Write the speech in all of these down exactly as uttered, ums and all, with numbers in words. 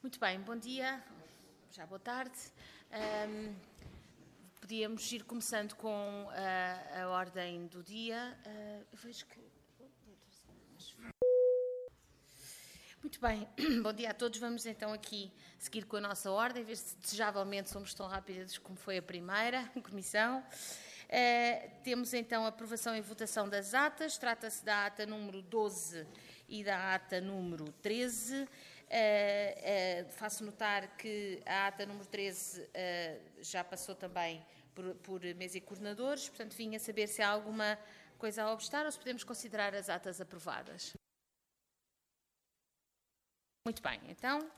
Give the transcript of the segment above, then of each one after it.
Muito bem, bom dia, já boa tarde. Um, podíamos ir começando com a, a ordem do dia. Uh, eu vejo que... Muito bem, bom dia a todos. Vamos então aqui seguir com a nossa ordem, ver se desejavelmente somos tão rápidos como foi a primeira comissão. Uh, temos então a aprovação e votação das atas. Trata-se da ata número doze e da ata número treze. Uh, uh, faço notar que a ata número treze uh, já passou também por, por mesa e coordenadores, portanto vinha saber se há alguma coisa a obstar ou se podemos considerar as atas aprovadas. Muito bem, então,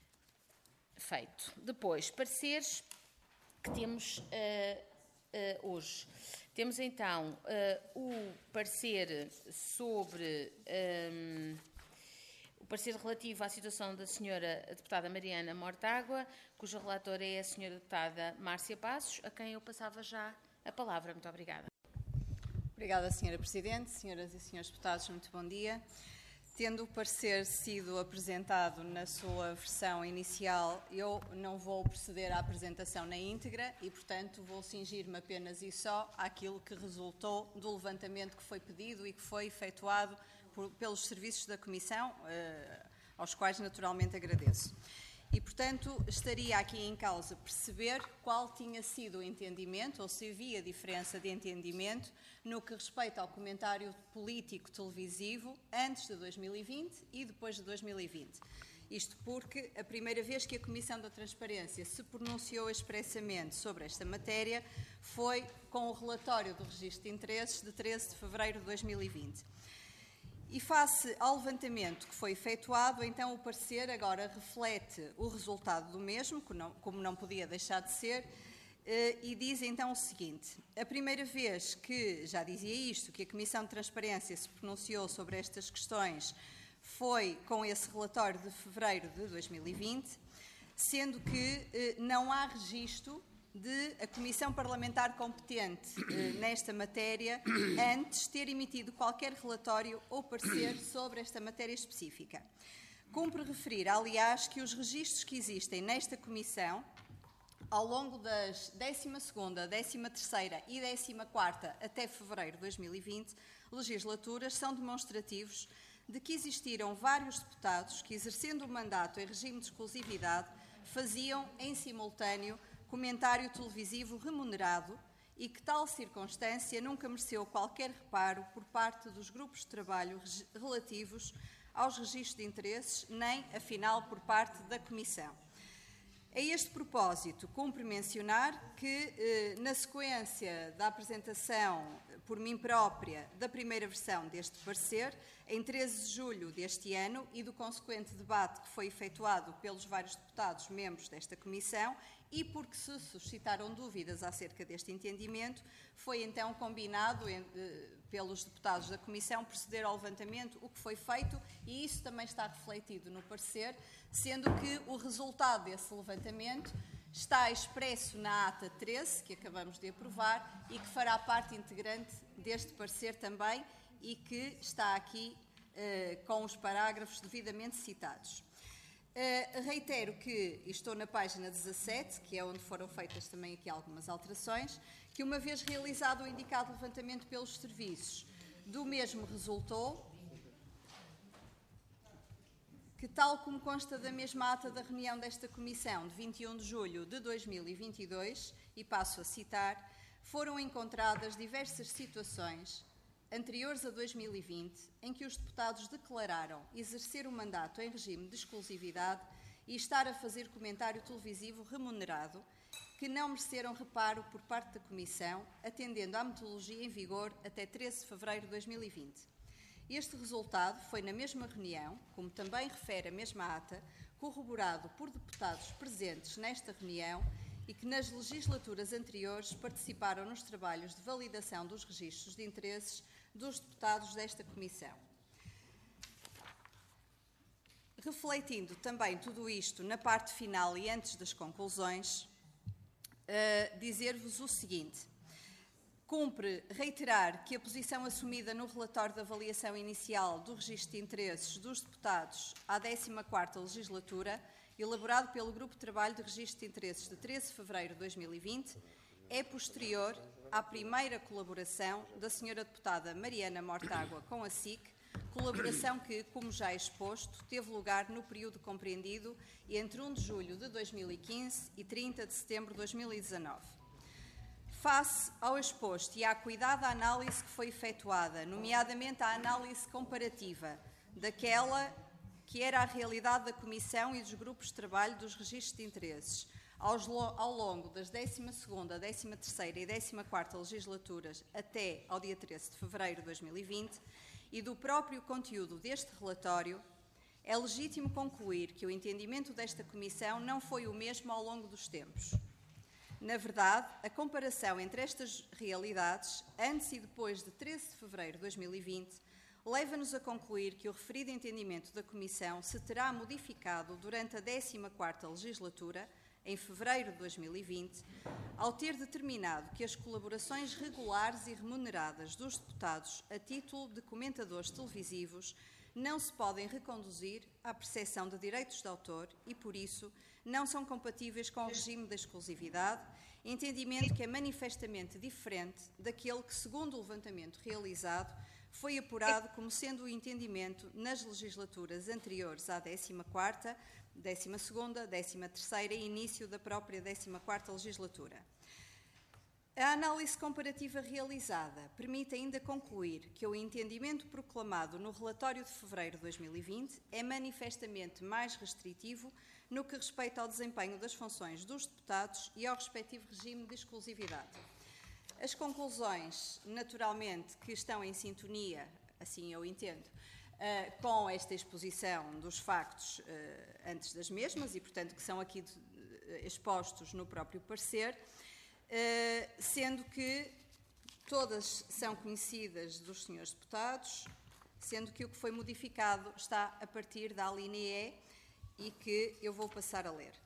feito. Depois, pareceres que temos uh, uh, hoje. Temos então uh, o parecer sobre... Um, o parecer relativo à situação da senhora deputada Mariana Mortágua, cuja relatora é a senhora deputada Márcia Passos, a quem eu passava já a palavra. Muito obrigada. Obrigada, senhora Presidente. Senhoras e senhores deputados, muito bom dia. Tendo o parecer sido apresentado na sua versão inicial, eu não vou proceder à apresentação na íntegra e, portanto, vou cingir-me apenas e só àquilo que resultou do levantamento que foi pedido e que foi efetuado por, pelos serviços da Comissão, eh, aos quais naturalmente agradeço. E, portanto, estaria aqui em causa perceber qual tinha sido o entendimento, ou se havia diferença de entendimento, no que respeita ao comentário político televisivo antes de dois mil e vinte e depois de dois mil e vinte. Isto porque a primeira vez que a Comissão da Transparência se pronunciou expressamente sobre esta matéria foi com o relatório do Registro de Interesses de treze de fevereiro de dois mil e vinte. E face ao levantamento que foi efetuado, então o parecer agora reflete o resultado do mesmo, como não podia deixar de ser, e diz então o seguinte: a primeira vez que, já dizia isto, que a Comissão de Transparência se pronunciou sobre estas questões foi com esse relatório de fevereiro de dois mil e vinte, sendo que não há registro de a Comissão Parlamentar competente eh, nesta matéria antes ter emitido qualquer relatório ou parecer sobre esta matéria específica. Cumpre referir, aliás, que os registros que existem nesta Comissão, ao longo das décima segunda, décima terceira e décima quarta até fevereiro de dois mil e vinte, legislaturas, são demonstrativos de que existiram vários deputados que, exercendo o mandato em regime de exclusividade, faziam em simultâneo comentário televisivo remunerado e que tal circunstância nunca mereceu qualquer reparo por parte dos grupos de trabalho relativos aos registros de interesses, nem, afinal, por parte da Comissão. A este propósito, cumpre mencionar que, eh, na sequência da apresentação por mim própria da primeira versão deste parecer, em treze de julho deste ano, e do consequente debate que foi efetuado pelos vários deputados membros desta Comissão, e porque se suscitaram dúvidas acerca deste entendimento, foi então combinado eh, pelos deputados da Comissão proceder ao levantamento, o que foi feito, e isso também está refletido no parecer, sendo que o resultado desse levantamento está expresso na ata treze, que acabamos de aprovar, e que fará parte integrante deste parecer também, e que está aqui eh, com os parágrafos devidamente citados. Uh, reitero que, e estou na página dezassete, que é onde foram feitas também aqui algumas alterações, que uma vez realizado o indicado levantamento pelos serviços, do mesmo resultou que, tal como consta da mesma ata da reunião desta Comissão de vinte e um de julho de dois mil e vinte e dois, e passo a citar, foram encontradas diversas situações anteriores a dois mil e vinte, em que os deputados declararam exercer o mandato em regime de exclusividade e estar a fazer comentário televisivo remunerado, que não mereceram reparo por parte da Comissão, atendendo à metodologia em vigor até treze de fevereiro de dois mil e vinte. Este resultado foi na mesma reunião, como também refere a mesma ata, corroborado por deputados presentes nesta reunião e que nas legislaturas anteriores participaram nos trabalhos de validação dos registros de interesses dos deputados desta Comissão. Refletindo também tudo isto na parte final e antes das conclusões, uh, dizer-vos o seguinte: cumpre reiterar que a posição assumida no relatório de avaliação inicial do Registro de Interesses dos Deputados à décima quarta Legislatura, elaborado pelo Grupo de Trabalho de Registro de Interesses de treze de fevereiro de dois mil e vinte, é posterior à primeira colaboração da senhora Deputada Mariana Mortágua com a S I C, colaboração que, como já exposto, teve lugar no período compreendido entre primeiro de julho de dois mil e quinze e trinta de setembro de dois mil e dezanove. Face ao exposto e à cuidada análise que foi efetuada, nomeadamente a análise comparativa daquela que era a realidade da Comissão e dos grupos de trabalho dos registros de interesses aos, ao longo das décima segunda, décima terceira e décima quarta legislaturas até ao dia treze de fevereiro de dois mil e vinte, e do próprio conteúdo deste relatório, é legítimo concluir que o entendimento desta Comissão não foi o mesmo ao longo dos tempos. Na verdade, a comparação entre estas realidades, antes e depois de treze de fevereiro de dois mil e vinte, leva-nos a concluir que o referido entendimento da Comissão se terá modificado durante a décima quarta legislatura, em fevereiro de dois mil e vinte, ao ter determinado que as colaborações regulares e remuneradas dos deputados a título de comentadores televisivos não se podem reconduzir à percepção de direitos de autor e, por isso, não são compatíveis com o regime da exclusividade, entendimento que é manifestamente diferente daquele que, segundo o levantamento realizado, foi apurado como sendo o entendimento nas legislaturas anteriores à décima quarta, décima segunda, décima terceira e início da própria décima quarta legislatura. A análise comparativa realizada permite ainda concluir que o entendimento proclamado no relatório de fevereiro de dois mil e vinte é manifestamente mais restritivo no que respeita ao desempenho das funções dos deputados e ao respectivo regime de exclusividade. As conclusões, naturalmente, que estão em sintonia, assim eu entendo, uh, com esta exposição dos factos uh, antes das mesmas e, portanto, que são aqui de, uh, expostos no próprio parecer, uh, sendo que todas são conhecidas dos senhores deputados, sendo que o que foi modificado está a partir da alínea E e que eu vou passar a ler.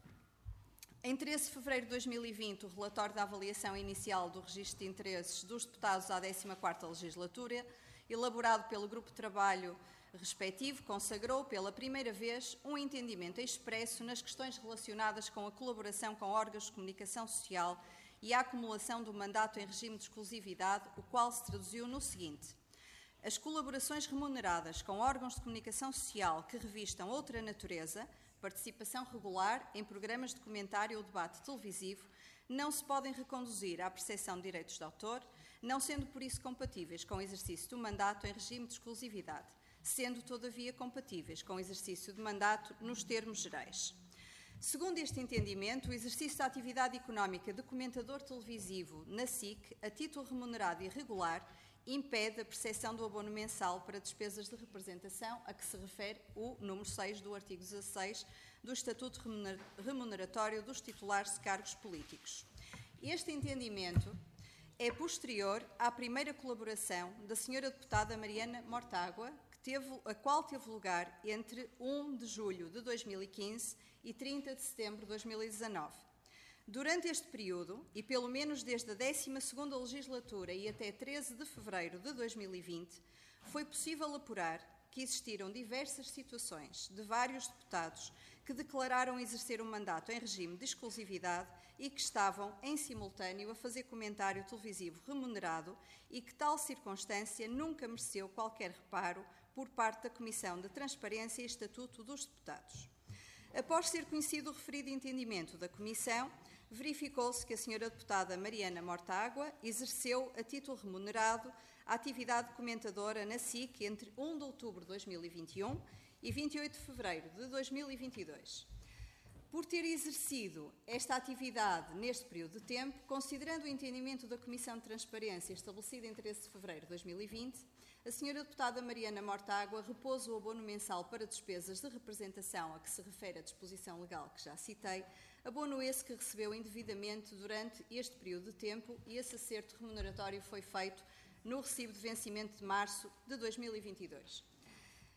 Em treze de fevereiro de dois mil e vinte, o relatório da avaliação inicial do Registro de Interesses dos Deputados à décima quarta Legislatura, elaborado pelo Grupo de Trabalho respectivo, consagrou pela primeira vez um entendimento expresso nas questões relacionadas com a colaboração com órgãos de comunicação social e a acumulação do mandato em regime de exclusividade, o qual se traduziu no seguinte: as colaborações remuneradas com órgãos de comunicação social que revistam outra natureza, participação regular em programas de comentário ou debate televisivo, não se podem reconduzir à percepção de direitos de autor, não sendo por isso compatíveis com o exercício do mandato em regime de exclusividade, sendo todavia compatíveis com o exercício de mandato nos termos gerais. Segundo este entendimento, o exercício da atividade económica de comentador televisivo na S I C, a título remunerado e regular, impede a percepção do abono mensal para despesas de representação, a que se refere o número seis do artigo dezasseis do Estatuto Remuneratório dos Titulares de Cargos Políticos. Este entendimento é posterior à primeira colaboração da senhora deputada Mariana Mortágua, que teve, a qual teve lugar entre primeiro de julho de dois mil e quinze e trinta de setembro de dois mil e dezanove. Durante este período, e pelo menos desde a décima segunda Legislatura e até treze de fevereiro de dois mil e vinte, foi possível apurar que existiram diversas situações de vários deputados que declararam exercer um mandato em regime de exclusividade e que estavam, em simultâneo, a fazer comentário televisivo remunerado e que tal circunstância nunca mereceu qualquer reparo por parte da Comissão de Transparência e Estatuto dos Deputados. Após ser conhecido o referido entendimento da Comissão, verificou-se que a senhora deputada Mariana Mortágua exerceu a título remunerado a atividade comentadora na S I C entre primeiro de outubro de dois mil e vinte e um e vinte e oito de fevereiro de dois mil e vinte e dois. Por ter exercido esta atividade neste período de tempo, considerando o entendimento da Comissão de Transparência estabelecido em treze de fevereiro de dois mil e vinte, a senhora deputada Mariana Mortágua repôs o abono mensal para despesas de representação a que se refere a disposição legal que já citei, abono esse que recebeu indevidamente durante este período de tempo e esse acerto remuneratório foi feito no recibo de vencimento de março de dois mil e vinte e dois.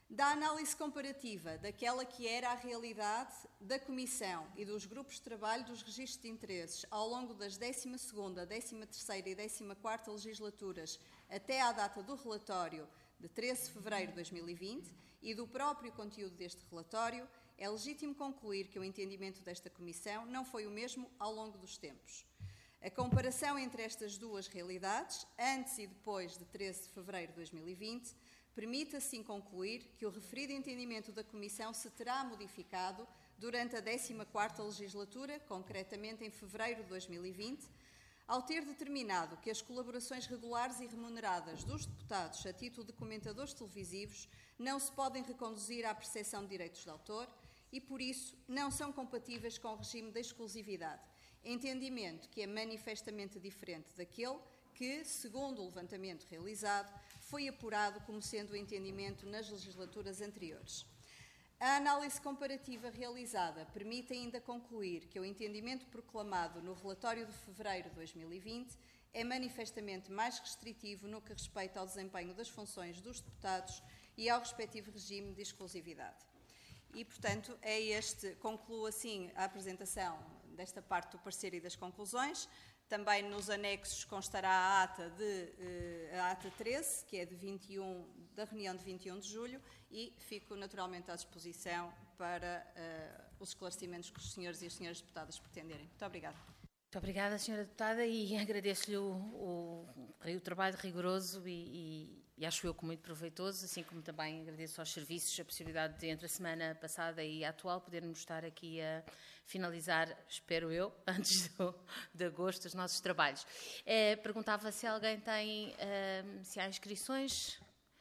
Da análise comparativa daquela que era a realidade da Comissão e dos grupos de trabalho dos registros de interesses ao longo das décima segunda, décima terceira e décima quarta legislaturas até à data do relatório de treze de fevereiro de dois mil e vinte e do próprio conteúdo deste relatório, é legítimo concluir que o entendimento desta Comissão não foi o mesmo ao longo dos tempos. A comparação entre estas duas realidades, antes e depois de treze de fevereiro de dois mil e vinte, permite assim concluir que o referido entendimento da Comissão se terá modificado durante a décima quarta legislatura, concretamente em fevereiro de dois mil e vinte, ao ter determinado que as colaborações regulares e remuneradas dos deputados a título de comentadores televisivos não se podem reconduzir à percepção de direitos de autor e, por isso, não são compatíveis com o regime da exclusividade, entendimento que é manifestamente diferente daquele que, segundo o levantamento realizado, foi apurado como sendo o entendimento nas legislaturas anteriores. A análise comparativa realizada permite ainda concluir que o entendimento proclamado no relatório de fevereiro de dois mil e vinte é manifestamente mais restritivo no que respeita ao desempenho das funções dos deputados e ao respectivo regime de exclusividade. E, portanto, é este, concluo assim a apresentação desta parte do parecer e das conclusões. Também nos anexos constará a ata, de, eh, a ata treze, que é de vinte e um, da reunião de vinte e um de julho, e fico naturalmente à disposição para eh, os esclarecimentos que os senhores e as senhoras deputadas pretenderem. Muito obrigada. Muito obrigada, senhora Deputada, e agradeço-lhe o, o, o trabalho rigoroso e, e, e acho eu que muito proveitoso, assim como também agradeço aos serviços a possibilidade de, entre a semana passada e a atual, podermos estar aqui a finalizar, espero eu, antes do, de agosto, os nossos trabalhos. Eh, perguntava se alguém tem, eh, se há inscrições.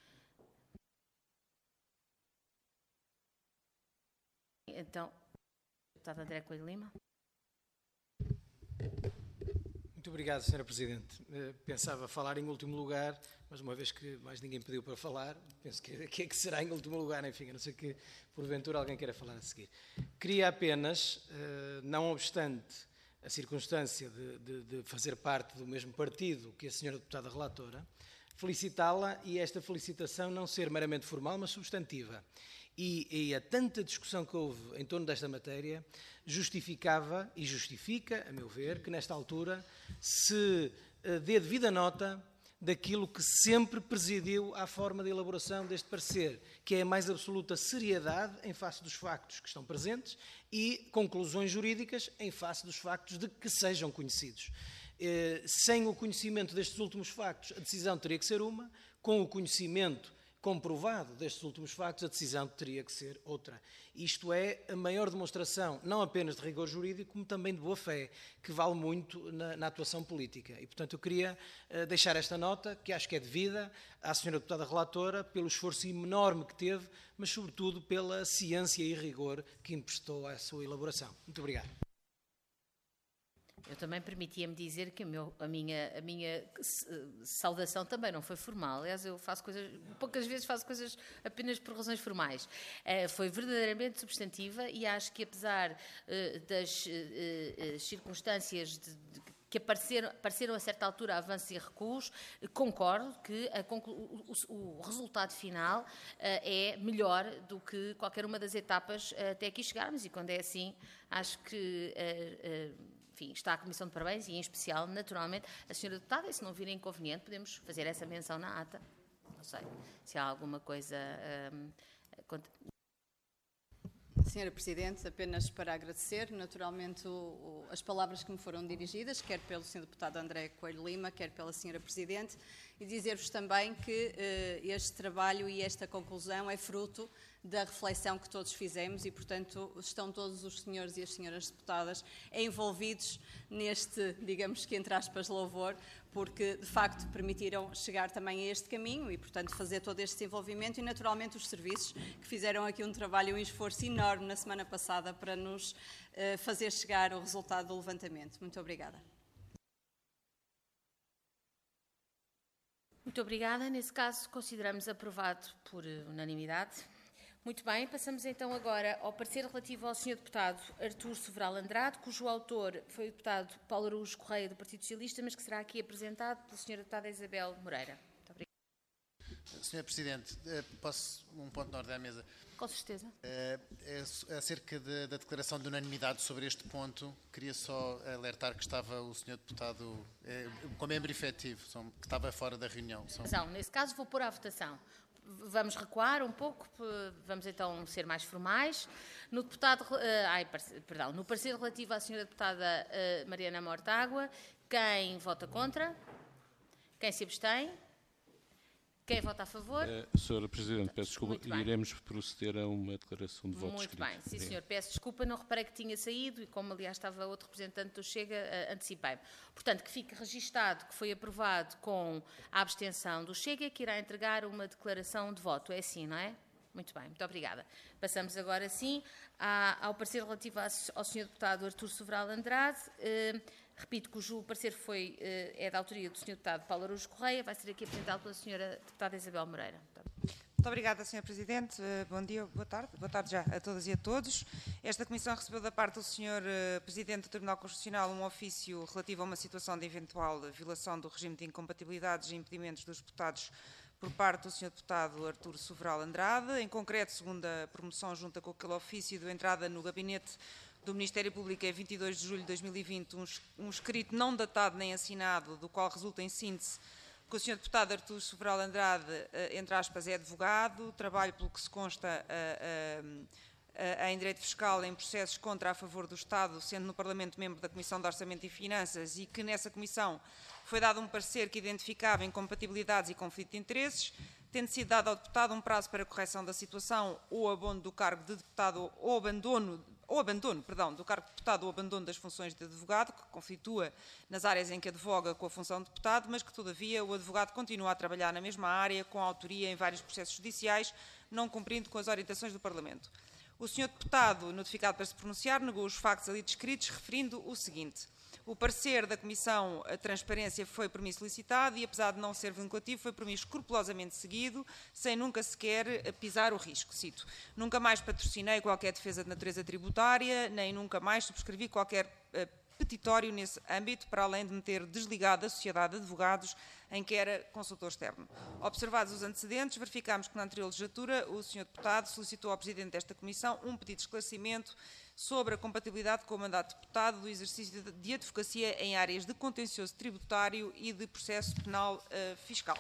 Então, deputada André Coelho Lima. Muito obrigado, senhora Presidente. Uh, pensava falar em último lugar, mas uma vez que mais ninguém pediu para falar, penso que, que é que será em último lugar, enfim, a não ser que porventura alguém queira falar a seguir. Queria apenas, uh, não obstante a circunstância de, de, de fazer parte do mesmo partido que a senhora deputada relatora, felicitá-la e esta felicitação não ser meramente formal, mas substantiva. E, e a tanta discussão que houve em torno desta matéria justificava e justifica, a meu ver, que nesta altura se uh, dê devida nota daquilo que sempre presidiu à forma de elaboração deste parecer, que é a mais absoluta seriedade em face dos factos que estão presentes e conclusões jurídicas em face dos factos de que sejam conhecidos. Uh, sem o conhecimento destes últimos factos, a decisão teria que ser uma, com o conhecimento comprovado destes últimos factos, a decisão teria que ser outra. Isto é a maior demonstração, não apenas de rigor jurídico, como também de boa-fé, que vale muito na, na atuação política. E, portanto, eu queria uh, deixar esta nota, que acho que é devida à senhora deputada relatora, pelo esforço enorme que teve, mas, sobretudo, pela ciência e rigor que emprestou à sua elaboração. Muito obrigado. Eu também permitia-me dizer que a, meu, a, minha, a minha saudação também não foi formal. Aliás, eu faço coisas, poucas vezes faço coisas apenas por razões formais. Uh, foi verdadeiramente substantiva e acho que, apesar uh, das uh, uh, circunstâncias de, de, que apareceram, apareceram a certa altura avanços e recuos, concordo que a conclu, o, o resultado final uh, é melhor do que qualquer uma das etapas uh, até aqui chegarmos, e quando é assim, acho que Uh, uh, enfim, está a Comissão de Parabéns e, em especial, naturalmente, a senhora deputada, e se não vir inconveniente, podemos fazer essa menção na ata. Não sei se há alguma coisa... Hum, senhora Presidente, apenas para agradecer, naturalmente, o, o, as palavras que me foram dirigidas, quer pelo senhor Deputado André Coelho Lima, quer pela senhora Presidente, e dizer-vos também que eh, este trabalho e esta conclusão é fruto da reflexão que todos fizemos e, portanto, estão todos os senhores e as senhoras deputadas envolvidos neste, digamos que, entre aspas, louvor, porque, de facto, permitiram chegar também a este caminho e, portanto, fazer todo este desenvolvimento e, naturalmente, os serviços que fizeram aqui um trabalho e um esforço enorme na semana passada para nos uh, fazer chegar o resultado do levantamento. Muito obrigada. Muito obrigada. Nesse caso, consideramos aprovado por unanimidade. Muito bem, passamos então agora ao parecer relativo ao senhor Deputado Artur Sobral Andrade, cujo autor foi o Deputado Paulo Araújo Correia, do Partido Socialista, mas que será aqui apresentado pela senhora Deputada Isabel Moreira. Muito obrigada. senhor Presidente, posso um ponto de ordem à mesa? Com certeza. É, é, acerca de, da declaração de unanimidade sobre este ponto, queria só alertar que estava o senhor Deputado, é, como membro efetivo, que estava fora da reunião. São... Não, nesse caso vou pôr à votação. Vamos recuar um pouco, vamos então ser mais formais. No deputado, uh, ai, perdão, no parecer relativo à senhora deputada uh, Mariana Mortágua, quem vota contra? Quem se abstém? Quem vota a favor? Uh, senhora Presidente, peço desculpa, iremos proceder a uma declaração de voto Muito escrito. bem, sim senhor, peço desculpa, não reparei que tinha saído e como aliás estava outro representante do Chega, uh, antecipei-me. Portanto, que fique registado que foi aprovado com a abstenção do Chega, que irá entregar uma declaração de voto. É assim, não é? Muito bem, muito obrigada. Passamos agora, sim, à, ao parecer relativo ao senhor Deputado Artur Sobral Andrade. Uh, Repito, cujo parecer foi, é da autoria do senhor Deputado Paulo Araújo Correia, vai ser aqui apresentado pela senhora Deputada Isabel Moreira. Muito obrigada, senhor Presidente. Bom dia, boa tarde. Boa tarde já a todas e a todos. Esta Comissão recebeu da parte do senhor Presidente do Tribunal Constitucional um ofício relativo a uma situação de eventual violação do regime de incompatibilidades e impedimentos dos deputados por parte do senhor Deputado Artur Sobral Andrade. Em concreto, segundo a promoção junta com aquele ofício, deu entrada no gabinete do Ministério Público, em vinte e dois de julho de dois mil e vinte, um, um escrito não datado nem assinado, do qual resulta em síntese que o senhor Deputado Artur Sobral Andrade, entre aspas, é advogado, trabalho pelo que se consta a, a, a, em direito fiscal em processos contra a favor do Estado, sendo no Parlamento membro da Comissão de Orçamento e Finanças, e que nessa comissão foi dado um parecer que identificava incompatibilidades e conflito de interesses, tendo sido dado ao deputado um prazo para correção da situação ou abono do cargo de deputado ou abandono ou abandono, perdão, do cargo de deputado ou abandono das funções de advogado, que conflitua nas áreas em que advoga com a função de deputado, mas que, todavia, o advogado continua a trabalhar na mesma área, com autoria em vários processos judiciais, não cumprindo com as orientações do Parlamento. O senhor deputado, notificado para se pronunciar, negou os factos ali descritos, referindo o seguinte: o parecer da Comissão a Transparência foi por mim solicitado e, apesar de não ser vinculativo, foi por mim escrupulosamente seguido, sem nunca sequer pisar o risco. Cito: nunca mais patrocinei qualquer defesa de natureza tributária, nem nunca mais subscrevi qualquer uh, petitório nesse âmbito, para além de me ter desligado da Sociedade de Advogados, em que era consultor externo. Observados os antecedentes, verificámos que na anterior legislatura o senhor Deputado solicitou ao Presidente desta Comissão um pedido de esclarecimento sobre a compatibilidade com o mandato de deputado do exercício de advocacia em áreas de contencioso tributário e de processo penal uh, fiscal.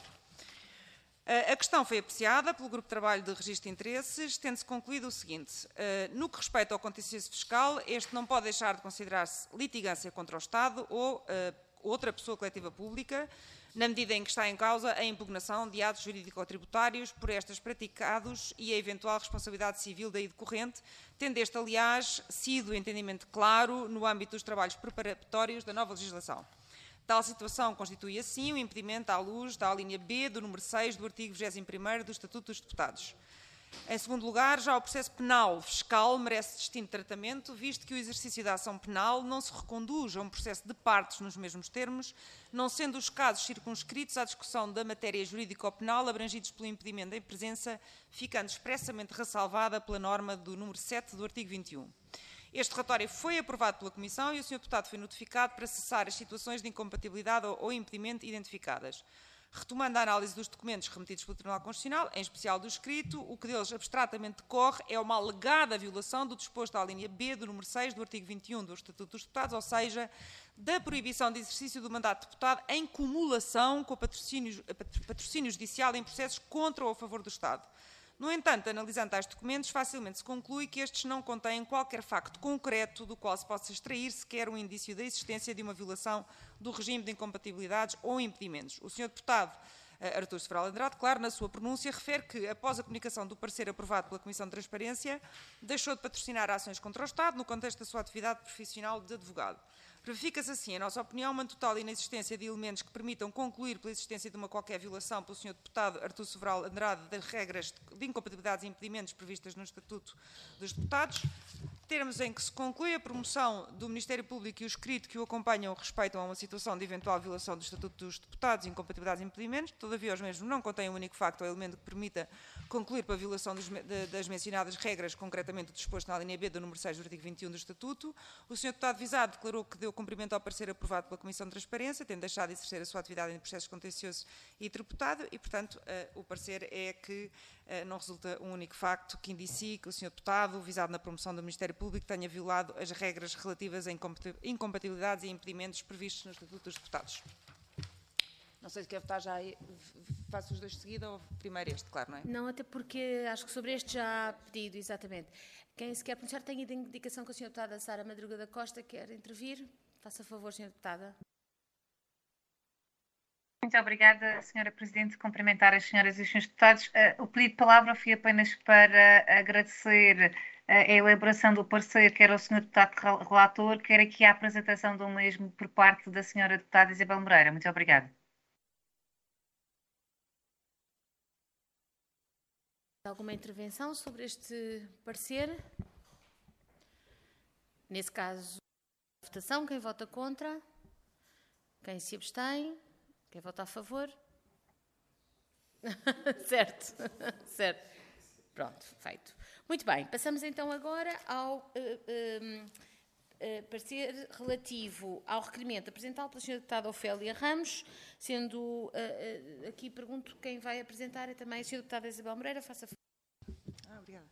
Uh, a questão foi apreciada pelo Grupo de Trabalho de Registro de Interesses, tendo-se concluído o seguinte: uh, no que respeita ao contencioso fiscal, este não pode deixar de considerar-se litigância contra o Estado ou uh, outra pessoa coletiva pública, na medida em que está em causa a impugnação de atos jurídico-tributários por estas praticados e a eventual responsabilidade civil daí decorrente, tendo este, aliás, sido o entendimento claro no âmbito dos trabalhos preparatórios da nova legislação. Tal situação constitui, assim, o impedimento à luz da alínea B do número seis do artigo vigésimo primeiro do Estatuto dos Deputados. Em segundo lugar, já o processo penal fiscal merece distinto tratamento, visto que o exercício da ação penal não se reconduz a um processo de partes nos mesmos termos, não sendo os casos circunscritos à discussão da matéria jurídico-penal abrangidos pelo impedimento em presença, ficando expressamente ressalvada pela norma do número sete do artigo vinte e um. Este relatório foi aprovado pela Comissão e o senhor Deputado foi notificado para cessar as situações de incompatibilidade ou impedimento identificadas. Retomando a análise dos documentos remetidos pelo Tribunal Constitucional, em especial do escrito, o que deles abstratamente decorre é uma alegada violação do disposto à linha B do número seis do artigo vinte e um do Estatuto dos Deputados, ou seja, da proibição de exercício do mandato de deputado em cumulação com o patrocínio, patrocínio judicial em processos contra ou a favor do Estado. No entanto, analisando tais documentos, facilmente se conclui que estes não contêm qualquer facto concreto do qual se possa extrair sequer um indício da existência de uma violação do regime de incompatibilidades ou impedimentos. O senhor Deputado Artur Sobral Andrade, claro, na sua pronúncia, refere que, após a comunicação do parecer aprovado pela Comissão de Transparência, deixou de patrocinar ações contra o Estado no contexto da sua atividade profissional de advogado. Verifica-se assim, em nossa opinião, uma total inexistência de elementos que permitam concluir pela existência de uma qualquer violação pelo senhor Deputado Artur Sobral Andrade das regras de incompatibilidades e impedimentos previstas no Estatuto dos Deputados. Termos em que se conclui a promoção do Ministério Público e o escrito que o acompanham respeitam a uma situação de eventual violação do Estatuto dos Deputados, incompatibilidades e impedimentos, todavia os mesmos não contêm um único facto ou elemento que permita concluir para a violação dos, de, das mencionadas regras, concretamente o disposto na linha B do número seis do artigo vinte e um do Estatuto. O senhor Deputado visado declarou que deu cumprimento ao parecer aprovado pela Comissão de Transparência, tendo deixado de exercer a sua atividade em processo contencioso e tributado, e, portanto, uh, o parecer é que uh, não resulta um único facto que indicie que o senhor Deputado, visado na promoção do Ministério Público, tenha violado as regras relativas a incompatibilidades e impedimentos previstos no Estatuto dos Deputados. Não sei se quer votar já aí, faço os dois de seguida ou primeiro este, claro, não é? Não, até porque acho que sobre este já há pedido, exatamente. Quem se quer pronunciar tem indicação que a senhora Deputada Sara Madruga da Costa quer intervir. Faça favor, senhora Deputada. Muito obrigada, senhora Presidente. Cumprimentar as senhoras e os senhores deputados. Uh, o pedido de palavra foi apenas para agradecer uh, a elaboração do parecer, quer ao senhor deputado relator, quer aqui a apresentação do mesmo por parte da senhora deputada Isabel Moreira. Muito obrigada. Alguma intervenção sobre este parecer? Nesse caso, votação. Quem vota contra? Quem se abstém? Quem vota a favor? Certo, certo. Pronto, feito. Muito bem, passamos então agora ao uh, uh, uh, parecer relativo ao requerimento apresentado pela senhora Deputada Ofélia Ramos, sendo uh, uh, aqui pergunto quem vai apresentar é também a senhora Deputada Isabel Moreira. Faça favor. Ah, obrigada.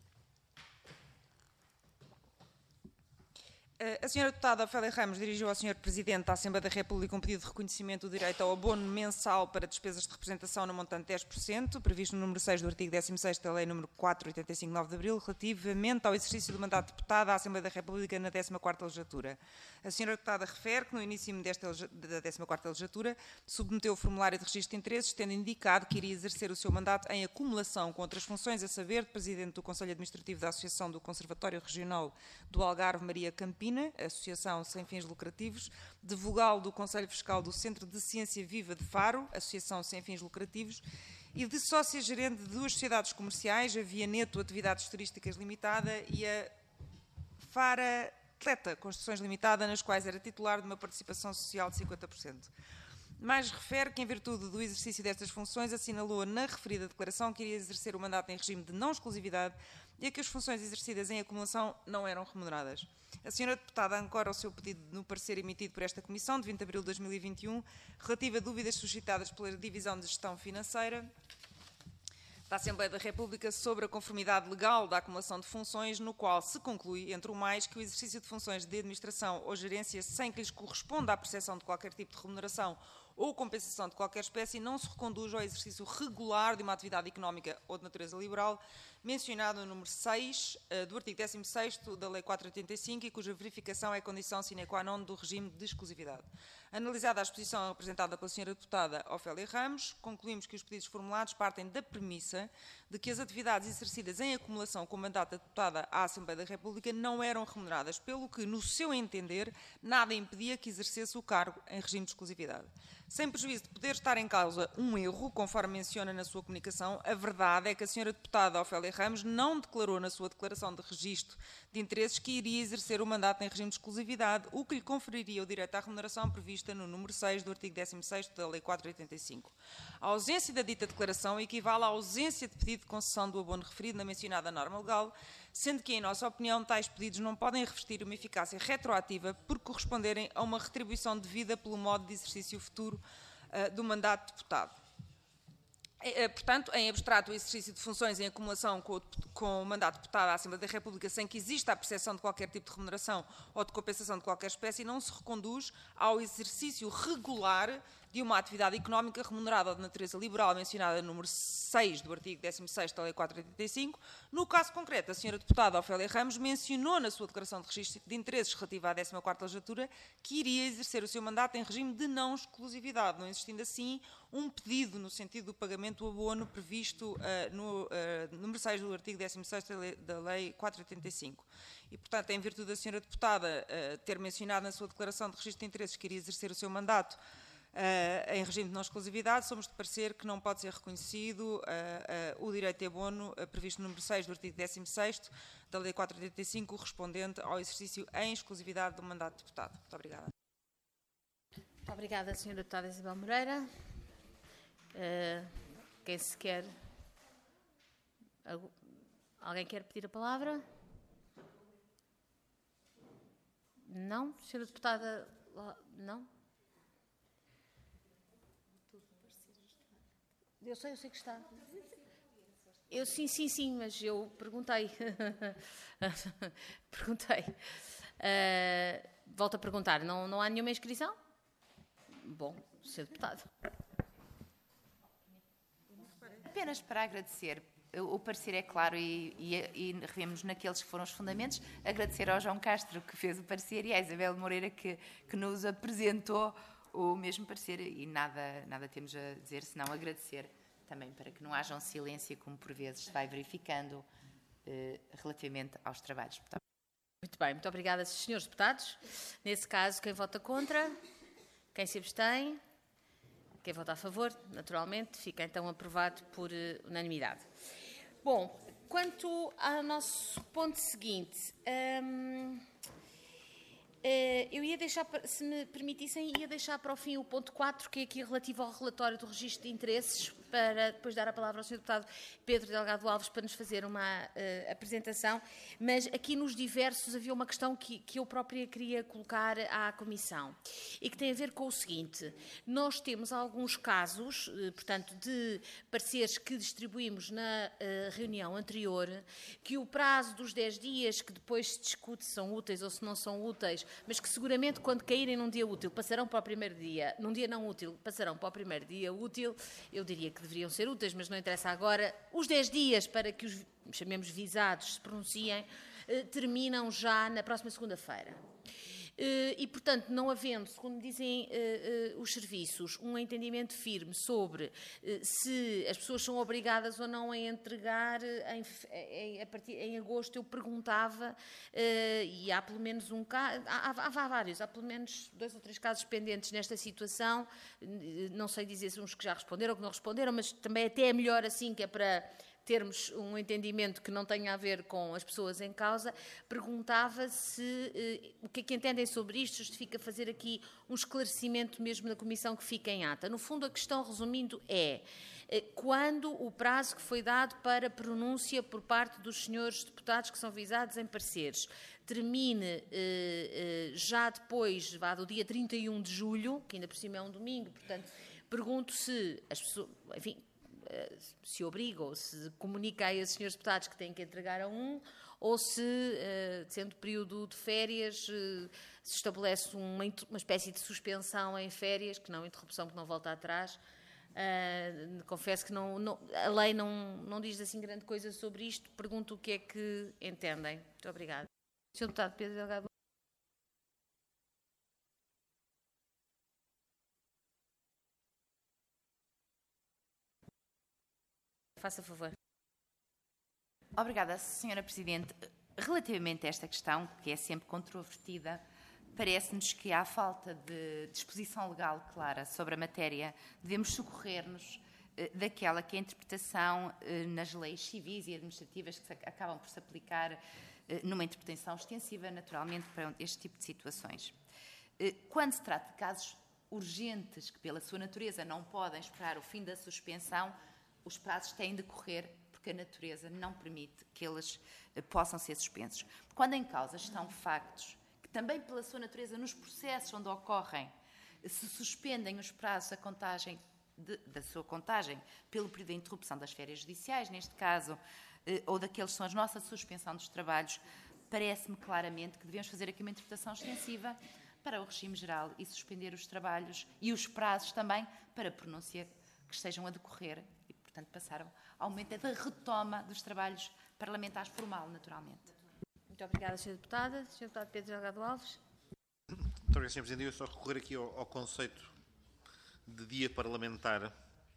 A senhora Deputada Ofélia Ramos dirigiu ao senhor Presidente da Assembleia da República um pedido de reconhecimento do direito ao abono mensal para despesas de representação no montante de dez por cento, previsto no número seis do artigo décimo sexto da Lei número quatrocentos e oitenta e cinco de nove de abril, relativamente ao exercício do mandato de deputada à Assembleia da República na décima quarta legislatura. A senhora Deputada refere que no início desta, da décima quarta legislatura submeteu o formulário de registro de interesses, tendo indicado que iria exercer o seu mandato em acumulação com outras funções, a saber, de Presidente do Conselho Administrativo da Associação do Conservatório Regional do Algarve Maria Campina, Associação Sem Fins Lucrativos, de vogal do Conselho Fiscal do Centro de Ciência Viva de Faro, Associação Sem Fins Lucrativos, e de sócia-gerente de duas sociedades comerciais, a Via Neto Atividades Turísticas Limitada e a Fara Atleta Construções Limitada, nas quais era titular de uma participação social de cinquenta por cento. Mais refere que, em virtude do exercício destas funções, assinalou na referida declaração que iria exercer o mandato em regime de não exclusividade e a que as funções exercidas em acumulação não eram remuneradas. A senhora Deputada ancora o seu pedido no parecer emitido por esta Comissão, de vinte de abril de dois mil e vinte e um, relativo a dúvidas suscitadas pela Divisão de Gestão Financeira da Assembleia da República sobre a conformidade legal da acumulação de funções, no qual se conclui, entre o mais, que o exercício de funções de administração ou gerência sem que lhes corresponda a percepção de qualquer tipo de remuneração ou compensação de qualquer espécie não se reconduz ao exercício regular de uma atividade económica ou de natureza liberal, mencionado no número seis do artigo décimo sexto da Lei quatrocentos e oitenta e cinco e cuja verificação é condição sine qua non do regime de exclusividade. Analisada a exposição apresentada pela senhora Deputada Ofélia Ramos, concluímos que os pedidos formulados partem da premissa de que as atividades exercidas em acumulação com o mandato da deputada à Assembleia da República não eram remuneradas, pelo que, no seu entender, nada impedia que exercesse o cargo em regime de exclusividade. Sem prejuízo de poder estar em causa um erro, conforme menciona na sua comunicação, a verdade é que a senhora Deputada Ofélia Ramos não declarou na sua declaração de registro de interesses que iria exercer o mandato em regime de exclusividade, o que lhe conferiria o direito à remuneração prevista no número seis do artigo décimo sexto da Lei quatrocentos e oitenta e cinco. A ausência da dita declaração equivale à ausência de pedido de concessão do abono referido na mencionada norma legal, sendo que, em nossa opinião, tais pedidos não podem revestir uma eficácia retroativa por corresponderem a uma retribuição devida pelo modo de exercício futuro uh, do mandato de deputado. Portanto, em abstrato, o exercício de funções em acumulação com o, com o mandato de deputado à Assembleia da República sem que exista a percepção de qualquer tipo de remuneração ou de compensação de qualquer espécie não se reconduz ao exercício regular de uma atividade económica remunerada ou de natureza liberal mencionada no número seis do artigo décimo sexto da Lei quatrocentos e oitenta e cinco. No caso concreto, a senhora Deputada Ofélia Ramos mencionou na sua declaração de registro de interesses relativa à décima quarta legislatura que iria exercer o seu mandato em regime de não exclusividade, não existindo assim um pedido no sentido do pagamento do abono previsto uh, no uh, número seis do artigo décimo sexto da Lei, da Lei quatrocentos e oitenta e cinco. E, portanto, em virtude da senhora Deputada uh, ter mencionado na sua declaração de registro de interesses que iria exercer o seu mandato Uh, em regime de não exclusividade, somos de parecer que não pode ser reconhecido uh, uh, o direito de abono uh, previsto no número seis do artigo décimo sexto da Lei quatrocentos e oitenta e cinco, correspondente ao exercício em exclusividade do mandato de deputado. Muito obrigada. Muito obrigada, senhora Deputada Isabel Moreira. Uh, quem se quer... Alguém quer pedir a palavra? Não? Senhora Deputada, não? Eu sei, eu sei que está. Eu sim, sim, sim, mas eu perguntei. perguntei. Uh, volto a perguntar, não, não há nenhuma inscrição? Bom, senhor Deputado. Apenas para agradecer. O parecer é claro e, e, e revemos naqueles que foram os fundamentos. Agradecer ao João Castro, que fez o parecer, e à Isabel Moreira, que, que nos apresentou o mesmo parecer. E nada, nada temos a dizer, senão agradecer também, para que não haja um silêncio, como por vezes se vai verificando eh, relativamente aos trabalhos. Muito bem, muito obrigada, senhores deputados. Nesse caso, quem vota contra? Quem se abstém? Quem vota a favor, naturalmente, fica então aprovado por uh, unanimidade. Bom, quanto ao nosso ponto seguinte, hum, uh, eu ia deixar, se me permitissem, ia deixar para o fim o ponto quatro, que é aqui relativo ao relatório do registro de interesses, para depois dar a palavra ao senhor Deputado Pedro Delgado Alves para nos fazer uma uh, apresentação, mas aqui nos diversos havia uma questão que, que eu própria queria colocar à Comissão e que tem a ver com o seguinte: nós temos alguns casos, uh, portanto, de pareceres que distribuímos na uh, reunião anterior, que o prazo dos dez dias, que depois se discute se são úteis ou se não são úteis, mas que seguramente quando caírem num dia útil passarão para o primeiro dia, num dia não útil passarão para o primeiro dia útil, eu diria que que deveriam ser úteis, mas não interessa agora, os dez dias para que os, chamemos, visados se pronunciem, eh, terminam já na próxima segunda-feira. Eh, e, portanto, não havendo, segundo dizem eh, eh, os serviços, um entendimento firme sobre eh, se as pessoas são obrigadas ou não a entregar em, em, a partir, em agosto, eu perguntava, eh, e há pelo menos um caso, há, há, há vários, há pelo menos dois ou três casos pendentes nesta situação, não sei dizer se uns que já responderam ou que não responderam, mas também até é melhor assim, que é para termos um entendimento que não tenha a ver com as pessoas em causa. Perguntava se eh, o que é que entendem sobre isto, justifica fazer aqui um esclarecimento mesmo na Comissão que fica em ata. No fundo, a questão, resumindo, é eh, quando o prazo que foi dado para pronúncia por parte dos senhores deputados que são visados em pareceres termine eh, eh, já depois, vá, do dia trinta e um de julho, que ainda por cima é um domingo, portanto, pergunto se as pessoas, enfim, se obriga ou se comunica a esses senhores deputados que têm que entregar a um, ou se, sendo período de férias, se estabelece uma, uma espécie de suspensão em férias, que não interrupção, que não volta atrás. Uh, confesso que não, não, a lei não, não diz assim grande coisa sobre isto. Pergunto o que é que entendem. Muito obrigada. senhor Deputado Pedro Delgado. Faça favor. Obrigada, senhora Presidente. Relativamente a esta questão, que é sempre controvertida, parece-nos que há falta de disposição legal clara sobre a matéria, devemos socorrer-nos eh, daquela que é a interpretação eh, nas leis civis e administrativas que se, acabam por se aplicar eh, numa interpretação extensiva, naturalmente, para este tipo de situações. Eh, quando se trata de casos urgentes, que pela sua natureza não podem esperar o fim da suspensão, os prazos têm de correr, porque a natureza não permite que eles eh, possam ser suspensos. Quando em causa estão factos que também pela sua natureza nos processos onde ocorrem se suspendem os prazos, a contagem de, da sua contagem pelo período de interrupção das férias judiciais, neste caso, eh, ou daqueles que são a nossa suspensão dos trabalhos, parece-me claramente que devemos fazer aqui uma interpretação extensiva para o regime geral e suspender os trabalhos e os prazos também para a pronúncia que estejam a decorrer e, portanto, passaram ao momento da retoma dos trabalhos parlamentares formal, naturalmente. Muito obrigada, senhora Deputada. senhor Deputado Pedro Delgado Alves. Muito obrigado, senhor Presidente. Eu só recorrer aqui ao, ao conceito de dia parlamentar,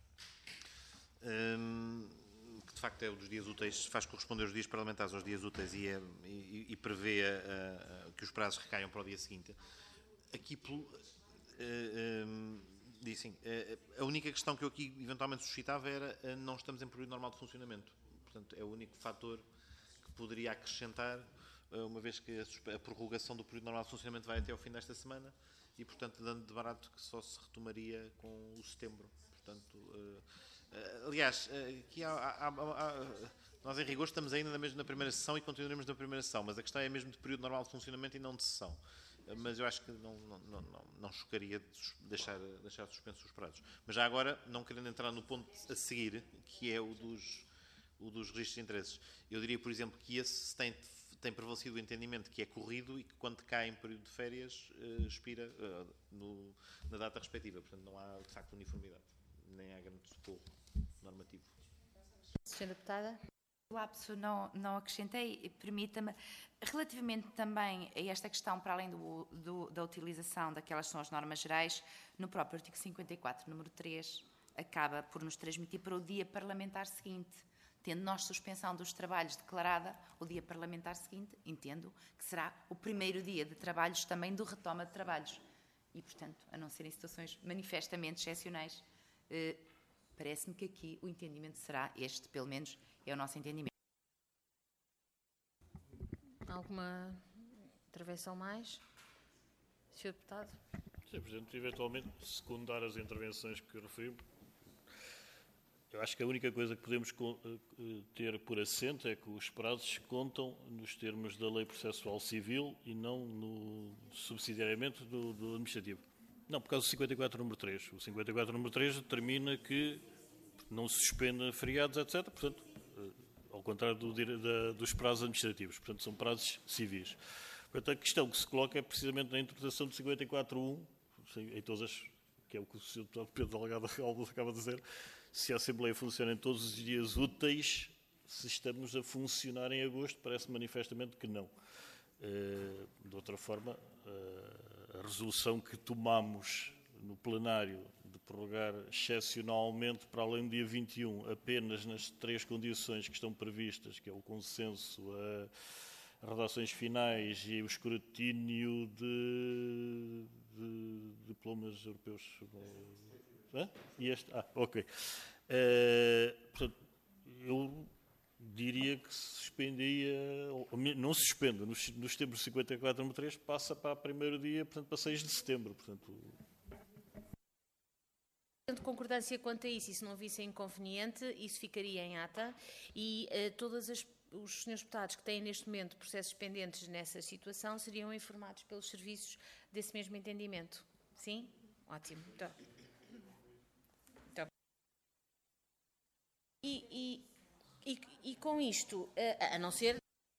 hum, que de facto é o dos dias úteis, faz corresponder os dias parlamentares aos dias úteis e, é, e, e prevê a, a, que os prazos recaiam para o dia seguinte. Aqui, pelo, hum, dizem, a única questão que eu aqui eventualmente suscitava era não estamos em período normal de funcionamento. Portanto, é o único fator que poderia acrescentar, uma vez que a prorrogação do período normal de funcionamento vai até ao fim desta semana e, portanto, dando de barato que só se retomaria com o setembro. Portanto, uh, uh, aliás, uh, aqui há, há, há, há, nós em rigor estamos ainda na, mesma, na primeira sessão e continuaremos na primeira sessão, mas a questão é mesmo de período normal de funcionamento e não de sessão. mas eu acho que não, não, não, não chocaria deixar, deixar suspensos os prazos. Mas já agora, não querendo entrar no ponto a seguir, que é o dos, o dos registros de interesses, eu diria, por exemplo, que esse tem, tem prevalecido o entendimento que é corrido e que quando cai em período de férias, uh, expira uh, no, na data respectiva. Portanto, não há, de facto, uniformidade, nem há grande socorro normativo. Senhora Deputada. O lapso não, não acrescentei, permita-me, relativamente também a esta questão, para além do, do, da utilização daquelas que são as normas gerais, no próprio artigo cinquenta e quatro, número três, acaba por nos transmitir para o dia parlamentar seguinte. Tendo nós suspensão dos trabalhos declarada, o dia parlamentar seguinte, entendo que será o primeiro dia de trabalhos também do retoma de trabalhos. E, portanto, a não serem situações manifestamente excepcionais, eh, parece-me que aqui o entendimento será este, pelo menos é o nosso entendimento. Alguma intervenção mais? senhor Deputado. senhor Presidente, eventualmente, secundar as intervenções que referi, eu acho que a única coisa que podemos ter por assento é que os prazos contam nos termos da Lei Processual Civil e não no, subsidiariamente do, do administrativo. Não, por causa do cinquenta e quatro, número três. O cinquenta e quatro, número três determina que não se suspenda feriados, etcétera. Portanto, ao contrário do, da, dos prazos administrativos. Portanto, são prazos civis. Portanto, a questão que se coloca é precisamente na interpretação do cinquenta e quatro ponto um, em todas as, que é o que o senhor Pedro Delegado acaba de dizer, se a Assembleia funciona em todos os dias úteis, se estamos a funcionar em agosto, parece manifestamente que não. De outra forma, a resolução que tomamos no plenário de prorrogar excepcionalmente para além do dia vinte e um, apenas nas três condições que estão previstas, que é o consenso, as redações finais e o escrutínio de, de diplomas europeus. Hã? E este? Ah, ok. Uh, portanto, eu diria que se suspendia, não se suspende, nos, nos termos de cinquenta e quatro, número três, passa para o primeiro dia, portanto, para seis de setembro. Portanto, de concordância quanto a isso, e se não visse inconveniente, isso ficaria em ata e uh, todos os senhores deputados que têm neste momento processos pendentes nessa situação seriam informados pelos serviços desse mesmo entendimento. Sim? Ótimo. Então, então. E, e, e, e com isto, uh, a não ser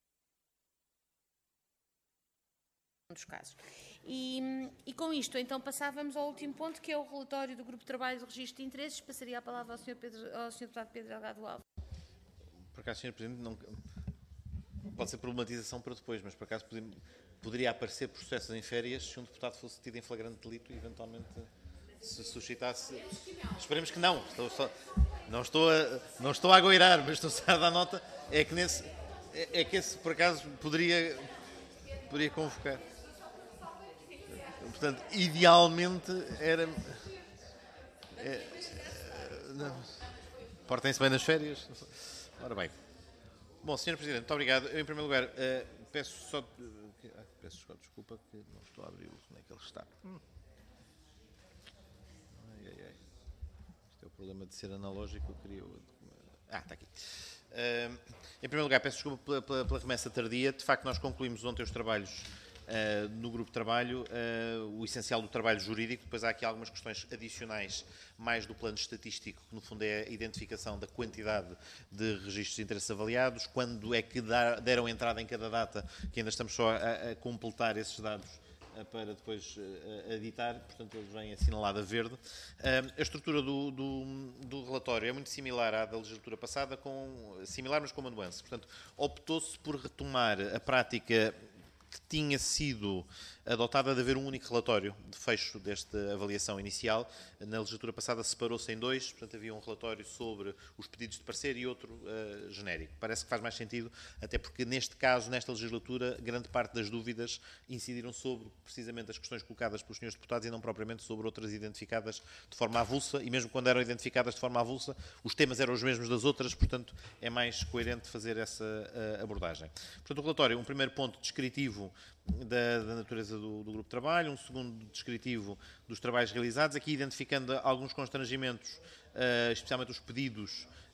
dos casos. E, e com isto, então, passávamos ao último ponto, que é o relatório do Grupo de Trabalho do Registro de Interesses. Passaria a palavra ao senhor, Pedro, ao senhor Deputado Pedro Delgado Alves. Por acaso, senhor Presidente, não, pode ser problematização para depois, mas por acaso poderia, poderia aparecer processos em férias se um deputado fosse tido em flagrante delito e eventualmente se suscitasse... Esperemos que não. Estou só, não, estou a, não estou a agoirar, mas estou a dar nota. É que, nesse, é, é que esse, por acaso, poderia, poderia convocar. Portanto, idealmente era... É, portem-se bem nas férias. Ora bem. Bom, senhor Presidente, muito obrigado. Eu, em primeiro lugar, uh, peço só... Uh, ah, peço só desculpa que não estou a abrir onde é que ele está. Hum. Ai, ai, ai. Este é o problema de ser analógico. Eu queria... Ah, está aqui. Uh, em primeiro lugar, peço desculpa pela, pela, pela remessa tardia. De facto, nós concluímos ontem os trabalhos Uh, no grupo de trabalho, uh, o essencial do trabalho jurídico. Depois há aqui algumas questões adicionais, mais do plano estatístico, que no fundo é a identificação da quantidade de registros de interesses avaliados, quando é que dar, deram entrada em cada data, que ainda estamos só a, a completar esses dados uh, para depois uh, editar, portanto eles vêm assinalado a verde. Uh, a estrutura do, do, do relatório é muito similar à da legislatura passada, com, similar mas com uma nuance. Portanto, optou-se por retomar a prática que tinha sido adotada de haver um único relatório de fecho desta avaliação inicial. Na legislatura passada separou-se em dois, portanto havia um relatório sobre os pedidos de parecer e outro uh, genérico. Parece que faz mais sentido, até porque neste caso, nesta legislatura, grande parte das dúvidas incidiram sobre precisamente as questões colocadas pelos senhores deputados e não propriamente sobre outras identificadas de forma avulsa, e mesmo quando eram identificadas de forma avulsa, os temas eram os mesmos das outras, portanto é mais coerente fazer essa uh, abordagem. Portanto, o relatório, um primeiro ponto descritivo Da, da natureza do, do grupo de trabalho, um segundo descritivo dos trabalhos realizados, aqui identificando alguns constrangimentos, uh, especialmente os pedidos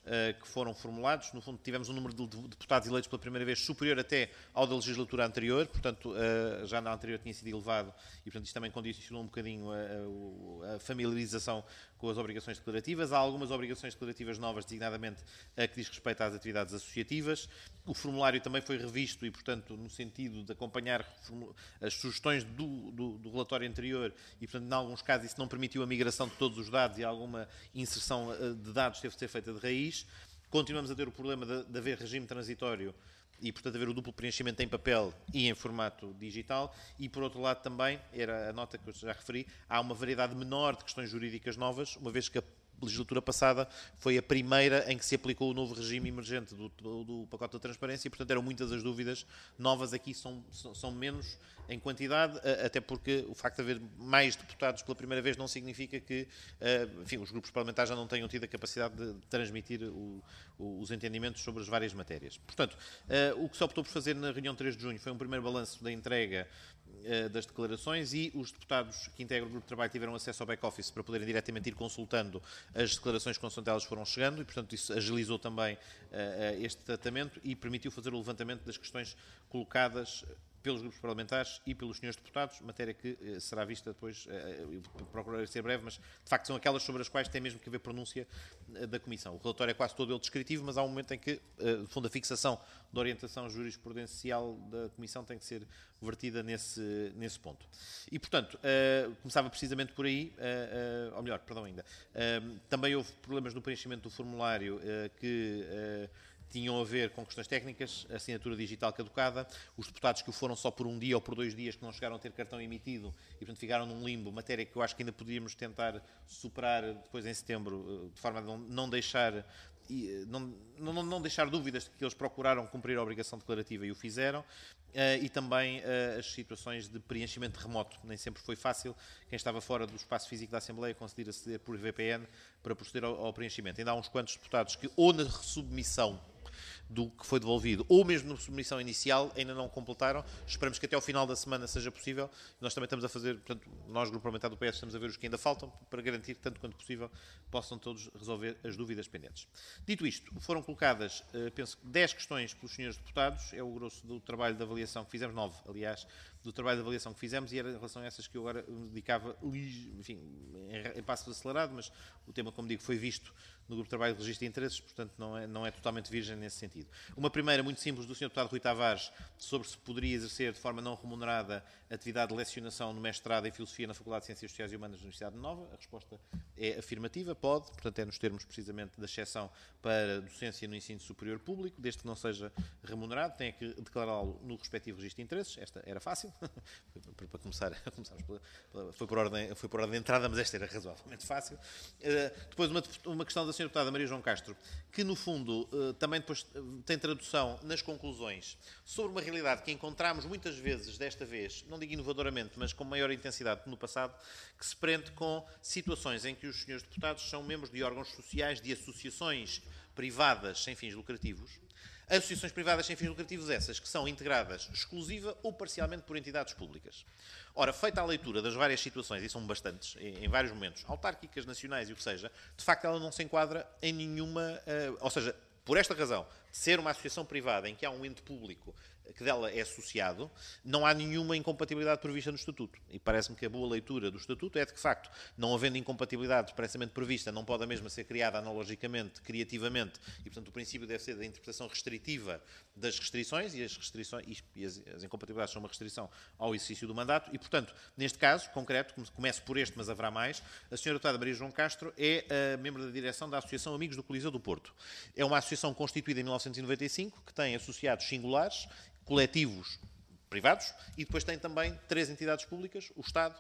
que foram formulados. No fundo, tivemos um número de deputados eleitos pela primeira vez superior até ao da legislatura anterior, portanto, já na anterior tinha sido elevado e, portanto, isto também condicionou um bocadinho a, a, a familiarização com as obrigações declarativas. Há algumas obrigações declarativas novas, designadamente a que diz respeito às atividades associativas. O formulário também foi revisto e, portanto, no sentido de acompanhar as sugestões do, do, do relatório anterior e, portanto, em alguns casos isso não permitiu a migração de todos os dados e alguma inserção de dados teve de ser feita de raiz. Continuamos a ter o problema de, de haver regime transitório e, portanto, haver o duplo preenchimento em papel e em formato digital. E, por outro lado, também, era a nota que eu já referi, há uma variedade menor de questões jurídicas novas, uma vez que a legislatura passada foi a primeira em que se aplicou o novo regime emergente do, do, do pacote da transparência e, portanto, eram muitas as dúvidas novas. Aqui são, são, são menos em quantidade, até porque o facto de haver mais deputados pela primeira vez não significa que, enfim, os grupos parlamentares já não tenham tido a capacidade de transmitir o, o, os entendimentos sobre as várias matérias. Portanto, o que se optou por fazer na reunião de três de junho foi um primeiro balanço da entrega das declarações e os deputados que integram o grupo de trabalho tiveram acesso ao back-office para poderem diretamente ir consultando as declarações consoante elas foram chegando e, portanto, isso agilizou também uh, este tratamento e permitiu fazer o levantamento das questões colocadas pelos grupos parlamentares e pelos senhores deputados, matéria que uh, será vista depois, uh, eu procurarei ser breve, mas de facto são aquelas sobre as quais tem mesmo que haver pronúncia uh, da Comissão. O relatório é quase todo ele descritivo, mas há um momento em que, uh, no fundo, a fixação da orientação jurisprudencial da Comissão tem que ser vertida nesse, nesse ponto. E, portanto, uh, começava precisamente por aí, uh, uh, ou melhor, perdão ainda, uh, também houve problemas no preenchimento do formulário uh, que uh, tinham a ver com questões técnicas, a assinatura digital caducada, os deputados que o foram só por um dia ou por dois dias que não chegaram a ter cartão emitido e, portanto, ficaram num limbo, matéria que eu acho que ainda podíamos tentar superar depois em setembro, de forma a não, não deixar... E não, não, não deixar dúvidas de que eles procuraram cumprir a obrigação declarativa e o fizeram, uh, e também uh, as situações de preenchimento remoto. Nem sempre foi fácil quem estava fora do espaço físico da Assembleia conseguir aceder por V P N para proceder ao, ao preenchimento. Ainda há uns quantos deputados que ou na submissão do que foi devolvido, ou mesmo na submissão inicial, ainda não completaram. Esperamos que até ao final da semana seja possível. Nós também estamos a fazer, portanto, nós, Grupo Parlamentar do P S, estamos a ver os que ainda faltam, para garantir que, tanto quanto possível, possam todos resolver as dúvidas pendentes. Dito isto, foram colocadas, penso, dez questões pelos senhores deputados, é o grosso do trabalho de avaliação que fizemos, nove, aliás, do trabalho de avaliação que fizemos, e era em relação a essas que eu agora me dedicava, enfim, em passo acelerado, mas o tema, como digo, foi visto no Grupo de Trabalho de Registro de Interesses, portanto não é, não é totalmente virgem nesse sentido. Uma primeira, muito simples, do senhor deputado Rui Tavares, sobre se poderia exercer de forma não remunerada a atividade de lecionação no mestrado em Filosofia na Faculdade de Ciências Sociais e Humanas da Universidade de Nova. A resposta é afirmativa, pode, portanto é nos termos precisamente da exceção para docência no ensino superior público, desde que não seja remunerado, tem que declará-lo no respectivo registro de interesses. Esta era fácil, para começar, começarmos pela, pela, foi, por ordem, foi por ordem de entrada, mas esta era razoavelmente fácil. Uh, depois uma, uma questão da senhora deputada Maria João Castro, que no fundo uh, também depois tem tradução nas conclusões sobre uma realidade que encontramos muitas vezes, desta vez, não digo inovadoramente, mas com maior intensidade que no passado, que se prende com situações em que os senhores deputados são membros de órgãos sociais, de associações privadas sem fins lucrativos, associações privadas sem fins lucrativos essas que são integradas exclusiva ou parcialmente por entidades públicas. Ora, feita a leitura das várias situações, e são bastantes, em, em vários momentos, autárquicas, nacionais e o que seja, de facto ela não se enquadra em nenhuma... Uh, ou seja, por esta razão, de ser uma associação privada em que há um ente público que dela é associado, não há nenhuma incompatibilidade prevista no Estatuto. E parece-me que a boa leitura do Estatuto é de que, de facto, não havendo incompatibilidade expressamente prevista, não pode a mesma ser criada analogicamente, criativamente, e, portanto, o princípio deve ser da interpretação restritiva das restrições, e as restrições e as, as incompatibilidades são uma restrição ao exercício do mandato, e, portanto, neste caso concreto, começo por este, mas haverá mais, a senhora deputada Maria João Castro é a membro da direção da Associação Amigos do Coliseu do Porto. É uma associação constituída em mil novecentos e noventa e cinco, que tem associados singulares, coletivos privados, e depois tem também três entidades públicas, o Estado,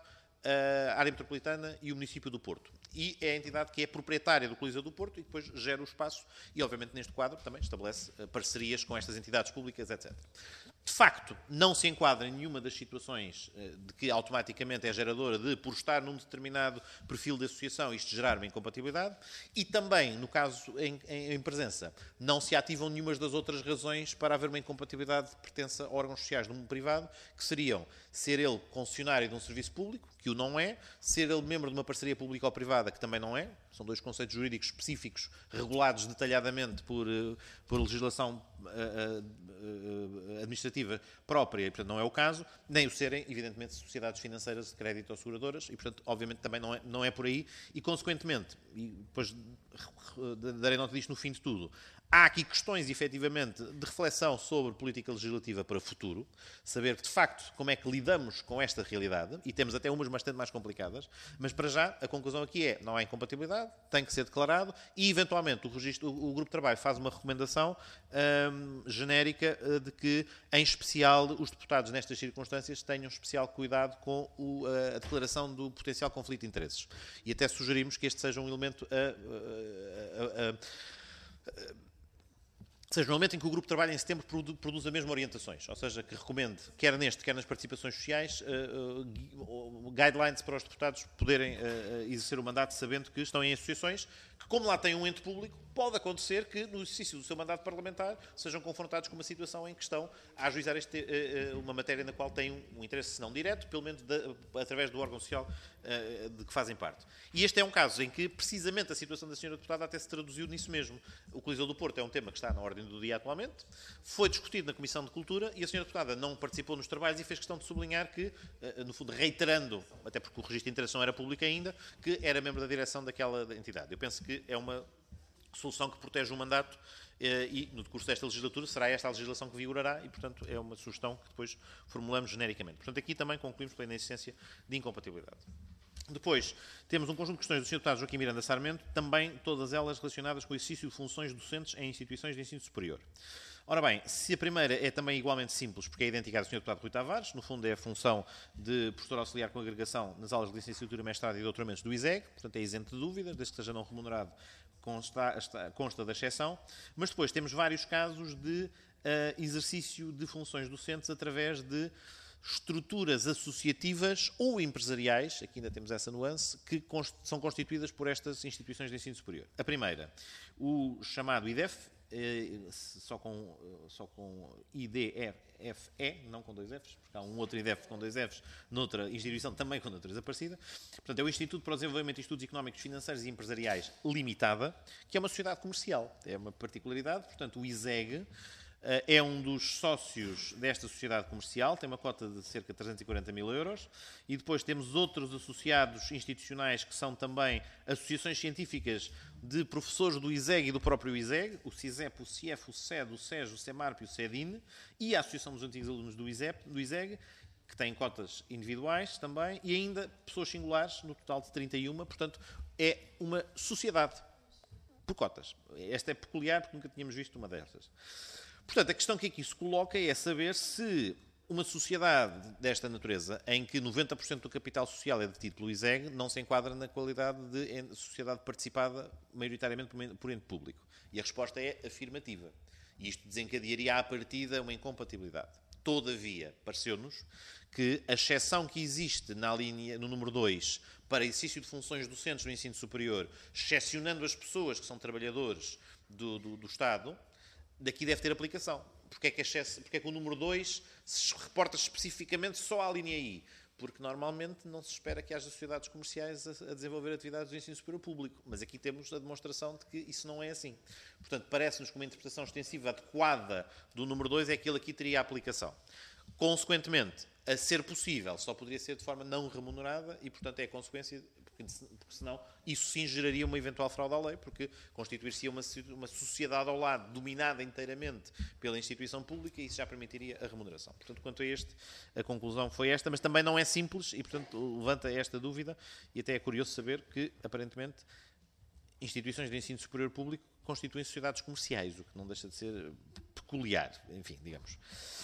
a área metropolitana e o município do Porto. E é a entidade que é proprietária do Coliseu do Porto e depois gera o espaço e, obviamente, neste quadro também estabelece parcerias com estas entidades públicas, etcétera. de facto, não se enquadra em nenhuma das situações de que automaticamente é geradora de, por estar num determinado perfil de associação, isto gerar uma incompatibilidade, e também, no caso em, em, em presença, não se ativam nenhumas das outras razões para haver uma incompatibilidade de pertença a órgãos sociais de um privado, que seriam ser ele concessionário de um serviço público, que o não é, ser ele membro de uma parceria pública ou privada, que também não é, são dois conceitos jurídicos específicos, regulados detalhadamente por, por legislação administrativa própria, e portanto não é o caso, nem o serem, evidentemente, sociedades financeiras de crédito ou seguradoras, e portanto, obviamente, também não é, não é por aí, e consequentemente, e depois darei nota disto no fim de tudo, há aqui questões, efetivamente, de reflexão sobre política legislativa para o futuro, saber, de facto, como é que lidamos com esta realidade, e temos até umas bastante mais complicadas, mas para já a conclusão aqui é, não há incompatibilidade, tem que ser declarado, e eventualmente o, registro, o, o Grupo de Trabalho faz uma recomendação hum, genérica de que, em especial, os deputados nestas circunstâncias tenham especial cuidado com o, a declaração do potencial conflito de interesses. E até sugerimos que este seja um elemento a, a, a, a, a Ou seja, no momento em que o Grupo de Trabalho em setembro produz as mesmas orientações, ou seja, que recomende, quer neste, quer nas participações sociais, uh, uh, guidelines para os deputados poderem uh, exercer o mandato sabendo que estão em associações que, como lá tem um ente público, pode acontecer que, no exercício do seu mandato parlamentar, sejam confrontados com uma situação em que estão a ajuizar este, uh, uma matéria na qual têm um, um interesse, se não direto, pelo menos de, através do órgão social uh, de que fazem parte. E este é um caso em que, precisamente, a situação da senhora deputada até se traduziu nisso mesmo. O Coliseu do Porto é um tema que está na ordem do dia atualmente, foi discutido na Comissão de Cultura e a senhora deputada não participou nos trabalhos e fez questão de sublinhar que, no fundo, reiterando, até porque o registro de interesse não era público ainda, que era membro da direção daquela entidade. Eu penso que é uma solução que protege o mandato e, no decurso desta legislatura, será esta a legislação que vigorará e, portanto, é uma sugestão que depois formulamos genericamente. Portanto, aqui também concluímos pela inexistência de incompatibilidade. Depois, temos um conjunto de questões do senhor Deputado Joaquim Miranda Sarmento, também todas elas relacionadas com o exercício de funções docentes em instituições de ensino superior. Ora bem, se a primeira é também igualmente simples, porque é idêntica à do senhor Deputado Rui Tavares, no fundo é a função de professor auxiliar com agregação nas aulas de licenciatura, mestrado e doutoramentos do I S E G, portanto é isento de dúvida, desde que esteja não remunerado, consta, consta da exceção, mas depois temos vários casos de uh, exercício de funções docentes através de estruturas associativas ou empresariais, aqui ainda temos essa nuance, que const- são constituídas por estas instituições de ensino superior. A primeira, o chamado I D E F, eh, só com, só com I D F E, não com dois Fs, porque há um outro I D E F com dois Fs noutra instituição, também com natureza parecida. Portanto, é o Instituto para o Desenvolvimento de Estudos Económicos, Financeiros e Empresariais Limitada, que é uma sociedade comercial. É uma particularidade, portanto, o I S E G é um dos sócios desta sociedade comercial, tem uma cota de cerca de trezentos e quarenta mil euros, e depois temos outros associados institucionais que são também associações científicas de professores do I S E G e do próprio I S E G, o CISEP, o CIEF, o SED, o SES, o SEMARP e o SEDIN, e a Associação dos Antigos Alunos do I S E P, do I S E G, que têm cotas individuais também, e ainda pessoas singulares, no total de trinta e uma, portanto, é uma sociedade por cotas. Esta é peculiar porque nunca tínhamos visto uma destas. Portanto, a questão que aqui se coloca é saber se uma sociedade desta natureza, em que noventa por cento do capital social é detido pelo I S E G, não se enquadra na qualidade de sociedade participada maioritariamente por ente público. E a resposta é afirmativa. E isto desencadearia à partida uma incompatibilidade. Todavia, pareceu-nos que a exceção que existe na linha, no número dois, para exercício de funções docentes no ensino superior, excepcionando as pessoas que são trabalhadores do, do, do Estado, daqui deve ter aplicação. Porque é que, excesso, porque é que o número dois se reporta especificamente só à linha I? Porque normalmente não se espera que haja sociedades comerciais a, a desenvolver atividades do ensino superior público. Mas aqui temos a demonstração de que isso não é assim. Portanto, parece-nos que uma interpretação extensiva adequada do número dois é que ele aqui teria aplicação. Consequentemente, a ser possível, só poderia ser de forma não remunerada e, portanto, é a consequência, porque, porque senão isso sim geraria uma eventual fraude à lei, porque constituir-se uma, uma sociedade ao lado dominada inteiramente pela instituição pública e isso já permitiria a remuneração. Portanto, quanto a este, a conclusão foi esta, mas também não é simples e, portanto, levanta esta dúvida e até é curioso saber que, aparentemente, instituições de ensino superior público constituem sociedades comerciais, o que não deixa de ser peculiar, enfim, digamos.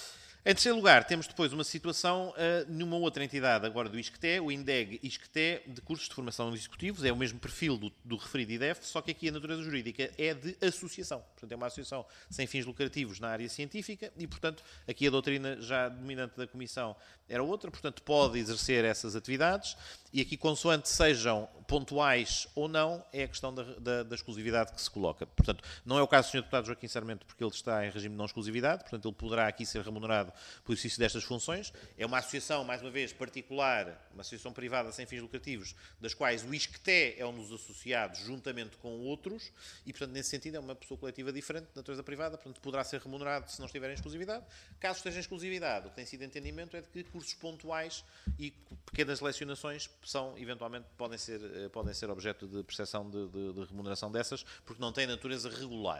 Em terceiro lugar, temos depois uma situação uh, numa outra entidade, agora do ISCTE, o INDEG ISCTE, de cursos de formação executivos, é o mesmo perfil do, do referido I D E F, só que aqui a natureza jurídica é de associação. Portanto, é uma associação sem fins lucrativos na área científica e, portanto, aqui a doutrina já dominante da Comissão era outra, portanto, pode exercer essas atividades e aqui, consoante sejam pontuais ou não, é a questão da, da, da exclusividade que se coloca. Portanto, não é o caso do senhor Deputado Joaquim Sarmento, porque ele está em regime de não exclusividade, portanto, ele poderá aqui ser remunerado pelo exercício destas funções. É uma associação, mais uma vez, particular, uma associação privada sem fins lucrativos, das quais o ISCTE é um dos associados, juntamente com outros, e, portanto, nesse sentido, é uma pessoa coletiva diferente, de natureza privada, portanto, poderá ser remunerado se não estiver em exclusividade. Caso esteja em exclusividade, o que tem sido entendimento é de que cursos pontuais e pequenas lecionações são, eventualmente, podem ser, podem ser objeto de percepção de, de, de remuneração dessas, porque não têm natureza regular.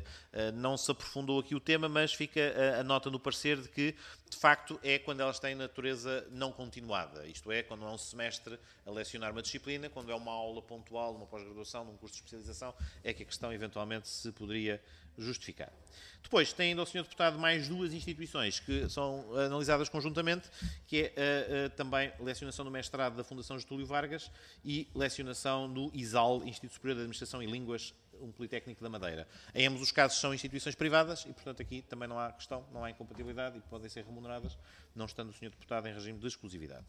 Não se aprofundou aqui o tema, mas fica a nota no parecer de que, de facto, é quando elas têm natureza não continuada. Isto é, quando é um semestre a lecionar uma disciplina, quando é uma aula pontual, numa pós-graduação, num curso de especialização, é que a questão, eventualmente, se poderia justificar. Depois, tem ainda o senhor Deputado mais duas instituições que são analisadas conjuntamente, que é uh, uh, também lecionação do mestrado da Fundação Getúlio Vargas e lecionação do I S A L, Instituto Superior de Administração e Línguas, um Politécnico da Madeira. Em ambos os casos são instituições privadas e, portanto, aqui também não há questão, não há incompatibilidade e podem ser remuneradas, não estando o senhor Deputado em regime de exclusividade.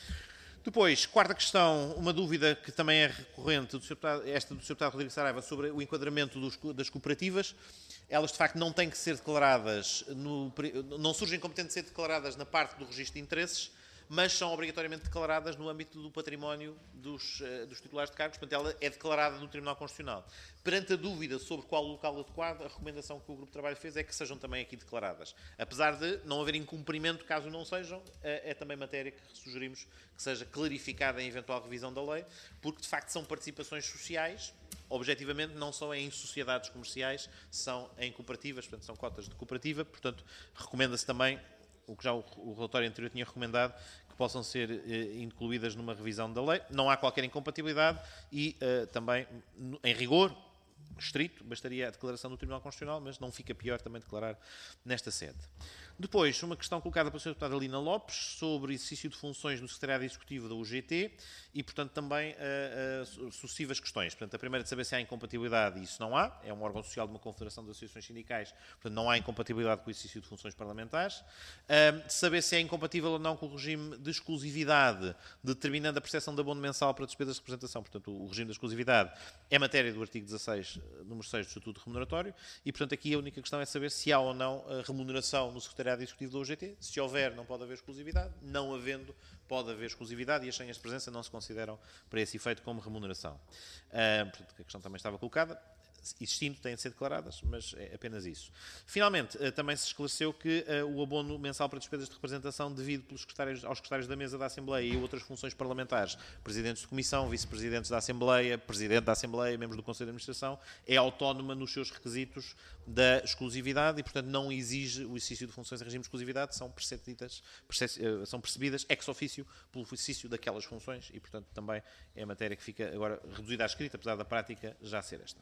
Depois, quarta questão, uma dúvida que também é recorrente, do senhor Deputado, esta do senhor Deputado Rodrigo Saraiva, sobre o enquadramento dos, das cooperativas. Elas, de facto, não têm que ser declaradas, no, não surgem como tendo de ser declaradas na parte do registro de interesses, mas são obrigatoriamente declaradas no âmbito do património dos, dos titulares de cargos. Portanto, ela é declarada no Tribunal Constitucional. Perante a dúvida sobre qual o local adequado, a recomendação que o Grupo de Trabalho fez é que sejam também aqui declaradas. Apesar de não haver incumprimento, caso não sejam, é também matéria que sugerimos que seja clarificada em eventual revisão da lei, porque, de facto, são participações sociais, objetivamente não são em sociedades comerciais, são em cooperativas, portanto, são cotas de cooperativa. Portanto, recomenda-se também o que já o, o relatório anterior tinha recomendado, que possam ser eh, incluídas numa revisão da lei. Não há qualquer incompatibilidade e eh, também, em rigor estrito, bastaria a declaração do Tribunal Constitucional, mas não fica pior também declarar nesta sede. Depois, uma questão colocada pela senhora Deputada Lina Lopes sobre o exercício de funções no Secretariado Executivo da U G T e, portanto, também uh, uh, sucessivas questões. Portanto, a primeira de saber se há incompatibilidade, e isso não há, é um órgão social de uma confederação de associações sindicais, portanto, não há incompatibilidade com o exercício de funções parlamentares. Uh, de saber se é incompatível ou não com o regime de exclusividade, determinando a percepção de abono mensal para despesas de representação. Portanto, o regime da exclusividade é matéria do artigo dezasseis, número seis do Estatuto Remuneratório, e, portanto, aqui a única questão é saber se há ou não a remuneração no Secretariado Executivo da U G T. Se houver, não pode haver exclusividade. Não havendo, pode haver exclusividade e as senhas de presença não se consideram para esse efeito como remuneração. Uh, portanto, a questão também estava colocada. Existindo, têm de ser declaradas, mas é apenas isso. Finalmente, também se esclareceu que uh, o abono mensal para despesas de representação devido pelos secretários, aos secretários da mesa da Assembleia e outras funções parlamentares, presidentes de comissão, vice-presidentes da Assembleia, presidente da Assembleia, membros do Conselho de Administração, é autónoma nos seus requisitos da exclusividade e, portanto, não exige o exercício de funções em regime de exclusividade, são percebidas, são percebidas ex officio pelo exercício daquelas funções e, portanto, também é a matéria que fica agora reduzida à escrita, apesar da prática já ser esta.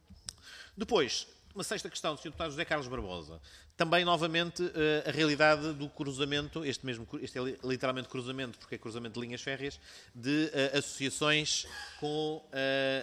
Depois, uma sexta questão do senhor Deputado José Carlos Barbosa. Também, novamente, a realidade do cruzamento, este mesmo, este é literalmente cruzamento, porque é cruzamento de linhas férreas, de uh, associações com, uh,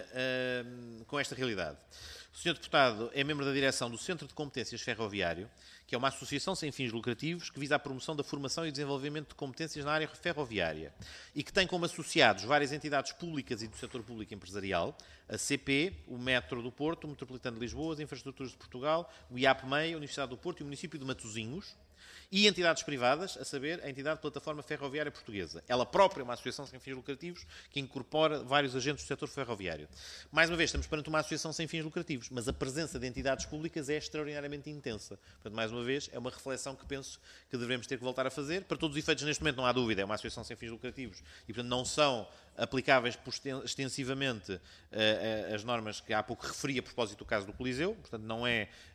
uh, com esta realidade. O senhor Deputado é membro da direção do Centro de Competências Ferroviário, que é uma associação sem fins lucrativos que visa a promoção da formação e desenvolvimento de competências na área ferroviária e que tem como associados várias entidades públicas e do setor público empresarial, a C P, o Metro do Porto, o Metropolitano de Lisboa, as Infraestruturas de Portugal, o I A P M E I, a Universidade do Porto e o município de Matosinhos, e entidades privadas, a saber, a entidade Plataforma Ferroviária Portuguesa. Ela própria é uma associação sem fins lucrativos que incorpora vários agentes do setor ferroviário. Mais uma vez, estamos perante uma associação sem fins lucrativos, mas a presença de entidades públicas é extraordinariamente intensa. Portanto, mais uma vez, é uma reflexão que penso que devemos ter que voltar a fazer. Para todos os efeitos, neste momento, não há dúvida, é uma associação sem fins lucrativos e, portanto, não são aplicáveis extensivamente uh, as normas que há pouco referi a propósito do caso do Coliseu, portanto não é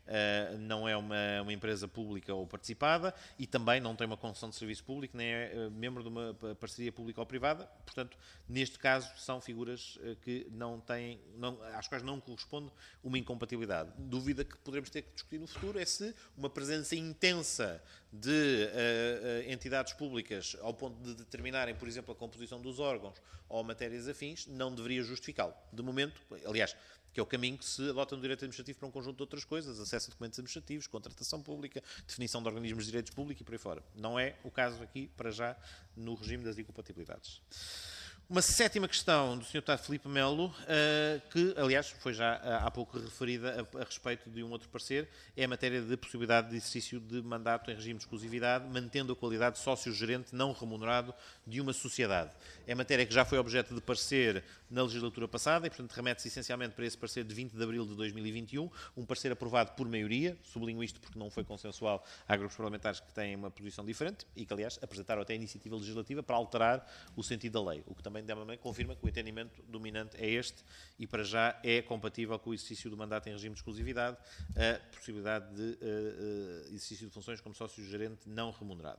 uh, não é uma, uma empresa pública ou participada e também não tem uma concessão de serviço público, nem é uh, membro de uma parceria pública ou privada. Portanto, neste caso, são figuras uh, que não têm, não, às quais não corresponde uma incompatibilidade. Dúvida que poderemos ter que discutir no futuro é se uma presença intensa de uh, uh, entidades públicas ao ponto de determinarem, por exemplo, a composição dos órgãos ou matérias afins, não deveria justificá-lo. De momento, aliás, que é o caminho que se adota no direito administrativo para um conjunto de outras coisas, acesso a documentos administrativos, contratação pública, definição de organismos de direitos públicos e por aí fora. Não é o caso aqui, para já, no regime das incompatibilidades. Uma sétima questão do senhor Deputado Filipe Melo, uh, que, aliás, foi já uh, há pouco referida a, a respeito de um outro parecer, é a matéria de possibilidade de exercício de mandato em regime de exclusividade, mantendo a qualidade de sócio-gerente não remunerado de uma sociedade. É matéria que já foi objeto de parecer na legislatura passada e, portanto, remete-se essencialmente para esse parecer de vinte de abril de dois mil e vinte e um, um parecer aprovado por maioria, sublinho isto porque não foi consensual, há grupos parlamentares que têm uma posição diferente e que, aliás, apresentaram até a iniciativa legislativa para alterar o sentido da lei, o que também também confirma que o entendimento dominante é este e para já é compatível com o exercício do mandato em regime de exclusividade, a possibilidade de uh, uh, exercício de funções como sócio-gerente não remunerado.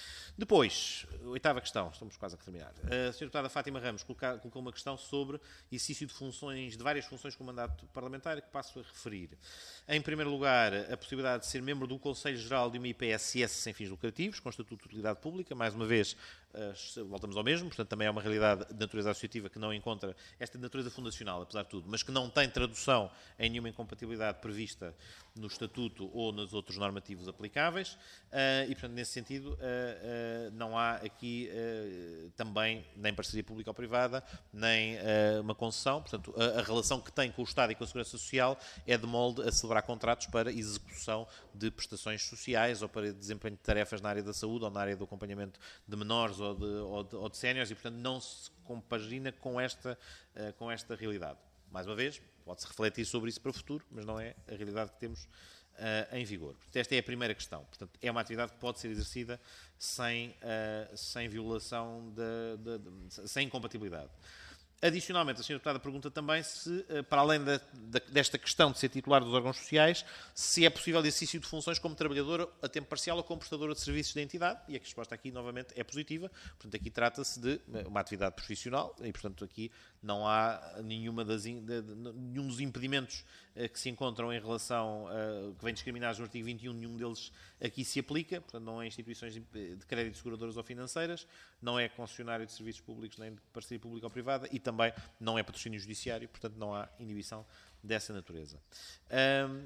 Depois, oitava questão, estamos quase a terminar. A senhora Deputada Fátima Ramos coloca, colocou uma questão sobre exercício de funções, de várias funções com mandato parlamentar, que passo a referir. Em primeiro lugar, a possibilidade de ser membro do Conselho Geral de uma I P S S sem fins lucrativos, com estatuto de utilidade pública, mais uma vez, uh, voltamos ao mesmo, portanto também é uma realidade de natureza associativa que não encontra esta natureza fundacional, apesar de tudo, mas que não tem tradução em nenhuma incompatibilidade prevista no estatuto ou nos outros normativos aplicáveis, uh, e portanto nesse sentido uh, uh, não há aqui uh, também nem parceria pública ou privada, nem uh, uma concessão, portanto a, a relação que tem com o Estado e com a Segurança Social é de molde a celebrar contratos para execução de prestações sociais ou para desempenho de tarefas na área da saúde ou na área do acompanhamento de menores ou de, ou de, ou de séniores e portanto não se compagina com esta, uh, com esta realidade. Mais uma vez, pode-se refletir sobre isso para o futuro, mas não é a realidade que temos uh, em vigor. Portanto, esta é a primeira questão. Portanto, é uma atividade que pode ser exercida sem, uh, sem violação, de, de, de, sem incompatibilidade. Adicionalmente, a senhora Deputada pergunta também se, para além da, da, desta questão de ser titular dos órgãos sociais, se é possível exercício de funções como trabalhadora a tempo parcial ou como prestadora de serviços da entidade, e a resposta aqui, novamente, é positiva. Portanto, aqui trata-se de uma atividade profissional e, portanto, aqui não há nenhuma das, de, de, nenhum dos impedimentos uh, que se encontram em relação, uh, que vem discriminados no artigo vinte e um, nenhum deles aqui se aplica. Portanto, não é instituições de crédito seguradoras ou financeiras, não é concessionário de serviços públicos nem de parceria pública ou privada e também não é patrocínio judiciário, portanto não há inibição dessa natureza. Um,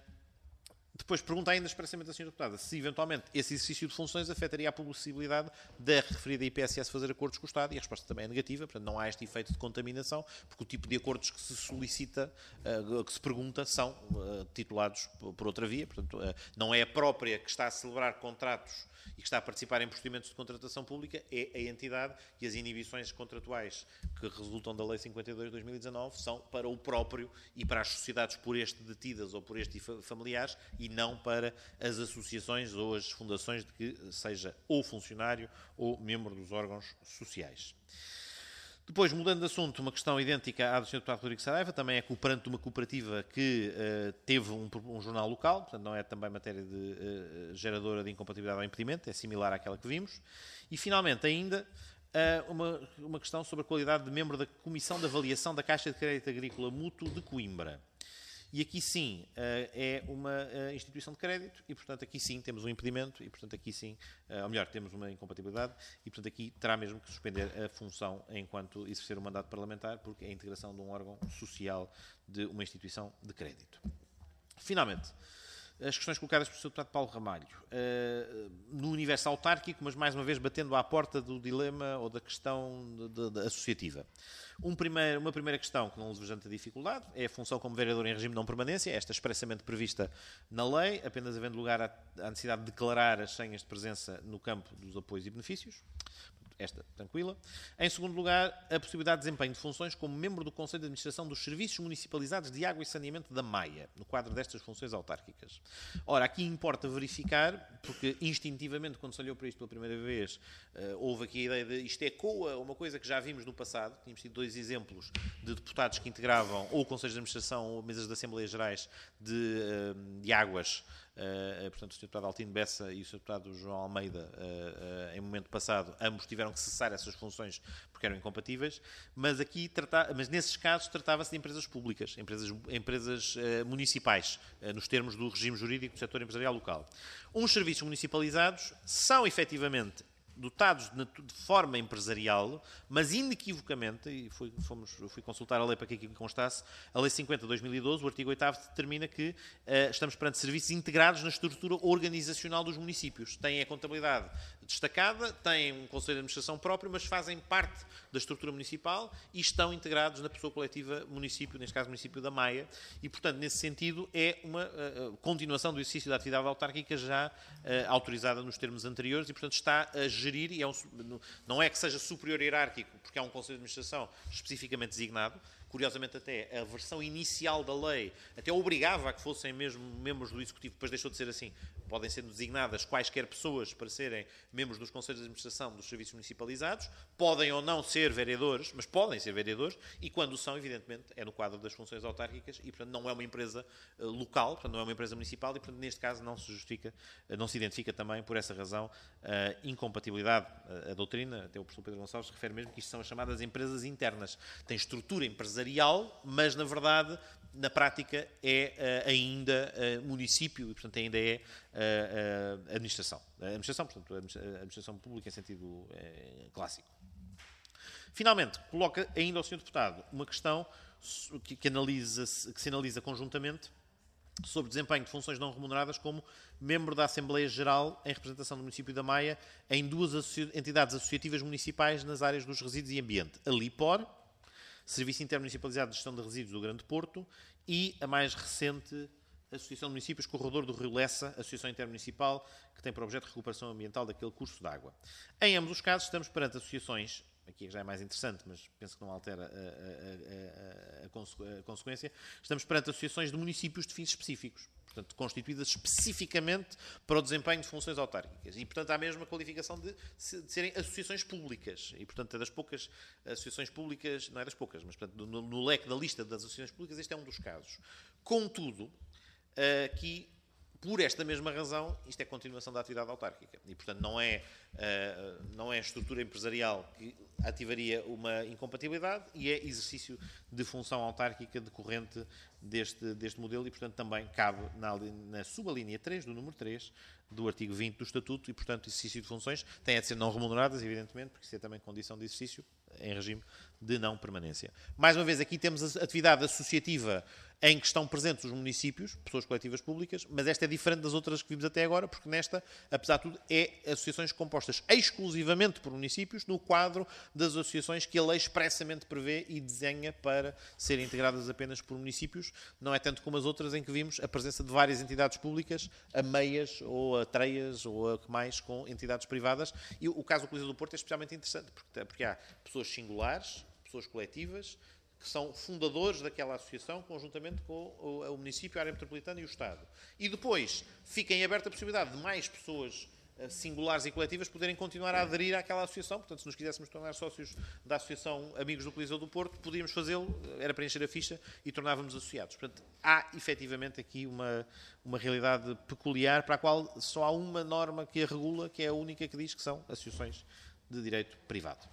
Depois pergunta ainda expressamente a senhora Deputada se eventualmente esse exercício de funções afetaria a possibilidade da referida I P S S fazer acordos com o Estado, e a resposta também é negativa, portanto não há este efeito de contaminação, porque o tipo de acordos que se solicita, uh, que se pergunta, são uh, titulados por outra via, portanto uh, não é a própria que está a celebrar contratos e que está a participar em procedimentos de contratação pública, é a entidade, e as inibições contratuais que resultam da Lei cinquenta e dois de dois mil e dezanove são para o próprio e para as sociedades por este detidas ou por este familiares e não para as associações ou as fundações de que seja ou funcionário ou membro dos órgãos sociais. Depois, mudando de assunto, uma questão idêntica à do senhor Deputado Rodrigo Saraiva, também é cooperante de uma cooperativa que uh, teve um, um jornal local, portanto não é também matéria de uh, geradora de incompatibilidade ou impedimento, é similar àquela que vimos. E, finalmente, ainda uh, uma, uma questão sobre a qualidade de membro da Comissão de Avaliação da Caixa de Crédito Agrícola Mútuo de Coimbra. E aqui sim é uma instituição de crédito e, portanto, aqui sim temos um impedimento e, portanto, aqui sim, ou melhor, temos uma incompatibilidade e, portanto, aqui terá mesmo que suspender a função enquanto exercer o mandato parlamentar, porque é a integração de um órgão social de uma instituição de crédito. Finalmente, as questões colocadas pelo senhor Deputado Paulo Ramalho, uh, no universo autárquico, mas mais uma vez batendo à porta do dilema ou da questão de, de, de associativa. Um primeiro, uma primeira questão que não lhes vejo tanta dificuldade é a função como vereador em regime de não permanência, esta expressamente prevista na lei, apenas havendo lugar à, à necessidade de declarar as senhas de presença no campo dos apoios e benefícios. esta tranquila. Em segundo lugar, a possibilidade de desempenho de funções como membro do Conselho de Administração dos Serviços Municipalizados de Água e Saneamento da Maia, no quadro destas funções autárquicas. Ora, aqui importa verificar, porque instintivamente, quando se olhou para isto pela primeira vez, uh, houve aqui a ideia de isto ecoa uma coisa que já vimos no passado. Tínhamos tido dois exemplos de deputados que integravam ou Conselhos de Administração ou mesas de Assembleias Gerais de, uh, de Águas. Uh, portanto, o senhor Deputado Altino Bessa e o senhor Deputado João Almeida, uh, uh, em momento passado, ambos tiveram que cessar essas funções porque eram incompatíveis, mas aqui trata, mas nesses casos tratava-se de empresas públicas, empresas, empresas uh, municipais, uh, nos termos do regime jurídico do setor empresarial local. Uns serviços municipalizados são efetivamente dotados de forma empresarial, mas inequivocamente, e fui, fomos, fui consultar a lei para que aqui constasse, a Lei cinquenta de dois mil e doze, o artigo oitavo determina que uh, estamos perante serviços integrados na estrutura organizacional dos municípios. Têm a contabilidade destacada, têm um Conselho de Administração próprio, mas fazem parte da estrutura municipal e estão integrados na pessoa coletiva município, neste caso município da Maia, e, portanto, nesse sentido, é uma uh, continuação do exercício da atividade autárquica já uh, autorizada nos termos anteriores e, portanto, está a gerir, e é um, não é que seja superior hierárquico, porque há um Conselho de Administração especificamente designado. Curiosamente, até a versão inicial da lei até obrigava a que fossem mesmo membros do Executivo, depois deixou de ser assim. Podem ser designadas quaisquer pessoas para serem membros dos Conselhos de Administração dos Serviços Municipalizados, podem ou não ser vereadores, mas podem ser vereadores, e quando são, evidentemente, é no quadro das funções autárquicas e, portanto, não é uma empresa uh, local, portanto, não é uma empresa municipal e, portanto, neste caso não se justifica, uh, não se identifica também, por essa razão, uh, incompatibilidade. Uh, a doutrina, até o professor Pedro Gonçalves refere mesmo que isto são as chamadas empresas internas. Tem estrutura empresarial, mas, na verdade, na prática é uh, ainda uh, município e, portanto, ainda é uh, uh, administração. A administração, portanto, a administração pública em sentido uh, clássico. Finalmente, coloca ainda ao senhor Deputado uma questão que, que, analisa, que se analisa conjuntamente sobre desempenho de funções não remuneradas como membro da Assembleia Geral em representação do município da Maia em duas associ- entidades associativas municipais nas áreas dos resíduos e ambiente. A LIPOR, Serviço Intermunicipalizado de Gestão de Resíduos do Grande Porto, e a mais recente Associação de Municípios Corredor do Rio Lessa, Associação Intermunicipal, que tem por objeto a recuperação ambiental daquele curso de água. Em ambos os casos estamos perante associações, aqui já é mais interessante, mas penso que não altera a, a, a, a, consequ- a consequência, estamos perante associações de municípios de fins específicos, portanto, constituídas especificamente para o desempenho de funções autárquicas. E, portanto, há mesmo a qualificação de, de serem associações públicas. E, portanto, é das poucas associações públicas, não é das poucas, mas, portanto, no, no leque da lista das associações públicas, este é um dos casos. Contudo, aqui, por esta mesma razão, isto é continuação da atividade autárquica. E, portanto, não é, não é a estrutura empresarial que ativaria uma incompatibilidade e é exercício de função autárquica decorrente deste, deste modelo e, portanto, também cabe na, na subalínea três, do número três, do artigo vinte do Estatuto e, portanto, exercício de funções têm de ser não remuneradas, evidentemente, porque isso é também condição de exercício em regime de não permanência. Mais uma vez, aqui temos a atividade associativa em que estão presentes os municípios, pessoas coletivas públicas, mas esta é diferente das outras que vimos até agora, porque nesta, apesar de tudo, é associações compostas exclusivamente por municípios no quadro das associações que a lei expressamente prevê e desenha para serem integradas apenas por municípios. Não é tanto como as outras em que vimos a presença de várias entidades públicas, a meias ou a treias ou a que mais com entidades privadas. E o caso do Coliseu do Porto é especialmente interessante, porque, porque há pessoas singulares, pessoas coletivas, que são fundadores daquela associação, conjuntamente com o, o município, a área metropolitana e o Estado. E depois fica em aberta a possibilidade de mais pessoas uh, singulares e coletivas poderem continuar a aderir àquela associação. Portanto, se nos quiséssemos tornar sócios da Associação Amigos do Coliseu do Porto, podíamos fazê-lo, era preencher a ficha e tornávamos associados. Portanto, há efetivamente aqui uma, uma realidade peculiar para a qual só há uma norma que a regula, que é a única que diz que são associações de direito privado.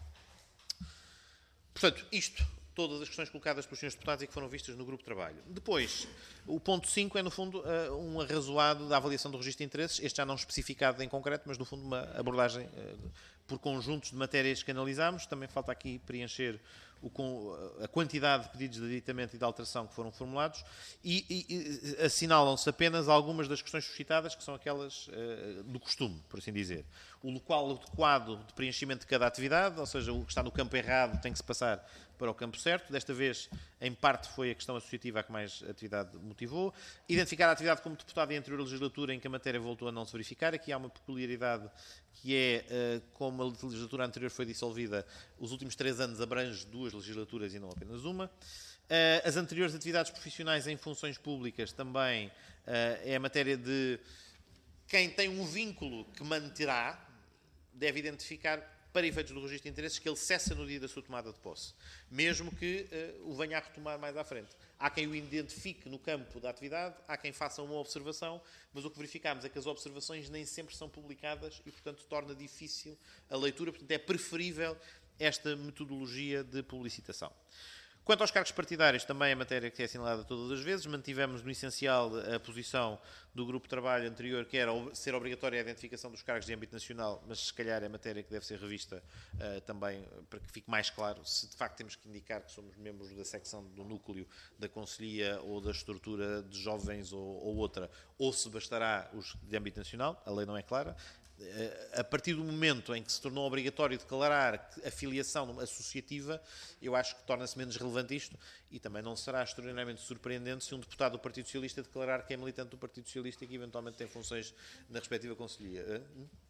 Portanto, isto, todas as questões colocadas pelos senhores deputados e que foram vistas no grupo de trabalho. Depois, o ponto cinco é, no fundo, um arrazoado da avaliação do registro de interesses, este já não especificado em concreto, mas, no fundo, uma abordagem por conjuntos de matérias que analisámos. Também falta aqui preencher o, a quantidade de pedidos de aditamento e de alteração que foram formulados e, e, e assinalam-se apenas algumas das questões suscitadas, que são aquelas uh, do costume, por assim dizer. O local adequado de preenchimento de cada atividade, ou seja, o que está no campo errado tem que se passar para o campo certo. Desta vez, em parte, foi a questão associativa a que mais a atividade motivou. Identificar a atividade como deputado em anterior legislatura em que a matéria voltou a não se verificar. Aqui há uma peculiaridade que é, como a legislatura anterior foi dissolvida, os últimos três anos abrange duas legislaturas e não apenas uma. As anteriores atividades profissionais em funções públicas também é a matéria de quem tem um vínculo que manterá, deve identificar, para efeitos do registro de interesses, que ele cessa no dia da sua tomada de posse, mesmo que uh, o venha a retomar mais à frente. Há quem o identifique no campo da atividade, há quem faça uma observação, mas o que verificamos é que as observações nem sempre são publicadas e, portanto, torna difícil a leitura. Portanto, é preferível esta metodologia de publicitação. Quanto aos cargos partidários, também é matéria que é assinalada todas as vezes. Mantivemos no essencial a posição do grupo de trabalho anterior, que era ser obrigatória a identificação dos cargos de âmbito nacional, mas se calhar é matéria que deve ser revista uh, também para que fique mais claro se de facto temos que indicar que somos membros da secção do núcleo da Conselhia ou da estrutura de jovens ou, ou outra, ou se bastará os de âmbito nacional. A lei não é clara. A partir do momento em que se tornou obrigatório declarar a filiação associativa, eu acho que torna-se menos relevante isto e também não será extraordinariamente surpreendente se um deputado do Partido Socialista declarar que é militante do Partido Socialista e que eventualmente tem funções na respectiva conselhia.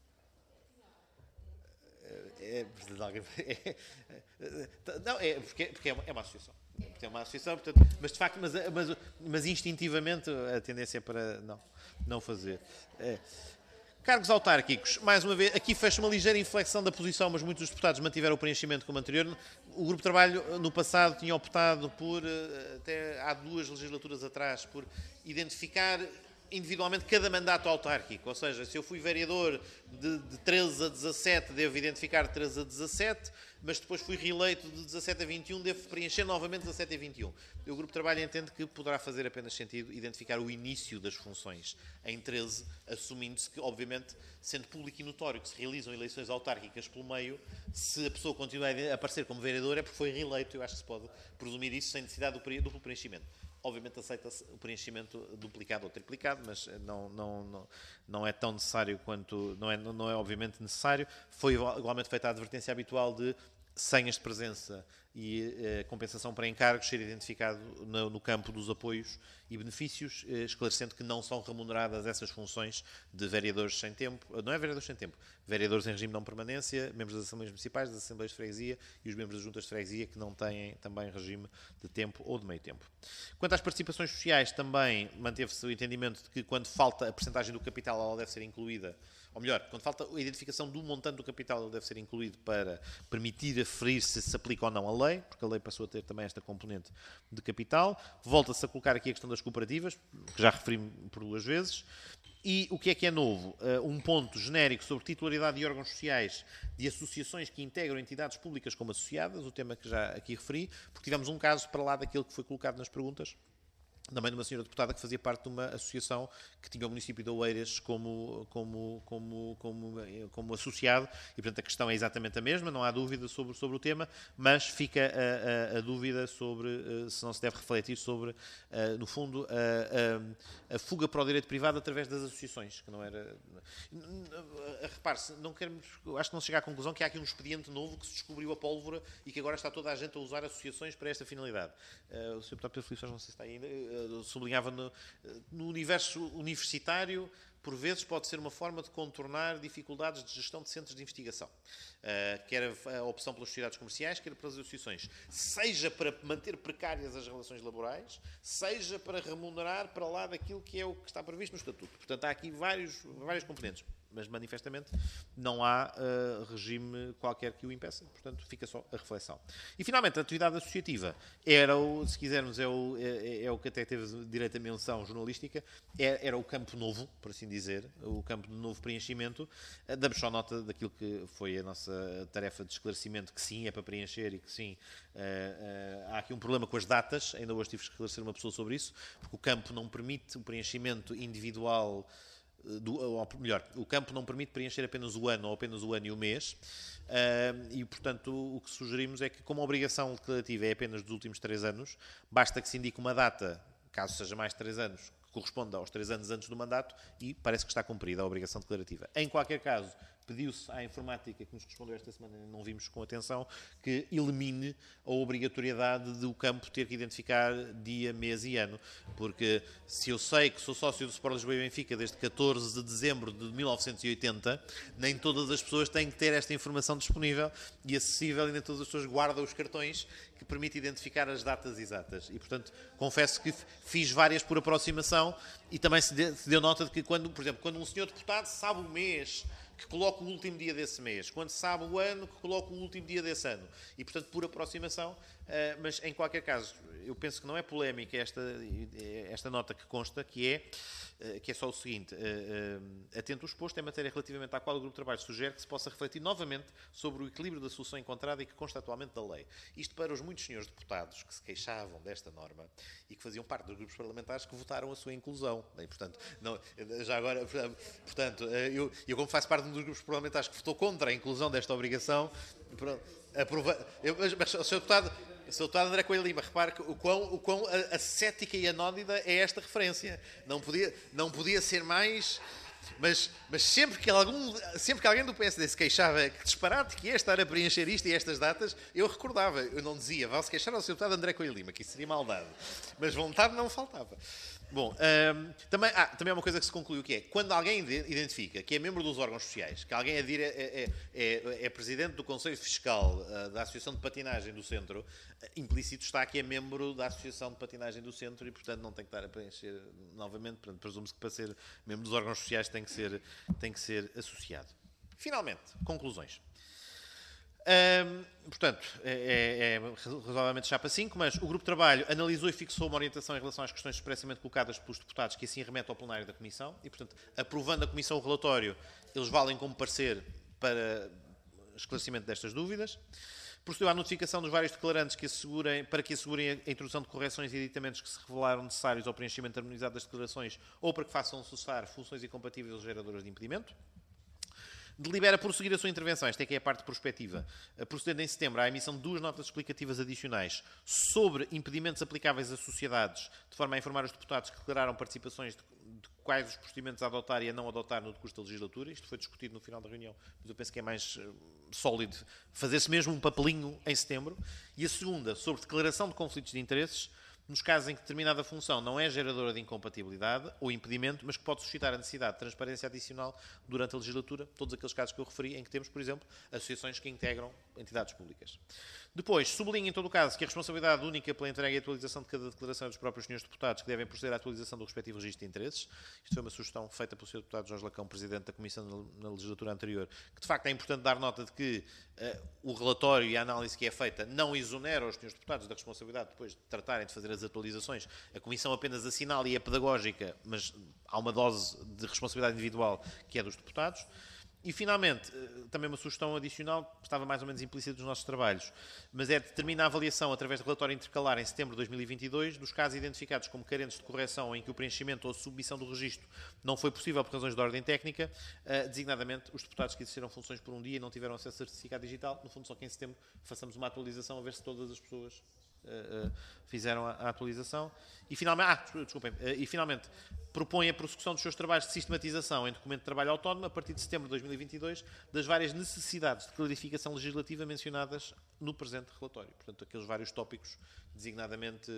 É, é, não, é porque, porque é uma associação. É uma associação, portanto, mas de facto, mas, mas, mas instintivamente a tendência é para não, não fazer. É. Cargos autárquicos, mais uma vez, aqui fecha uma ligeira inflexão da posição, mas muitos dos deputados mantiveram o preenchimento como anterior. O Grupo de Trabalho, no passado, tinha optado por, até há duas legislaturas atrás, por identificar individualmente cada mandato autárquico. Ou seja, se eu fui vereador de, de treze a dezassete, devo identificar treze a dezassete, mas depois fui reeleito de dezassete a vinte e um, devo preencher novamente dezassete a vinte e um. O Grupo de Trabalho entende que poderá fazer apenas sentido identificar o início das funções em treze, assumindo-se que, obviamente, sendo público e notório que se realizam eleições autárquicas pelo meio, se a pessoa continua a aparecer como vereador é porque foi reeleito. Eu acho que se pode presumir isso sem necessidade do duplo preenchimento. Obviamente aceita-se o preenchimento duplicado ou triplicado, mas não, não, não, não é tão necessário quanto... Não é, não é obviamente necessário. Foi igualmente feita a advertência habitual de senhas de presença e eh, compensação para encargos ser identificado no, no campo dos apoios e benefícios, eh, esclarecendo que não são remuneradas essas funções de vereadores sem tempo, não é vereadores sem tempo, vereadores em regime de não permanência, membros das Assembleias Municipais, das Assembleias de Freguesia e os membros das Juntas de Freguesia que não têm também regime de tempo ou de meio tempo. Quanto às participações sociais, também manteve-se o entendimento de que quando falta a percentagem do capital, ela deve ser incluída, ou melhor, quando falta a identificação do montante do capital, ele deve ser incluído para permitir aferir se se aplica ou não a lei, porque a lei passou a ter também esta componente de capital. Volta-se a colocar aqui a questão das cooperativas, que já referi por duas vezes. E o que é que é novo? Uh, um ponto genérico sobre titularidade de órgãos sociais de associações que integram entidades públicas como associadas, o tema que já aqui referi, porque tivemos um caso para lá daquele que foi colocado nas perguntas, também de uma senhora deputada que fazia parte de uma associação que tinha o município de Oeiras como, como, como, como, como associado e, portanto, a questão é exatamente a mesma, não há dúvida sobre, sobre o tema, mas fica a, a, a dúvida sobre uh, se não se deve refletir sobre, uh, no fundo, a, a, a fuga para o direito privado através das associações, que não era... Repare-se, não queremos, acho que não se chega à conclusão que há aqui um expediente novo que se descobriu a pólvora e que agora está toda a gente a usar associações para esta finalidade. Uh, o senhor Deputado Pedro Filipe Soares, não sei se está ainda... Uh, sublinhava no, no universo universitário, por vezes pode ser uma forma de contornar dificuldades de gestão de centros de investigação. Uh, quer a opção pelas sociedades comerciais, quer pelas associações. Seja para manter precárias as relações laborais, seja para remunerar para lá daquilo que é o que está previsto no Estatuto. Portanto, há aqui vários, vários componentes. Mas, manifestamente, não há uh, regime qualquer que o impeça. Portanto, fica só a reflexão. E, finalmente, a atividade associativa era, o, se quisermos, é o, é, é o que até teve direito à menção jornalística, é, era o campo novo, por assim dizer, o campo de novo preenchimento. Uh, damos só nota daquilo que foi a nossa tarefa de esclarecimento, que sim, é para preencher e que sim, uh, uh, há aqui um problema com as datas. Ainda hoje tive que esclarecer uma pessoa sobre isso, porque o campo não permite o preenchimento individual. Do, ou melhor, o campo não permite preencher apenas o ano ou apenas o ano e o mês uh, e, portanto, o que sugerimos é que, como a obrigação declarativa é apenas dos últimos três anos, basta que se indique uma data, caso seja mais de três anos, que corresponda aos três anos antes do mandato e parece que está cumprida a obrigação declarativa. Em qualquer caso, pediu-se à informática, que nos respondeu esta semana, não vimos com atenção, que elimine a obrigatoriedade do campo ter que identificar dia, mês e ano. Porque se eu sei que sou sócio do Sport Lisboa e Benfica desde catorze de dezembro de mil novecentos e oitenta, nem todas as pessoas têm que ter esta informação disponível e acessível, e nem todas as pessoas guardam os cartões que permitem identificar as datas exatas. E, portanto, confesso que fiz várias por aproximação e também se deu nota de que, quando, por exemplo, quando um senhor deputado sabe o mês, que coloca o último dia desse mês, quando sabe o ano, que coloca o último dia desse ano. E, portanto, por aproximação, mas em qualquer caso, eu penso que não é polémica esta, esta nota que consta, que é, que é só o seguinte: atento ao exposto, é matéria relativamente à qual o Grupo de Trabalho sugere que se possa refletir novamente sobre o equilíbrio da solução encontrada e que consta atualmente da lei. Isto para os muitos senhores deputados que se queixavam desta norma e que faziam parte dos grupos parlamentares que votaram a sua inclusão. E, portanto, não, já agora, portanto, eu, eu como faço parte dos grupos parlamentares que votou contra a inclusão desta obrigação, aprova, eu, mas o senhor deputado, o senhor deputado André Coelho Lima, repare que o quão, o quão ascética e anónida é esta referência. Não podia, não podia ser mais... Mas, mas sempre, que algum, sempre que alguém do P S D se queixava que disparate que é estar a preencher isto e estas datas, eu recordava, eu não dizia, vá-se queixar ao senhor deputado André Coelho Lima, que isso seria maldade. Mas vontade não faltava. Bom, hum, também, ah, também há uma coisa que se concluiu, que é, quando alguém identifica que é membro dos órgãos sociais, que alguém é, é, é, é presidente do Conselho Fiscal uh, da Associação de Patinagem do Centro, uh, implícito está que é membro da Associação de Patinagem do Centro e, portanto, não tem que estar a preencher novamente. Portanto, presume-se que para ser membro dos órgãos sociais tem que ser, tem que ser associado. Finalmente, conclusões. Hum, portanto, é, é razoavelmente chapa cinco, mas o Grupo de Trabalho analisou e fixou uma orientação em relação às questões expressamente colocadas pelos deputados, que assim remete ao plenário da Comissão, e, portanto, aprovando a Comissão o relatório, eles valem como parecer para esclarecimento destas dúvidas. Procedeu à notificação dos vários declarantes que assegurem, para que assegurem a introdução de correções e editamentos que se revelaram necessários ao preenchimento harmonizado das declarações ou para que façam cessar funções incompatíveis ou geradoras de impedimento. Delibera prosseguir a sua intervenção, esta é que é a parte prospectiva, procedendo em setembro à emissão de duas notas explicativas adicionais sobre impedimentos aplicáveis a sociedades, de forma a informar os deputados que declararam participações de, de quais os procedimentos a adotar e a não adotar no decurso da legislatura. Isto foi discutido no final da reunião, mas eu penso que é mais uh, sólido fazer-se mesmo um papelinho em setembro. E a segunda, sobre declaração de conflitos de interesses, nos casos em que determinada função não é geradora de incompatibilidade ou impedimento, mas que pode suscitar a necessidade de transparência adicional durante a legislatura, todos aqueles casos que eu referi, em que temos, por exemplo, associações que integram entidades públicas. Depois, sublinho em todo o caso que a responsabilidade única pela entrega e atualização de cada declaração é dos próprios senhores deputados, que devem proceder à atualização do respectivo registro de interesses. Isto foi uma sugestão feita pelo senhor deputado Jorge Lacão, presidente da Comissão na legislatura anterior, que de facto é importante dar nota de que uh, o relatório e a análise que é feita não exonera os senhores deputados da responsabilidade depois de tratarem de fazer as atualizações. A Comissão apenas assinala e é pedagógica, mas há uma dose de responsabilidade individual que é dos deputados. E, finalmente, também uma sugestão adicional, estava mais ou menos implícita dos nossos trabalhos, mas é determinar a avaliação, através de relatório intercalar em setembro de dois mil e vinte e dois, dos casos identificados como carentes de correção em que o preenchimento ou submissão do registro não foi possível por razões de ordem técnica, designadamente os deputados que exerceram funções por um dia e não tiveram acesso a certificado digital. No fundo, só que em setembro façamos uma atualização a ver se todas as pessoas Uh, uh, fizeram a, a atualização. E finalmente, ah, desculpem, uh, e finalmente propõe a prossecução dos seus trabalhos de sistematização em documento de trabalho autónomo a partir de setembro de dois mil e vinte e dois das várias necessidades de clarificação legislativa mencionadas no presente relatório. Portanto, aqueles vários tópicos, designadamente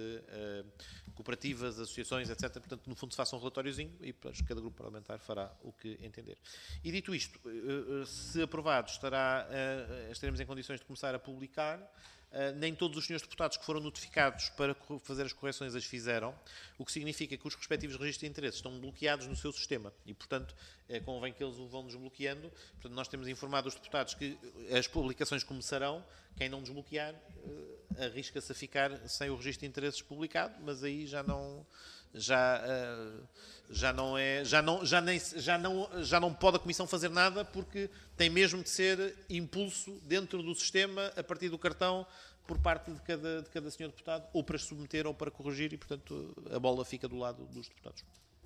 uh, cooperativas, associações, etcétera. Portanto, no fundo, se faça um relatóriozinho e cada grupo parlamentar fará o que entender. E dito isto, uh, uh, se aprovado, estará, uh, estaremos em condições de começar a publicar. Uh, nem todos os senhores deputados que foram notificados para fazer as correções as fizeram, o que significa que os respectivos registros de interesses estão bloqueados no seu sistema e, portanto, uh, convém que eles o vão desbloqueando. Portanto, nós temos informado os deputados que as publicações começarão. Quem não desbloquear uh, arrisca-se a ficar sem o registro de interesses publicado, mas aí já não... Já, uh, já não é já não já nem já não já não pode a Comissão fazer nada, porque tem mesmo de ser impulso dentro do sistema a partir do cartão por parte de cada de cada senhor deputado, ou para submeter ou para corrigir, e portanto a bola fica do lado dos deputados.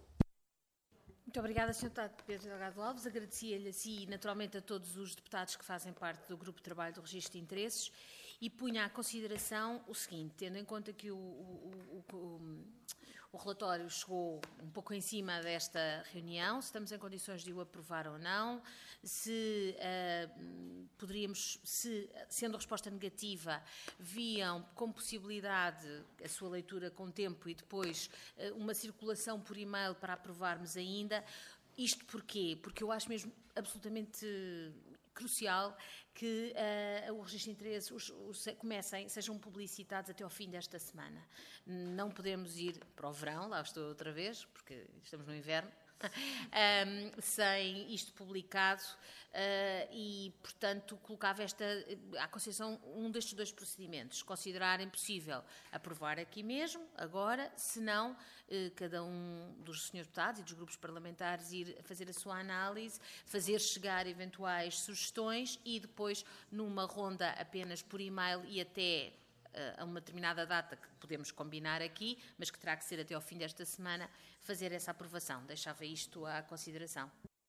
Muito obrigada, senhor Deputado Pedro Delgado Alves. Agradecia-lhe a si e naturalmente a todos os deputados que fazem parte do Grupo de Trabalho do Registro de Interesses, e punha à consideração o seguinte, tendo em conta que o, o, o, o O relatório chegou um pouco em cima desta reunião, se estamos em condições de o aprovar ou não, se uh, poderíamos, se, sendo a resposta negativa, viam com possibilidade a sua leitura com tempo e depois uh, uma circulação por e-mail para aprovarmos ainda. Isto porquê? Porque eu acho mesmo absolutamente crucial que uh, o registro de interesses os, os, comecem, sejam publicitados até ao fim desta semana. Não podemos ir para o verão, lá estou outra vez, porque estamos no inverno, um, sem isto publicado uh, e, portanto, colocava esta, à consideração um destes dois procedimentos. Considerarem possível aprovar aqui mesmo, agora, se não, uh, cada um dos senhores deputados e dos grupos parlamentares ir fazer a sua análise, fazer chegar eventuais sugestões e depois, numa ronda apenas por e-mail e até a uma determinada data que podemos combinar aqui, mas que terá que ser até ao fim desta semana, fazer essa aprovação. Deixava isto à consideração.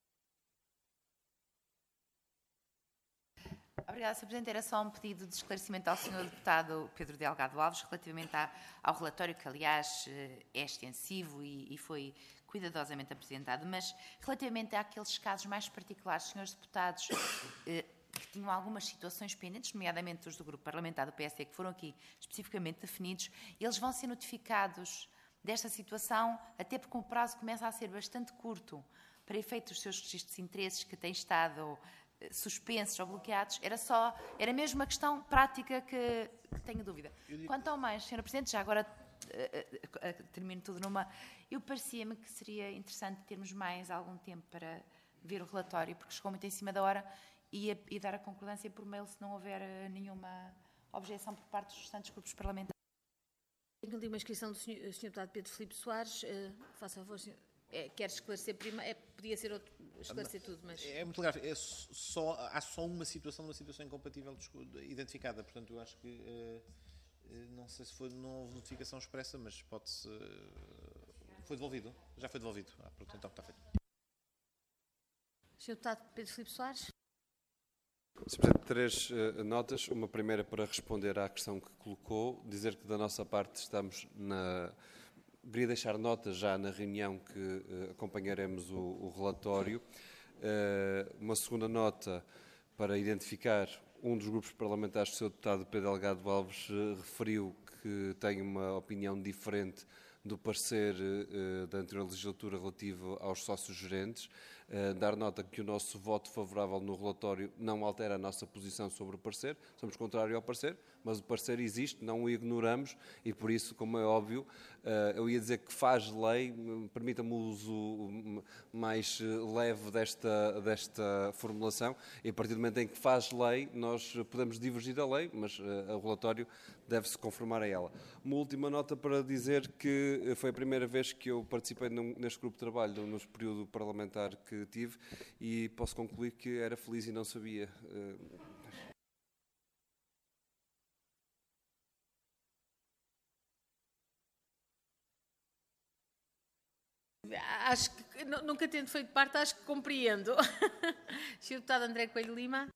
Obrigada, senhor Presidente. Era só um pedido de esclarecimento ao senhor Deputado Pedro Delgado Alves relativamente à, ao relatório, que aliás é extensivo e, e foi cuidadosamente apresentado, mas relativamente àqueles casos mais particulares, senhores Deputados, eh, que tinham algumas situações pendentes, nomeadamente os do grupo parlamentar do P S D, que foram aqui especificamente definidos, eles vão ser notificados desta situação, até porque o prazo começa a ser bastante curto para efeito dos seus registros de interesses que têm estado suspensos ou bloqueados. Era só, era mesmo uma questão prática que, que tenho dúvida. Quanto ao mais, senhora Presidente, já agora uh, uh, uh, termino tudo numa... Eu parecia-me que seria interessante termos mais algum tempo para ver o relatório, porque chegou muito em cima da hora, E, a, e dar a concordância por mail se não houver uh, nenhuma objeção por parte dos restantes grupos parlamentares. Tenho ali uma inscrição do senhor Deputado Pedro Filipe Soares. Uh, faça favor, senhor. É, quer esclarecer primeiro? É, podia ser outro, esclarecer tudo, mas... É muito grave. É só, há só uma situação, uma situação incompatível identificada. Portanto, eu acho que... Uh, não sei se foi, não houve notificação expressa, mas pode-se... Uh, foi devolvido. Já foi devolvido. Ah, pronto, então está feito. senhor Deputado Pedro Filipe Soares. senhor Presidente, três uh, notas. Uma primeira para responder à questão que colocou, dizer que da nossa parte estamos na... Queria deixar nota já na reunião que uh, acompanharemos o, o relatório. Uh, uma segunda nota para identificar um dos grupos parlamentares, o senhor Deputado Pedro Delgado Alves, uh, referiu que tem uma opinião diferente do parecer uh, da anterior legislatura relativo aos sócios gerentes. Uh, dar nota que o nosso voto favorável no relatório não altera a nossa posição sobre o parecer, somos contrários ao parecer, mas o parecer existe, não o ignoramos e por isso, como é óbvio, uh, eu ia dizer que faz lei, permita-me o uso mais leve desta, desta formulação, e a partir do momento em que faz lei, nós podemos divergir da lei, mas uh, o relatório deve-se conformar a ela. Uma última nota para dizer que foi a primeira vez que eu participei num, neste grupo de trabalho, no período parlamentar que tive, e posso concluir que era feliz e não sabia. Acho que, nunca tendo feito parte, acho que compreendo. senhor Deputado André Coelho Lima.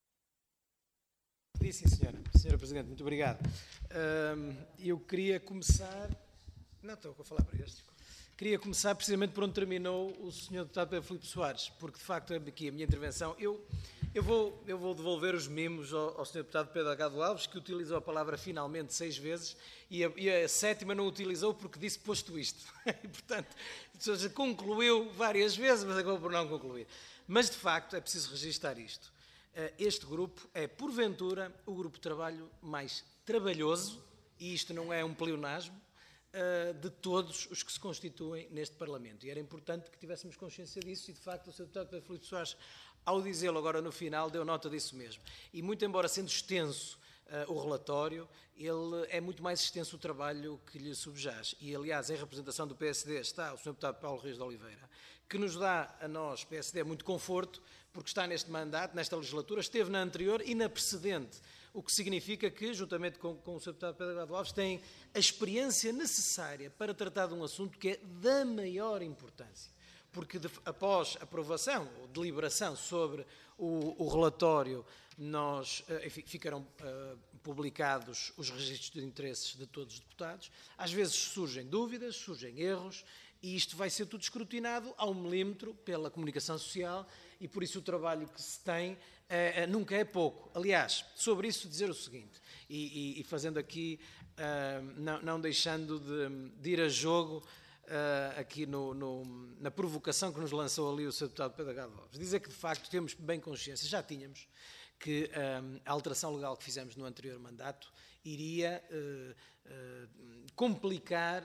Sim, senhora. Senhora Presidente, muito obrigado. Eu queria começar... Não, estou a falar para este. Queria começar precisamente por onde terminou o senhor Deputado Pedro Filipe Soares, porque de facto aqui a minha intervenção, eu, eu, vou, eu vou devolver os mimos ao, ao senhor Deputado Pedro Delgado Alves, que utilizou a palavra finalmente seis vezes, e a, e a sétima não utilizou porque disse posto isto. E, portanto, concluiu várias vezes, mas acabou por não concluir. Mas de facto é preciso registar isto. Este grupo é, porventura, o grupo de trabalho mais trabalhoso, e isto não é um pleonasmo, de todos os que se constituem neste Parlamento. E era importante que tivéssemos consciência disso e, de facto, o senhor Deputado Pedro Filipe Soares, ao dizê-lo agora no final, deu nota disso mesmo. E, muito embora sendo extenso uh, o relatório, ele é muito mais extenso o trabalho que lhe subjaz. E, aliás, em representação do P S D está o senhor Deputado Paulo Reis de Oliveira, que nos dá a nós, P S D, muito conforto, porque está neste mandato, nesta legislatura, esteve na anterior e na precedente, o que significa que, juntamente com, com o senhor Deputado Pedro Delgado Alves, tem a experiência necessária para tratar de um assunto que é da maior importância. Porque de, após aprovação ou deliberação sobre o, o relatório, nós, enfim, ficaram uh, publicados os registros de interesses de todos os deputados. Às vezes surgem dúvidas, surgem erros, e isto vai ser tudo escrutinado ao milímetro pela comunicação social, e por isso o trabalho que se tem eh, nunca é pouco. Aliás, sobre isso dizer o seguinte, e, e, e fazendo aqui, uh, não, não deixando de, de ir a jogo uh, aqui no, no, na provocação que nos lançou ali o senhor deputado Pedro Delgado Alves, dizer que de facto temos bem consciência, já tínhamos, que um, a alteração legal que fizemos no anterior mandato iria uh, uh, complicar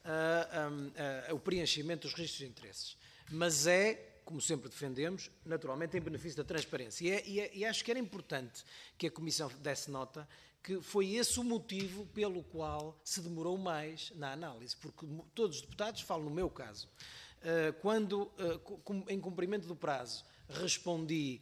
uh, um, uh, o preenchimento dos registros de interesses. Mas é, como sempre defendemos, naturalmente em benefício da transparência. E, é, e, é, e acho que era importante que a Comissão desse nota que foi esse o motivo pelo qual se demorou mais na análise, porque todos os deputados, falo no meu caso, uh, quando, uh, em cumprimento do prazo, respondi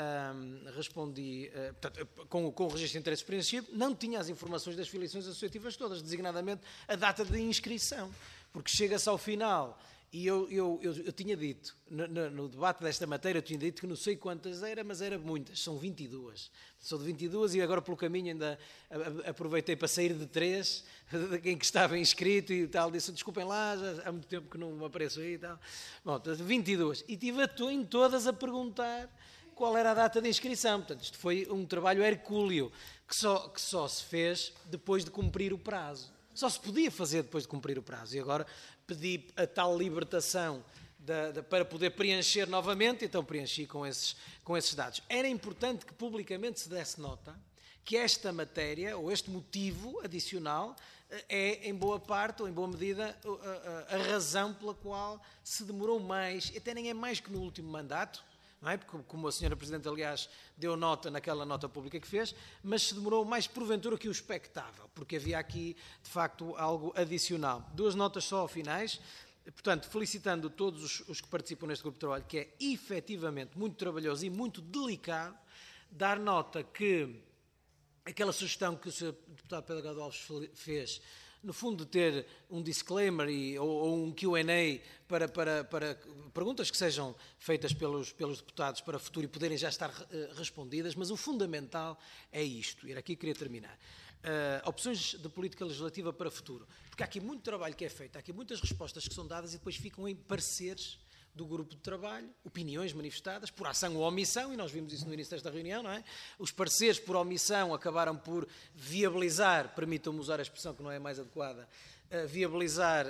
Um, respondi uh, portanto, com, com o registro de interesses preenchido, não tinha as informações das filiações associativas todas, designadamente a data de inscrição, porque chega-se ao final, e eu, eu, eu, eu tinha dito, no, no, no debate desta matéria, eu tinha dito que não sei quantas era, mas era muitas, são vinte e duas. Sou de vinte e duas e agora pelo caminho ainda aproveitei para sair de três, em que estava inscrito e tal, disse, desculpem lá, já há muito tempo que não apareço aí e tal. Bom, vinte e duas. E estive em todas a perguntar qual era a data de inscrição. Portanto, isto foi um trabalho hercúleo que só, que só se fez depois de cumprir o prazo. Só se podia fazer depois de cumprir o prazo. E agora pedi a tal libertação da, da, para poder preencher novamente, então preenchi com esses, com esses dados. Era importante que publicamente se desse nota que esta matéria, ou este motivo adicional, é, em boa parte, ou em boa medida, a, a, a razão pela qual se demorou mais, até nem é mais que no último mandato, não é? Porque, como a senhora Presidente, aliás, deu nota naquela nota pública que fez, mas se demorou mais porventura que o expectável, porque havia aqui, de facto, algo adicional. Duas notas só ao finais. Portanto, felicitando todos os, os que participam neste grupo de trabalho, que é efetivamente muito trabalhoso e muito delicado, dar nota que aquela sugestão que o senhor deputado Pedro Delgado Alves fez, no fundo, de ter um disclaimer e, ou, ou um Q and A para, para, para perguntas que sejam feitas pelos, pelos deputados para o futuro e poderem já estar uh, respondidas, mas o fundamental é isto. E era aqui que queria terminar. Uh, opções de política legislativa para o futuro. Porque há aqui muito trabalho que é feito, há aqui muitas respostas que são dadas e depois ficam em pareceres do grupo de trabalho, opiniões manifestadas por ação ou omissão, e nós vimos isso no início desta reunião, não é? Os pareceres por omissão acabaram por viabilizar, permitam-me usar a expressão que não é mais adequada, uh, viabilizar,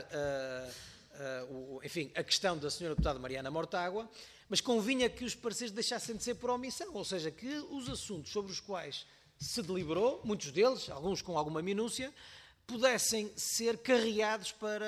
uh, uh, o, enfim, a questão da senhora deputada Mariana Mortágua, mas convinha que os pareceres deixassem de ser por omissão, ou seja, que os assuntos sobre os quais se deliberou, muitos deles, alguns com alguma minúcia, pudessem ser carreados para,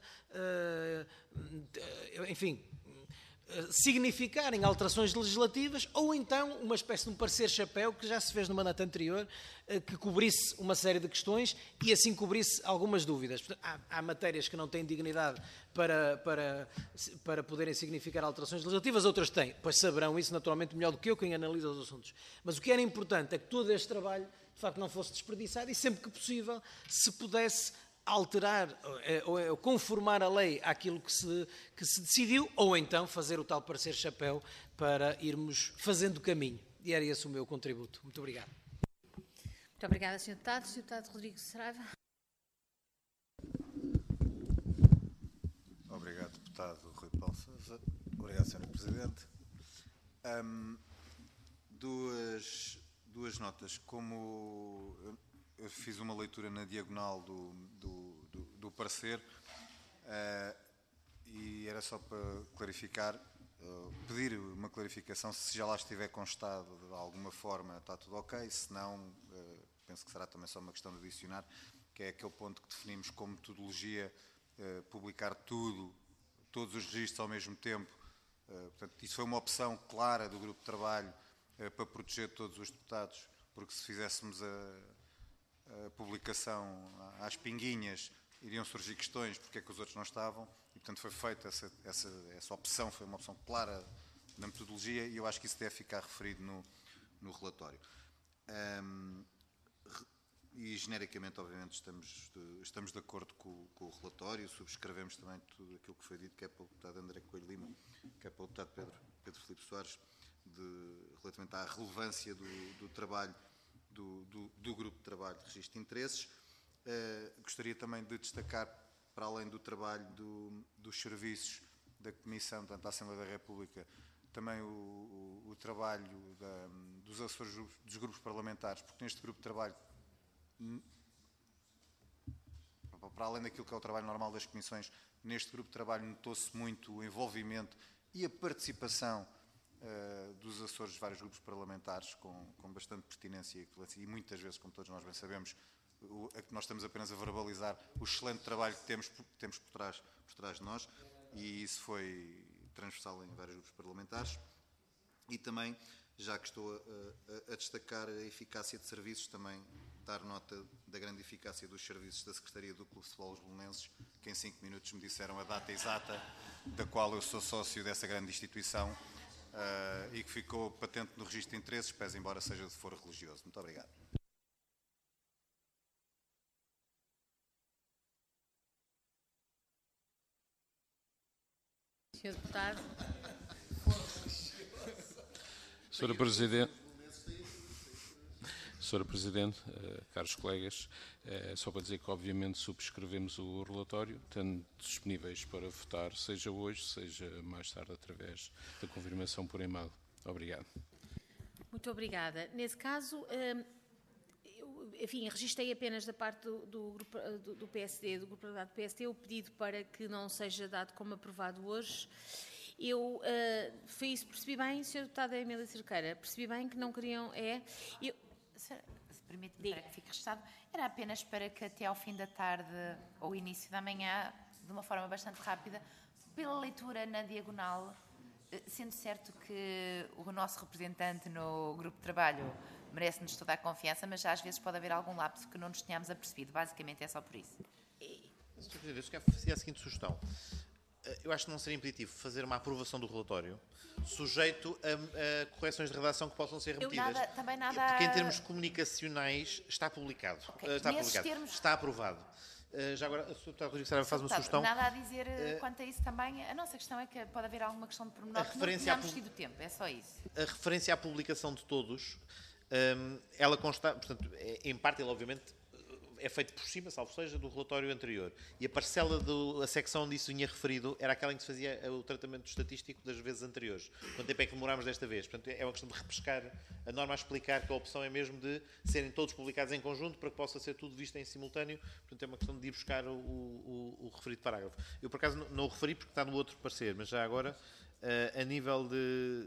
uh, uh, enfim, significarem alterações legislativas ou então uma espécie de um parecer-chapéu que já se fez no mandato anterior, que cobrisse uma série de questões e assim cobrisse algumas dúvidas. Portanto, há, há matérias que não têm dignidade para, para, para poderem significar alterações legislativas, outras têm. Pois saberão isso naturalmente melhor do que eu, quem analisa os assuntos. Mas o que era importante é que todo este trabalho, de facto, não fosse desperdiçado e sempre que possível se pudesse alterar ou conformar a lei àquilo que se, que se decidiu, ou então fazer o tal parecer-chapéu para irmos fazendo caminho. E era esse o meu contributo. Muito obrigado. Muito obrigada, senhor Deputado. senhor Deputado Rodrigo Saraiva. Obrigado, Deputado Rui Paulo Sousa. Obrigado, senhora Presidente. Um, duas, duas notas. Como eu fiz uma leitura na diagonal do, do, do, do parecer, uh, e era só para clarificar, uh, pedir uma clarificação, se já lá estiver constado de alguma forma está tudo ok, se não, uh, penso que será também só uma questão de adicionar, que é aquele ponto que definimos como metodologia, uh, publicar tudo, todos os registros ao mesmo tempo. Uh, portanto, isso foi uma opção clara do grupo de trabalho uh, para proteger todos os deputados, porque se fizéssemos a a publicação às pinguinhas, iriam surgir questões porque é que os outros não estavam, e portanto foi feita essa, essa, essa opção, foi uma opção clara na metodologia, e eu acho que isso deve ficar referido no, no relatório. Um, e genericamente, obviamente, estamos de, estamos de acordo com, com o relatório, subscrevemos também tudo aquilo que foi dito, quer pelo deputado André Coelho Lima, quer pelo deputado Pedro, Pedro Filipe Soares, de, relativamente à relevância do, do trabalho do, do, do Grupo de Trabalho de Registro de Interesses. Uh, gostaria também de destacar, para além do trabalho do, dos serviços da Comissão, portanto, da Assembleia da República, também o, o, o trabalho da, dos assessores dos grupos parlamentares, porque neste grupo de trabalho, para além daquilo que é o trabalho normal das comissões, neste grupo de trabalho notou-se muito o envolvimento e a participação uh, dos assessores de vários grupos parlamentares com, com bastante pertinência e muitas vezes, como todos nós bem sabemos, o, a que nós estamos apenas a verbalizar o excelente trabalho que temos, que temos por, trás, por trás de nós, e isso foi transversal em vários grupos parlamentares. E também, já que estou a, a, a destacar a eficácia de serviços, também dar nota da grande eficácia dos serviços da Secretaria do Clube de Futebol Los Belenenses, que em cinco minutos me disseram a data exata da qual eu sou sócio dessa grande instituição uh, e que ficou patente no registro de interesses, pese embora seja de foro religioso. Muito obrigado. senhor Deputado. senhora Presidente, senhora Presidente, caros colegas, só para dizer que obviamente subscrevemos o relatório, estando disponíveis para votar, seja hoje, seja mais tarde, através da confirmação por e-mail. Obrigado. Muito obrigada. Nesse caso, eu, enfim, registrei apenas da parte do, do, grupo, do, do P S D, do Grupo do P S D, o pedido para que não seja dado como aprovado hoje. Eu uh, fiz, percebi bem, senhor Deputado Emília Cerqueira, percebi bem que não queriam, é... Eu, se permite-me, para que fique registado, era apenas para que até ao fim da tarde ou início da manhã, de uma forma bastante rápida, pela leitura na diagonal, sendo certo que o nosso representante no grupo de trabalho merece-nos toda a confiança, mas já às vezes pode haver algum lapso que não nos tenhamos apercebido. Basicamente é só por isso. senhor Presidente, eu fazia a seguinte sugestão. Eu acho que não seria impeditivo fazer uma aprovação do relatório sujeito a, a correções de redação que possam ser remetidas. Eu nada, também nada... Porque em termos comunicacionais está publicado. Okay. Está, Nesses publicado. Termos... está aprovado. Uh, já agora, o senhor Deputado Rodrigo Saraiva faz uma sugestão. Nada a dizer uh, quanto a isso também. A nossa questão é que pode haver alguma questão de pormenor que não tenhamos tido tempo. É só isso. A referência à publicação de todos, um, ela consta, portanto, é, em parte, ele obviamente é feito por cima, salvo seja, do relatório anterior. E a parcela, do, a secção onde isso vinha referido, era aquela em que se fazia o tratamento estatístico das vezes anteriores. Quanto tempo é que demorámos desta vez? Portanto, é uma questão de repescar a norma a explicar que a opção é mesmo de serem todos publicados em conjunto para que possa ser tudo visto em simultâneo. Portanto, é uma questão de ir buscar o, o, o referido parágrafo. Eu, por acaso, não, não o referi porque está no outro parecer, mas já agora, uh, a nível de...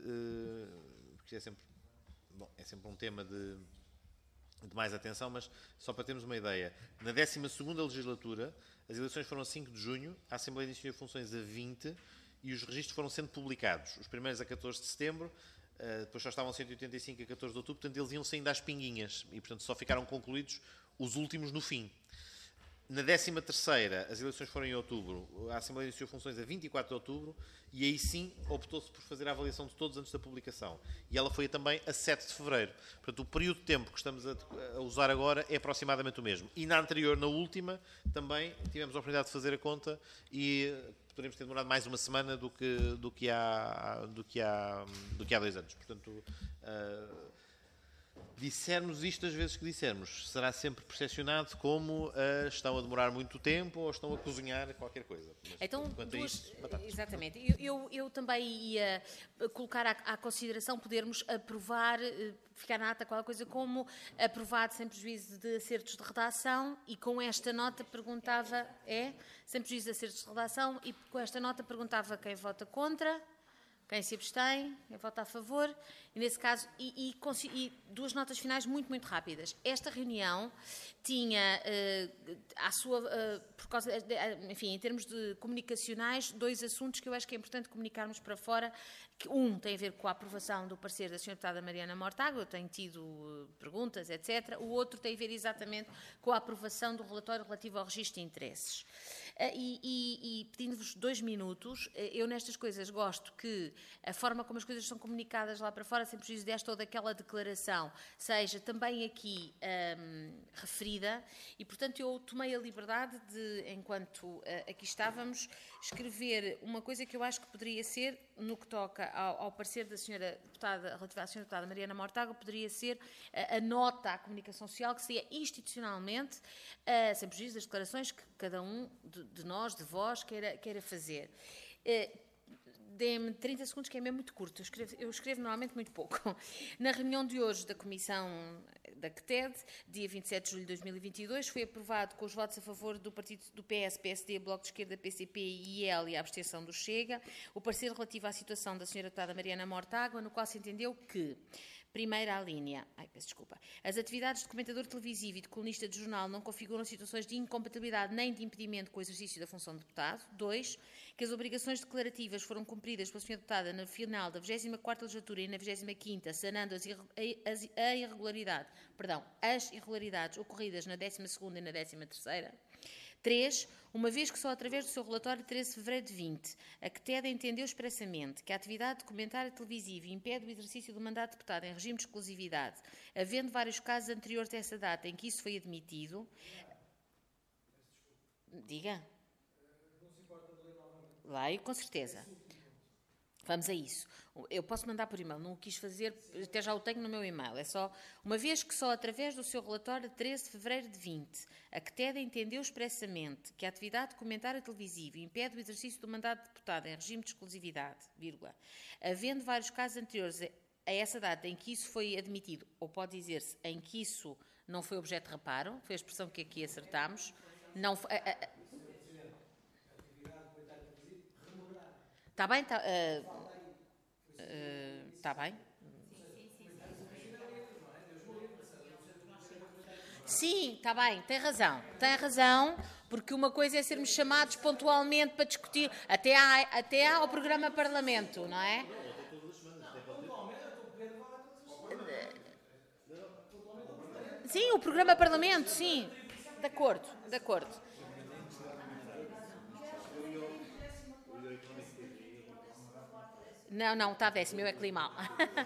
Uh, porque é sempre, bom, é sempre um tema de... de mais atenção, mas só para termos uma ideia, na décima segunda legislatura, as eleições foram a cinco de junho, a Assembleia iniciou funções a vinte e os registros foram sendo publicados. Os primeiros a catorze de setembro, depois só estavam cento e oitenta e cinco a catorze de outubro, portanto eles iam saindo às pinguinhas e, portanto, só ficaram concluídos os últimos no fim. Na décima terceira, as eleições foram em outubro, a Assembleia iniciou funções a vinte e quatro de outubro e aí sim optou-se por fazer a avaliação de todos antes da publicação. E ela foi também a sete de fevereiro. Portanto, o período de tempo que estamos a, a usar agora é aproximadamente o mesmo. E na anterior, na última, também tivemos a oportunidade de fazer a conta e poderíamos ter demorado mais uma semana do que, do que, há, do que, há, do que há dois anos. Portanto, uh, dissermos isto as vezes que dissermos, será sempre percepcionado como uh, estão a demorar muito tempo ou estão a cozinhar qualquer coisa. Mas, então, duas, isso, exatamente. Eu, eu, eu também ia colocar à, à consideração podermos aprovar, ficar na ata qualquer coisa como aprovado sem prejuízo de acertos de redação e com esta nota perguntava, é, sem prejuízo de acertos de redação e com esta nota perguntava quem vota contra, quem se abstém, quem vota a favor, e nesse caso, e, e, e duas notas finais muito, muito rápidas. Esta reunião tinha, uh, à sua, uh, por causa, de, enfim, em termos de comunicacionais, dois assuntos que eu acho que é importante comunicarmos para fora. Que um tem a ver com a aprovação do parecer da senhora Deputada Mariana Mortágua, eu tenho tido uh, perguntas, etcétera. O outro tem a ver exatamente com a aprovação do relatório relativo ao registro de interesses. Uh, e, e, e pedindo-vos dois minutos, uh, eu nestas coisas gosto que a forma como as coisas são comunicadas lá para fora, sem prejuízo desta ou daquela declaração, seja também aqui um, referida, e portanto eu tomei a liberdade de, enquanto uh, aqui estávamos, escrever uma coisa que eu acho que poderia ser no que toca ao, ao parecer da senhora deputada, relativo à senhora deputada Mariana Mortágua, poderia ser a, a nota à comunicação social, que seria institucionalmente, uh, sem prejuízo das declarações que cada um de, de nós, de vós, queira, queira fazer. Uh, Dê-me trinta segundos, que é mesmo muito curto. Eu escrevo, eu escrevo normalmente muito pouco. Na reunião de hoje da Comissão da C T E D, dia vinte e sete de julho de dois mil e vinte e dois, foi aprovado com os votos a favor do partido do P S, P S D, Bloco de Esquerda, P C P e I L e a abstenção do Chega, o parecer relativo à situação da senhora deputada Mariana Mortágua, no qual se entendeu que, primeira linha, ai, peço desculpa, as atividades de comentador televisivo e de colunista de jornal não configuram situações de incompatibilidade nem de impedimento com o exercício da função de deputado. Dois, que as obrigações declarativas foram cumpridas pela senhora deputada no final da vigésima quarta legislatura e na vigésima quinta, sanando as, as, a irregularidade, perdão, as irregularidades ocorridas na décima segunda e na décima terceira. Três, uma vez que só através do seu relatório de treze de fevereiro de vinte, a C T E D entendeu expressamente que a atividade de comentário televisivo impede o exercício do mandato de deputado em regime de exclusividade, havendo vários casos anteriores a essa data em que isso foi admitido. Diga. Leio, com certeza. Vamos a isso. Eu posso mandar por e-mail, não o quis fazer, até já o tenho no meu e-mail. É só, uma vez que só através do seu relatório de treze de fevereiro de vinte, a C T E D entendeu expressamente que a atividade de comentário televisivo impede o exercício do mandato de deputado em regime de exclusividade, vírgula, havendo vários casos anteriores a essa data em que isso foi admitido, ou pode dizer-se em que isso não foi objeto de reparo, foi a expressão que aqui acertámos, não foi... Está bem? Está uh, uh, tá bem? Sim, está bem, tem razão. Tem razão, porque uma coisa é sermos chamados pontualmente para discutir, até, há, até há ao programa Parlamento, não é? Sim, o programa Parlamento, sim. De acordo, de acordo. Não, não, está décimo, eu é que li mal.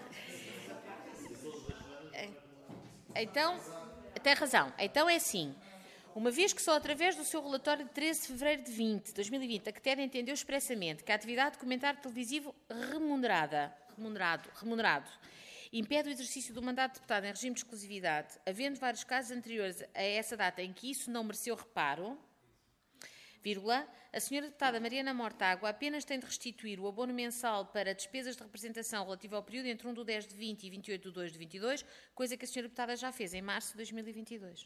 Então, tem razão. Então é assim. Uma vez que só através do seu relatório de treze de fevereiro de vinte, dois mil e vinte, a C T E D entendeu expressamente que a atividade de comentário televisivo remunerada, remunerado, remunerado, impede o exercício do mandato de deputado em regime de exclusividade, havendo vários casos anteriores a essa data em que isso não mereceu reparo, vírgula, a senhora deputada Mariana Mortágua apenas tem de restituir o abono mensal para despesas de representação relativo ao período entre um do dez de vinte e vinte e oito de dois de vinte e dois, coisa que a senhora deputada já fez em março de dois mil e vinte e dois.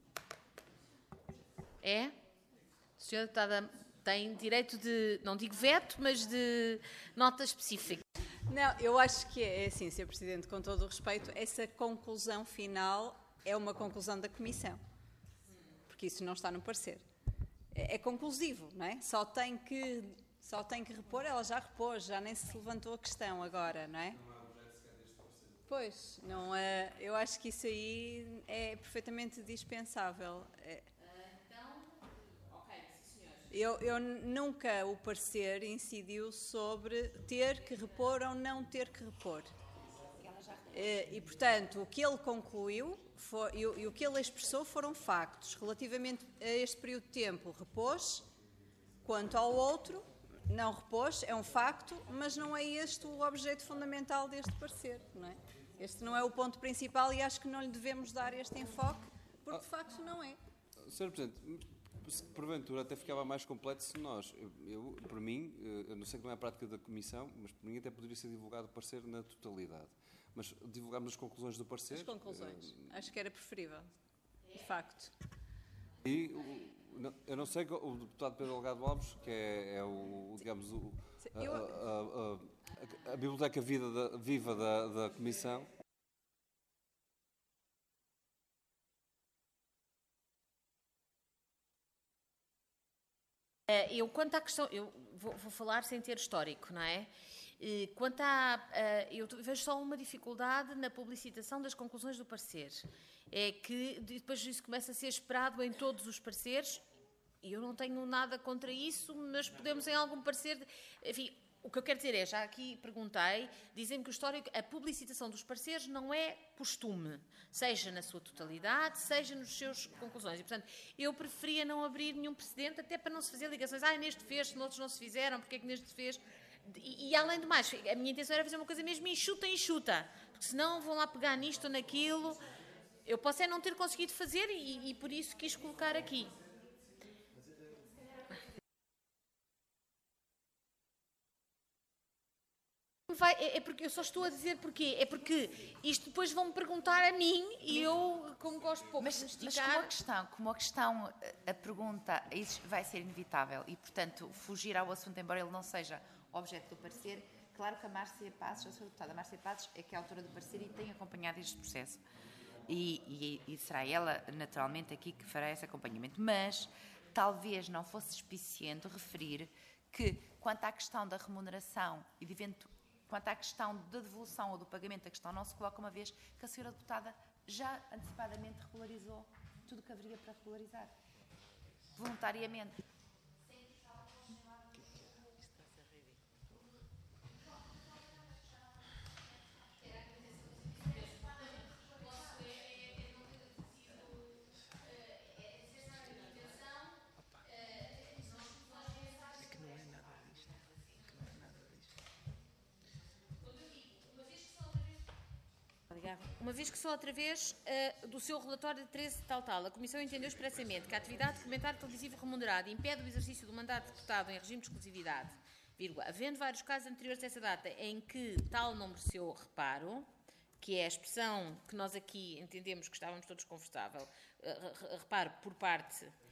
É? A senhora deputada tem direito de, não digo veto, mas de nota específica. Não, eu acho que é assim, senhor Presidente, com todo o respeito, essa conclusão final é uma conclusão da Comissão, porque isso não está no parecer. É conclusivo, não é? Só tem que, só tem que repor, ela já repôs, já nem se levantou a questão agora, não é? Pois, não é, eu acho que isso aí é perfeitamente dispensável. É, então, ok, sim, senhor. Eu, eu nunca o parecer incidiu sobre ter que repor ou não ter que repor. E, e portanto, o que ele concluiu foi, e, e o que ele expressou foram factos. Relativamente a este período de tempo, repôs. Quanto ao outro, não repôs, é um facto, mas não é este o objeto fundamental deste parecer, não é? Este não é o ponto principal e acho que não lhe devemos dar este enfoque, porque de facto não é. senhor Presidente, porventura até ficava mais completo se nós, eu, eu, por mim, eu não sei que não é a prática da Comissão, mas por mim até poderia ser divulgado o parecer na totalidade. Mas divulgámos as conclusões do parecer. As conclusões. Uh, Acho que era preferível, de facto. E o, eu não sei, o deputado Pedro Delgado Alves, que é, é o, digamos, o, a, a, a, a, a biblioteca viva da, viva da, da Comissão. Eu, quanto à questão, eu vou, vou falar sem ter histórico, não é? Quanto a, eu vejo só uma dificuldade na publicitação das conclusões do parecer. É que depois isso começa a ser esperado em todos os pareceres, e eu não tenho nada contra isso, mas podemos em algum parecer... Enfim, o que eu quero dizer é, já aqui perguntei, dizem que o histórico, a publicitação dos pareceres não é costume, seja na sua totalidade, seja nas suas conclusões. E, portanto, eu preferia não abrir nenhum precedente, até para não se fazer ligações. Ah, neste fez, noutros não se fizeram, porque é que neste fez... e, e além do mais, a minha intenção era fazer uma coisa mesmo enxuta, enxuta, porque senão vão lá pegar nisto ou naquilo. Eu posso é não ter conseguido fazer e, e por isso quis colocar aqui. Vai, é, é porque eu só estou a dizer porquê. É porque isto depois vão-me perguntar a mim e eu, como gosto pouco mas, de mas esticar... como a questão, como a questão, a pergunta, isso vai ser inevitável e, portanto, fugir ao assunto, embora ele não seja objeto do parecer, claro que a Márcia Passos, a sua deputada Márcia Passos, é que é a autora do parecer e tem acompanhado este processo. E, e, e será ela, naturalmente, aqui que fará esse acompanhamento. Mas talvez não fosse suficiente referir que, quanto à questão da remuneração e de evento, quanto à questão da devolução ou do pagamento, a questão não se coloca uma vez que a senhora deputada já antecipadamente regularizou tudo o que haveria para regularizar, voluntariamente. Uma vez que só através uh, do seu relatório de treze tal tal, a Comissão entendeu expressamente que a atividade de comentário televisivo remunerado impede o exercício do mandato de deputado em regime de exclusividade, vírgula, havendo vários casos anteriores a essa data em que tal não mereceu reparo, que é a expressão que nós aqui entendemos que estávamos todos confortável, uh, reparo por parte uh,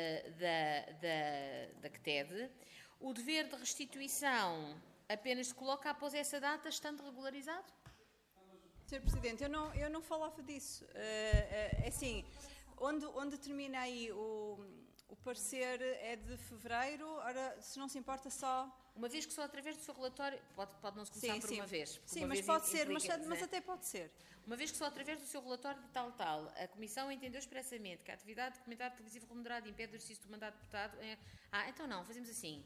da, da, da C T E D, o dever de restituição apenas se coloca após essa data, estando regularizado? senhor Presidente, eu não, eu não falava disso. Uh, uh, é assim, onde, onde termina aí o, o parecer é de fevereiro, ora, se não se importa só... Uma vez que só através do seu relatório, pode, pode não se começar sim, por sim. uma vez. Sim, uma mas vez pode ser, mas, implica, mas até pode ser. Uma vez que só através do seu relatório de tal tal, a Comissão entendeu expressamente que a atividade de comentário televisivo remunerado impede o exercício do mandato de deputado... É... Ah, então não, fazemos assim...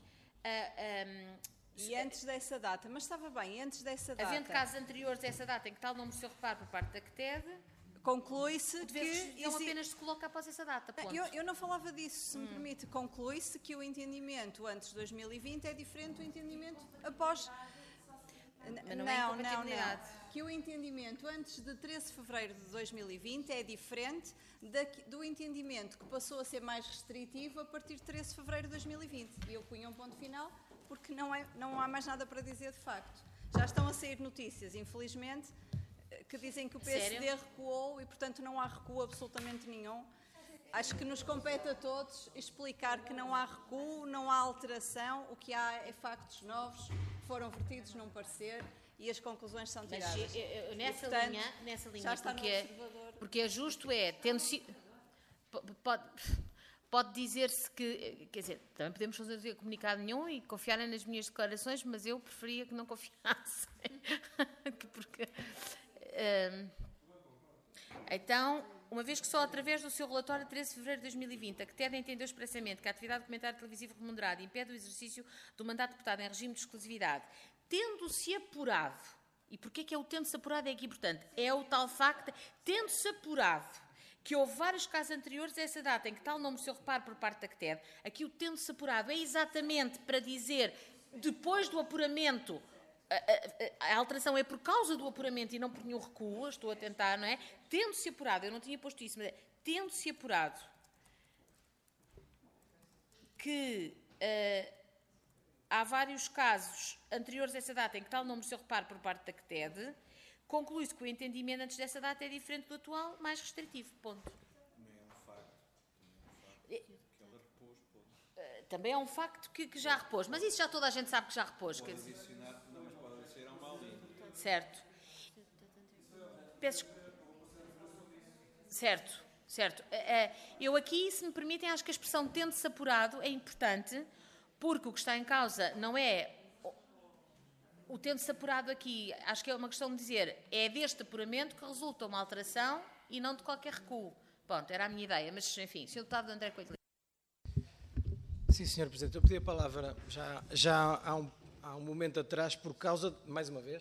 Uh, um, E antes dessa data, mas estava bem, antes dessa data... Havendo casos anteriores a essa data em que tal não mereceu reparo por parte da C T E D, conclui-se que... Exi... apenas se coloca após essa data, ponto. Eu, eu não falava disso, se hum. me permite. Conclui-se que o entendimento antes de dois mil e vinte é diferente do entendimento após... Mas não, não, é não, não. Que o entendimento antes de treze de fevereiro de dois mil e vinte é diferente da, do entendimento que passou a ser mais restritivo a partir de treze de fevereiro de dois mil e vinte. E eu punha um ponto final... porque não, é, não há mais nada para dizer de facto. Já estão a sair notícias, infelizmente, que dizem que o P S D Sério? recuou e, portanto, não há recuo absolutamente nenhum. Acho que nos compete a todos explicar que não há recuo, não há alteração, o que há é factos novos que foram vertidos num parecer e as conclusões são tiradas. Mas eu, eu, nessa, e, portanto, linha, nessa linha, já está porque, é, porque é justo, é, tendo sido... Pode, Pode dizer-se que, quer dizer, também podemos fazer comunicado nenhum e confiarem nas minhas declarações, mas eu preferia que não confiassem. Porque, um, então, uma vez que só através do seu relatório de treze de fevereiro de dois mil e vinte, a C T E D entendeu expressamente que a atividade de comentário televisivo remunerado impede o exercício do mandato de deputado em regime de exclusividade, tendo-se apurado, e porquê é que é o tendo-se apurado é aqui importante? É o tal facto, tendo-se apurado, que houve vários casos anteriores a essa data em que tal não mereceu reparo por parte da C T E D. Aqui o tendo-se apurado é exatamente para dizer, depois do apuramento, a, a, a alteração é por causa do apuramento e não por nenhum recuo, estou a tentar, não é? Tendo-se apurado, eu não tinha posto isso, mas é, tendo-se apurado que uh, há vários casos anteriores a essa data em que tal não mereceu reparo por parte da C T E D, conclui-se que o entendimento antes dessa data é diferente do atual, mais restritivo. Ponto. Também é um facto, também é um facto que ela repôs, ponto. Também é um facto que, que já repôs, mas isso já toda a gente sabe que já repôs. Pode quer dizer... adicionar, não, mas pode adicionar uma linha. Certo. Peço... Certo, certo. Eu aqui, se me permitem, acho que a expressão tendo-se apurado é importante, porque o que está em causa não é... O tendo-se apurado aqui, acho que é uma questão de dizer, é deste apuramento que resulta uma alteração e não de qualquer recuo. Pronto, era a minha ideia, mas enfim, senhor Deputado André Coelho. Sim, senhor Presidente, eu pedi a palavra já, já há, um, há um momento atrás por causa, mais uma vez,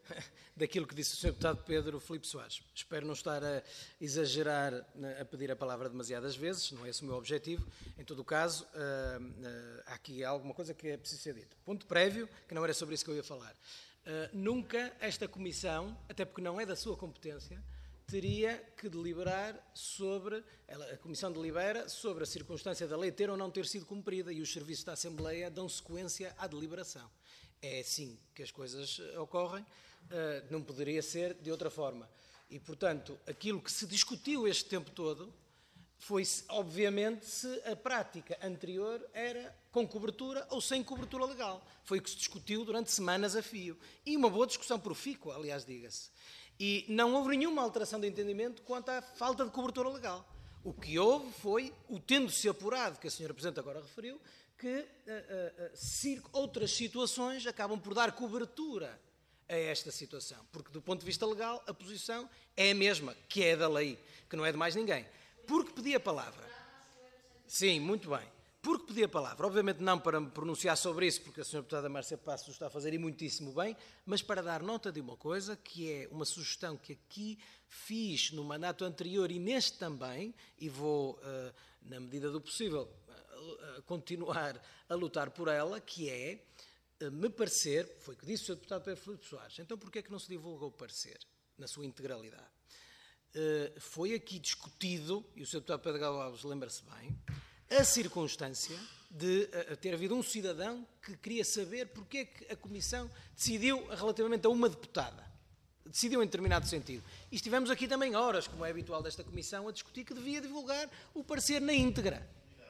daquilo que disse o senhor Deputado Pedro Filipe Soares. Espero não estar a exagerar, a pedir a palavra demasiadas vezes, não é esse o meu objetivo. Em todo o caso, uh, uh, há aqui alguma coisa que é preciso ser dito. Ponto prévio, que não era sobre isso que eu ia falar. Uh, nunca esta Comissão, até porque não é da sua competência, teria que deliberar sobre, ela, a Comissão delibera sobre a circunstância da lei ter ou não ter sido cumprida e os serviços da Assembleia dão sequência à deliberação. É assim que as coisas ocorrem, uh, não poderia ser de outra forma. E, portanto, aquilo que se discutiu este tempo todo foi, obviamente, se a prática anterior era com cobertura ou sem cobertura legal. Foi o que se discutiu durante semanas a fio. E uma boa discussão profícua, aliás, diga-se. E não houve nenhuma alteração de entendimento quanto à falta de cobertura legal. O que houve foi, o tendo-se apurado, que a senhora Presidente agora referiu, que uh, uh, uh, outras situações acabam por dar cobertura a esta situação. Porque, do ponto de vista legal, a posição é a mesma, que é a da lei, que não é de mais ninguém. Porque pedi a palavra. Sim, muito bem. Porque pedi a palavra. Obviamente não para me pronunciar sobre isso, porque a senhora Deputada Márcia Passos está a fazer e muitíssimo bem, mas para dar nota de uma coisa, que é uma sugestão que aqui fiz no mandato anterior e neste também, e vou, uh, na medida do possível, uh, uh, continuar a lutar por ela, que é, uh, me parecer, foi o que disse o senhor Deputado Pedro Filipe Soares, então porquê é que não se divulgou o parecer, na sua integralidade? Uh, foi aqui discutido, e o senhor Deputado Pedro Galo Alves lembra-se bem, a circunstância de uh, ter havido um cidadão que queria saber porque é que a Comissão decidiu relativamente a uma deputada. Decidiu em determinado sentido. E estivemos aqui também horas, como é habitual desta Comissão, a discutir que devia divulgar o parecer na íntegra.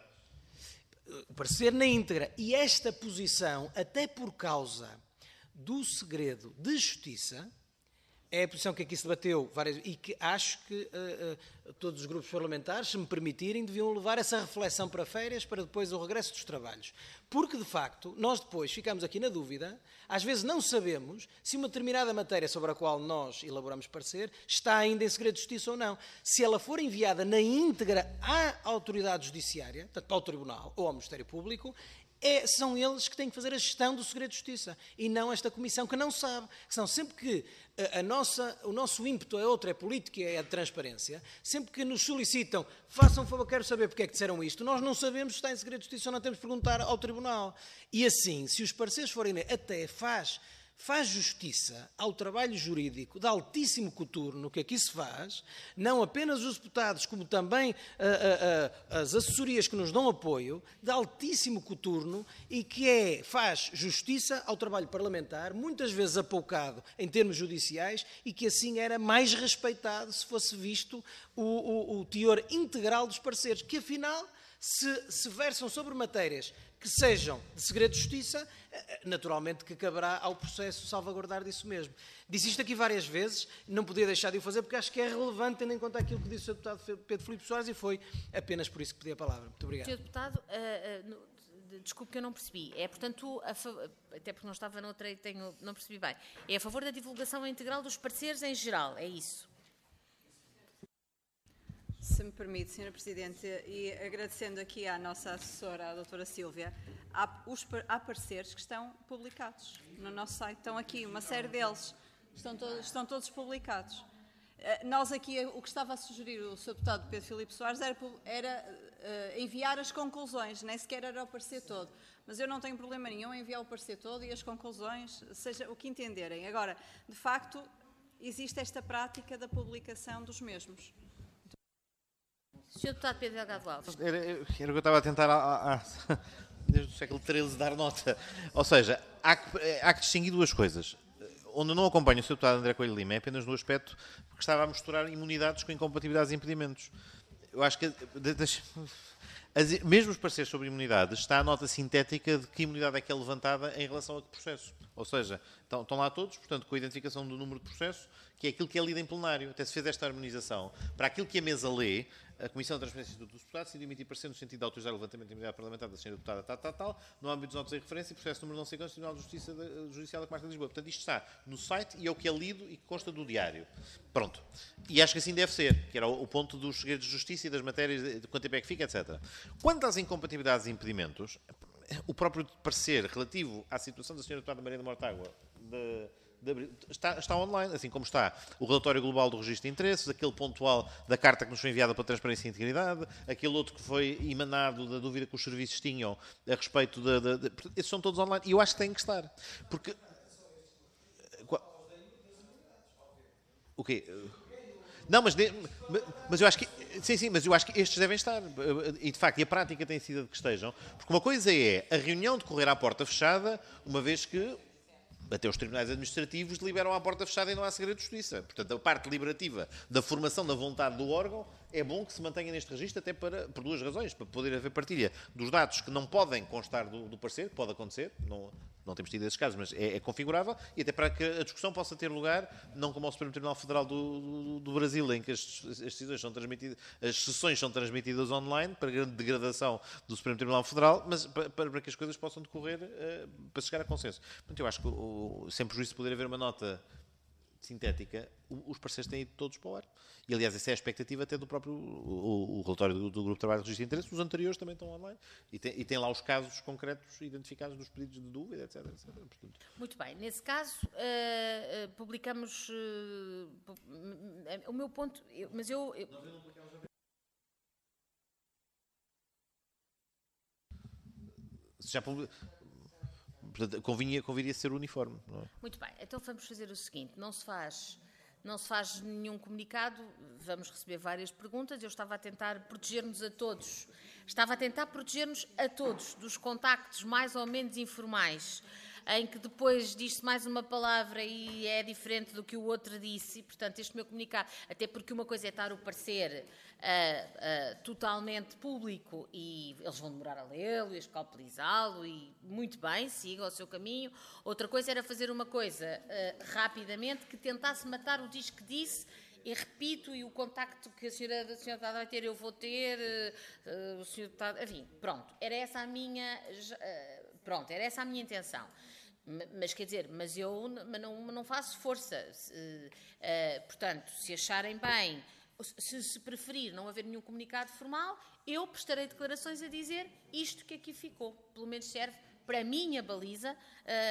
O parecer na íntegra. E esta posição, até por causa do segredo de justiça, é a posição que aqui se debateu várias, e que acho que uh, uh, todos os grupos parlamentares, se me permitirem, deviam levar essa reflexão para férias para depois o regresso dos trabalhos. Porque, de facto, nós depois ficamos aqui na dúvida, às vezes não sabemos se uma determinada matéria sobre a qual nós elaboramos parecer está ainda em segredo de justiça ou não. Se ela for enviada na íntegra à autoridade judiciária, portanto, para o Tribunal ou ao Ministério Público, É, são eles que têm que fazer a gestão do segredo de justiça e não esta Comissão que não sabe. Que são, sempre que a, a nossa, o nosso ímpeto é outro, é político, é a transparência, sempre que nos solicitam, façam um favor, quero saber porque é que disseram isto, nós não sabemos se está em segredo de justiça ou não, temos de perguntar ao Tribunal. E assim, se os pareceres forem, até faz... faz justiça ao trabalho jurídico de altíssimo coturno que aqui se faz, não apenas os deputados, como também uh, uh, uh, as assessorias que nos dão apoio, de altíssimo coturno, e que é, faz justiça ao trabalho parlamentar, muitas vezes apoucado em termos judiciais, e que assim era mais respeitado se fosse visto o, o, o teor integral dos pareceres, que afinal, se, se versam sobre matérias que sejam de segredo de justiça, naturalmente que caberá ao processo salvaguardar disso mesmo. Disse isto aqui várias vezes, não podia deixar de o fazer, porque acho que é relevante, tendo em conta aquilo que disse o senhor Deputado Pedro Filipe Soares, e foi apenas por isso que pedi a palavra. Muito obrigado. senhor Deputado, uh, uh, no, desculpe que eu não percebi. É, portanto, a fa- até porque não estava noutra e tenho, não percebi bem. É a favor da divulgação integral dos pareceres em geral, é isso? Se me permite, senhora Presidente, e agradecendo aqui à nossa assessora, a doutora Sílvia, há, os, há pareceres que estão publicados no nosso site. Estão aqui, uma série deles, estão todos, estão todos publicados. Nós aqui, o que estava a sugerir o senhor Deputado Pedro Filipe Soares era, era uh, enviar as conclusões, nem sequer era o parecer todo. Mas eu não tenho problema nenhum em enviar o parecer todo e as conclusões, seja o que entenderem. Agora, de facto, existe esta prática da publicação dos mesmos. senhor Deputado Pedro Delgado Alves. Era, era o que eu estava a tentar, a, a, desde o século treze, dar nota. Ou seja, há que, há que distinguir duas coisas. Onde eu não acompanho o senhor Deputado André Coelho Lima é apenas no aspecto porque estava a misturar imunidades com incompatibilidades e impedimentos. Eu acho que, de, de, as, mesmo os pareceres sobre imunidades, está a nota sintética de que imunidade é que é levantada em relação a que processo. Ou seja, estão, estão lá todos, portanto, com a identificação do número de processo, que é aquilo que é lido em plenário. Até se fez esta harmonização. Para aquilo que a mesa lê, a Comissão de Transparência dos Deputados decidiu emitir parecer no sentido de autorizar o levantamento da imunidade parlamentar da senhora deputada tal, tal, tal, no âmbito dos autos em referência e processo número não sei quantos, Tribunal de Justiça da, Judicial da Comarca de Lisboa. Portanto, isto está no site e é o que é lido e que consta do diário. Pronto. E acho que assim deve ser, que era o, o ponto dos segredos de justiça e das matérias, de, de quanto tempo é que fica, etcétera. Quanto às incompatibilidades e impedimentos, o próprio parecer relativo à situação da senhora deputada Maria da Mortágua de, de abril. Está, está online, assim como está o relatório global do registro de interesses, aquele pontual da carta que nos foi enviada para transparência e integridade, aquele outro que foi emanado da dúvida que os serviços tinham a respeito de... de, de esses são todos online. E eu acho que têm que estar. Porque... O quê? Não, mas, mas eu acho que... Sim, sim, mas eu acho que estes devem estar. E, de facto, e a prática tem sido de que estejam. Porque uma coisa é a reunião decorrer à porta fechada, uma vez que até os tribunais administrativos deliberam à porta fechada e não há segredo de justiça. Portanto, a parte deliberativa da formação da vontade do órgão é bom que se mantenha neste registro, até para, por duas razões. Para poder haver partilha dos dados que não podem constar do, do parecer, pode acontecer, não, não temos tido esses casos, mas é, é configurável, e até para que a discussão possa ter lugar, não como ao Supremo Tribunal Federal do, do, do Brasil, em que as, as decisões são transmitidas, as sessões são transmitidas online, para grande degradação do Supremo Tribunal Federal, mas para, para que as coisas possam decorrer uh, para chegar a consenso. Portanto, eu acho que, o, sem prejuízo de poder haver uma nota sintética, os parceiros têm ido todos para o ar. E, aliás, essa é a expectativa até do próprio o, o relatório do, do Grupo de Trabalho de Registro de Interesses. Os anteriores também estão online. E tem, e tem lá os casos concretos identificados dos pedidos de dúvida, etc. etcétera. Portanto... Muito bem. Nesse caso, uh, uh, publicamos... Uh, uh, o meu ponto... Eu, mas eu... eu... Já public... Portanto, convinha, conviria ser uniforme. Não é? Muito bem, então vamos fazer o seguinte, não se faz, não se faz nenhum comunicado, vamos receber várias perguntas, eu estava a tentar proteger-nos a todos, estava a tentar proteger-nos a todos dos contactos mais ou menos informais, em que depois diz-se mais uma palavra e é diferente do que o outro disse, portanto este meu comunicado, até porque uma coisa é estar o parecer uh, uh, totalmente público e eles vão demorar a lê-lo e a escalpelizá-lo e muito bem, siga o seu caminho. Outra coisa era fazer uma coisa uh, rapidamente que tentasse matar o diz que disse. E repito, e o contacto que a senhora, a senhora deputada vai ter, eu vou ter, uh, o senhor deputado, enfim, pronto, era essa a minha, uh, pronto, era essa a minha intenção. Mas, quer dizer, mas eu mas não, não faço força. Se, uh, portanto, se acharem bem, se, se preferir não haver nenhum comunicado formal, eu prestarei declarações a dizer isto que aqui ficou. Pelo menos serve para a minha baliza uh, uh,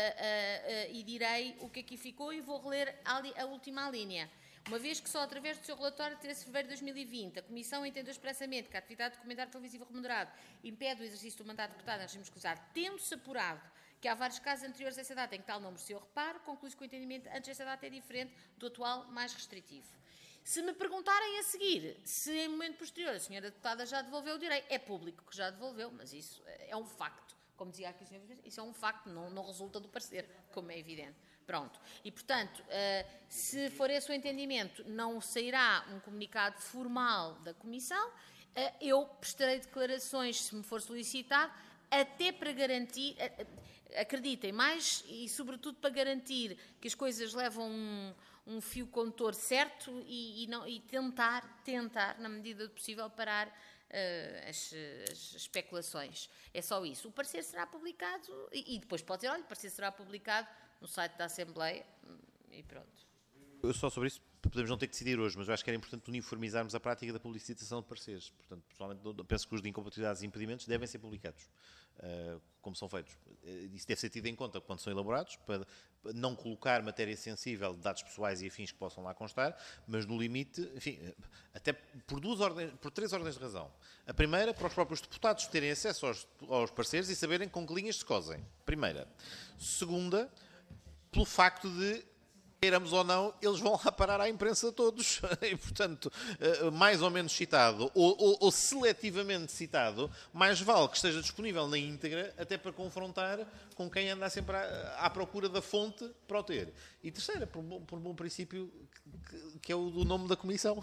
uh, e direi o que aqui ficou e vou reler a, a última linha. Uma vez que só através do seu relatório de treze de fevereiro de dois mil e vinte a Comissão entendeu expressamente que a atividade de documentário televisivo remunerado impede o exercício do mandato de deputado em regime escusado, tendo-se apurado que há vários casos anteriores a essa data em que tal não mereceu reparo, conclui-se que o entendimento antes dessa data é diferente do atual mais restritivo. Se me perguntarem a seguir se em momento posterior a senhora deputada já devolveu o direito, é público que já devolveu, mas isso é um facto. Como dizia aqui o senhor Presidente, isso é um facto, não, não resulta do parecer, como é evidente. Pronto. E, portanto, uh, se for esse o entendimento, não sairá um comunicado formal da Comissão, uh, eu prestarei declarações, se me for solicitado, até para garantir... Uh, acreditem, mais e, sobretudo, para garantir que as coisas levam um, um fio condutor certo e, e, não, e tentar, tentar, na medida do possível, parar uh, as, as especulações. É só isso. O parecer será publicado e, e depois pode dizer, olha, o parecer será publicado no site da Assembleia e pronto. Eu só sobre isso podemos não ter que decidir hoje, mas eu acho que era importante uniformizarmos a prática da publicitação de pareceres. Portanto, pessoalmente, penso que os de incompatibilidades e impedimentos devem ser publicados, uh, como são feitos. Isso deve ser tido em conta quando são elaborados, para não colocar matéria sensível de dados pessoais e afins que possam lá constar, mas no limite, enfim, até por, duas ordens, por três ordens de razão. A primeira, para os próprios deputados terem acesso aos, aos pareceres e saberem com que linhas se cosem. Primeira. Segunda, pelo facto de, queiramos ou não, eles vão lá parar à imprensa todos. E, portanto, mais ou menos citado, ou, ou, ou seletivamente citado, mais vale que esteja disponível na íntegra, até para confrontar com quem anda sempre à, à procura da fonte para o ter. E terceira, por, por um bom princípio, que, que é o do nome da Comissão.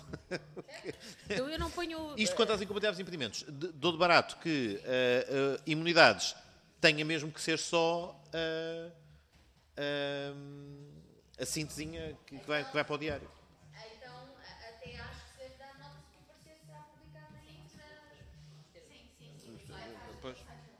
Eu, eu não ponho... Isto quanto às incompatibilidades e impedimentos. Dou de barato que uh, uh, imunidades tenha mesmo que ser só... Uh, uh, a síntesinha que vai, que vai para o diário. Então, até acho que se deve dar nota que o parecer será publicado na íntegra. Sim, sim, sim. Depois.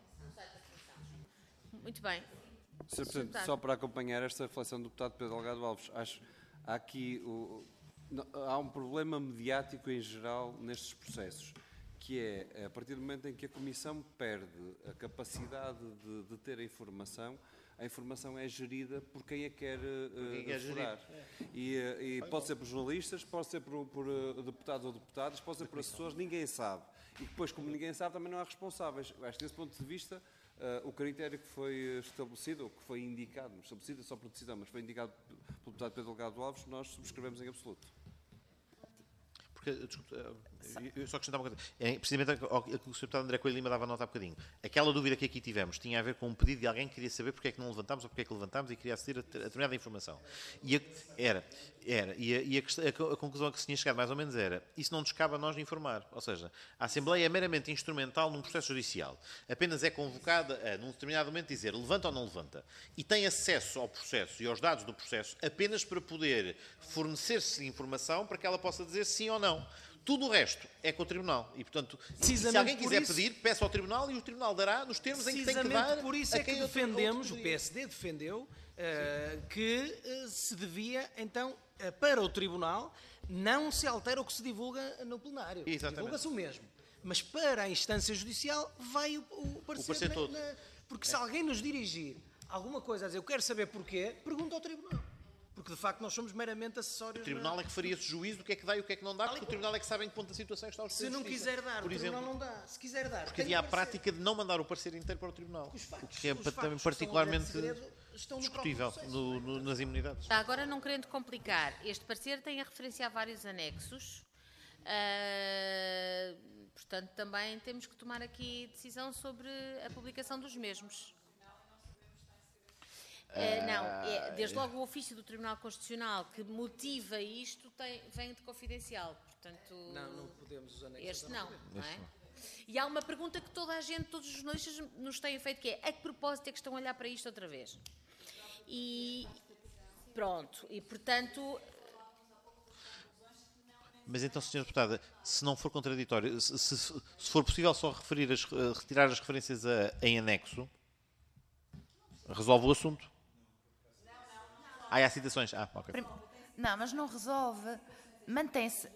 Muito bem. senhor Presidente, só para acompanhar esta reflexão do deputado Pedro Delgado Alves, acho há aqui o, há um problema mediático em geral nestes processos. que é, a partir do momento em que a Comissão perde a capacidade de, de ter a informação, a informação é gerida por quem a quer uh, furar. E, uh, e pode ser por jornalistas, pode ser por, por uh, deputados ou deputadas, pode ser por assessores, ninguém sabe. E depois, como ninguém sabe, também não há responsáveis. Eu acho que, desse ponto de vista, uh, o critério que foi estabelecido, ou que foi indicado, estabelecido é só por decisão, mas foi indicado pelo deputado Pedro Delgado Alves, nós subscrevemos em absoluto. Porque, desculpe, eu só acrescentar uma coisa. É precisamente o que o senhor Deputado André Coelho Lima dava nota há bocadinho. Aquela dúvida que aqui tivemos tinha a ver com um pedido de alguém que queria saber porque é que não levantámos ou porque é que levantámos e queria aceder a determinada informação. E a, era, era. E, a, e a, a conclusão a que se tinha chegado mais ou menos era: isso não nos cabe a nós de informar. Ou seja, a Assembleia é meramente instrumental num processo judicial. Apenas é convocada a, num determinado momento, dizer levanta ou não levanta. E tem acesso ao processo e aos dados do processo apenas para poder fornecer-se informação para que ela possa dizer sim ou não. Tudo o resto é com o Tribunal. E, portanto, se alguém quiser isso, pedir, peça ao Tribunal e o Tribunal dará nos termos em que tem que dar. Por isso é que defendemos, outro, outro o P S D defendeu uh, que uh, se devia, então, uh, para o Tribunal, não se altera o que se divulga no plenário. Divulga-se o mesmo. Mas para a instância judicial vai o, o parecer, o parecer na, todo. Na, porque é. se alguém nos dirigir alguma coisa a dizer, eu quero saber porquê, pergunta ao Tribunal. Porque, de facto, nós somos meramente acessórios. O Tribunal na... é que faria esse juízo do que é que dá e o que é que não dá, porque o Tribunal é que sabe em que ponto da situação está o Se não quiser dar, por o exemplo, Tribunal não dá. Se quiser dar... Porque havia a prática de não mandar o parecer inteiro para o Tribunal, o que é também particularmente discutível no, no, nas imunidades. Agora, não querendo complicar, este parecer tem a referenciar vários anexos, uh, portanto, também temos que tomar aqui decisão sobre a publicação dos mesmos. Uh, não, é, desde logo o ofício do Tribunal Constitucional que motiva isto tem, vem de confidencial, portanto... Não, não podemos os anexos. Este não, não é? E há uma pergunta que toda a gente, todos os jornalistas nos têm feito, que é: a que propósito é que estão a olhar para isto outra vez? E pronto, e portanto... Mas então, senhora Deputada, se não for contraditório, se, se, se for possível só referir as, retirar as referências a, em anexo, resolve o assunto. Ah, há citações. Ah, ok. Não, mas não resolve. Mantém-se.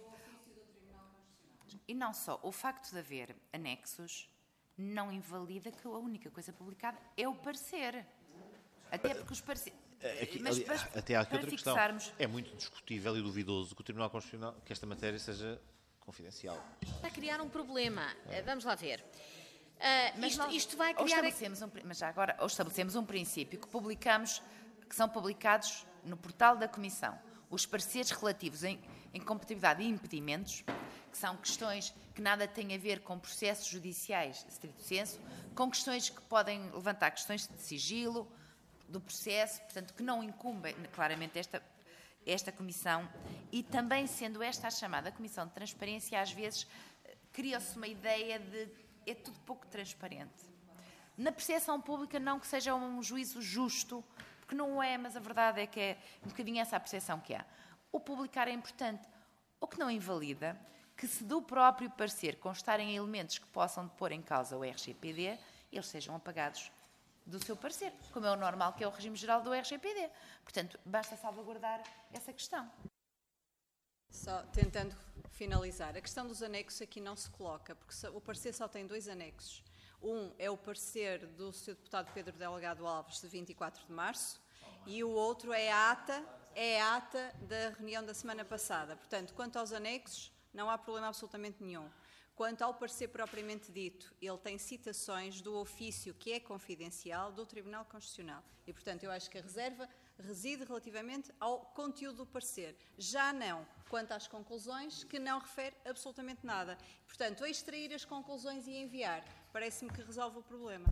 E não só. O facto de haver anexos não invalida que a única coisa publicada é o parecer. Até porque os pareceres... Aqui, mas, ali, mas, até há aqui outra fixarmos... questão. É muito discutível e duvidoso que o Tribunal Constitucional, que esta matéria seja confidencial. Vai criar um problema. É. Vamos lá ver. Uh, mas isto, nós, isto vai criar... Ou estabelecemos um, mas já agora, ou estabelecemos um princípio que publicamos, que são publicados no portal da Comissão, os pareceres relativos em incompatibilidade e impedimentos, que são questões que nada têm a ver com processos judiciais, stricto sensu, com questões que podem levantar questões de sigilo do processo, portanto, que não incumbem claramente esta, esta Comissão, e também sendo esta a chamada Comissão de Transparência, às vezes cria-se uma ideia de é tudo pouco transparente. Na percepção pública, não que seja um juízo justo, porque não é, mas a verdade é que é um bocadinho essa a percepção que há. O publicar é importante, o que não invalida que, se do próprio parecer constarem elementos que possam pôr em causa o R G P D, eles sejam apagados do seu parecer, como é o normal, que é o regime geral do R G P D. Portanto, basta salvaguardar essa questão. Só tentando finalizar, a questão dos anexos aqui não se coloca, porque o parecer só tem dois anexos. Um é o parecer do senhor Deputado Pedro Delgado Alves, de vinte e quatro de março, e o outro é a ata, é a ata da reunião da semana passada. Portanto, quanto aos anexos, não há problema absolutamente nenhum. Quanto ao parecer propriamente dito, ele tem citações do ofício que é confidencial do Tribunal Constitucional. E, portanto, eu acho que a reserva reside relativamente ao conteúdo do parecer. Já não quanto às conclusões, que não refere absolutamente nada. Portanto, a extrair as conclusões e enviar, parece-me que resolve o problema.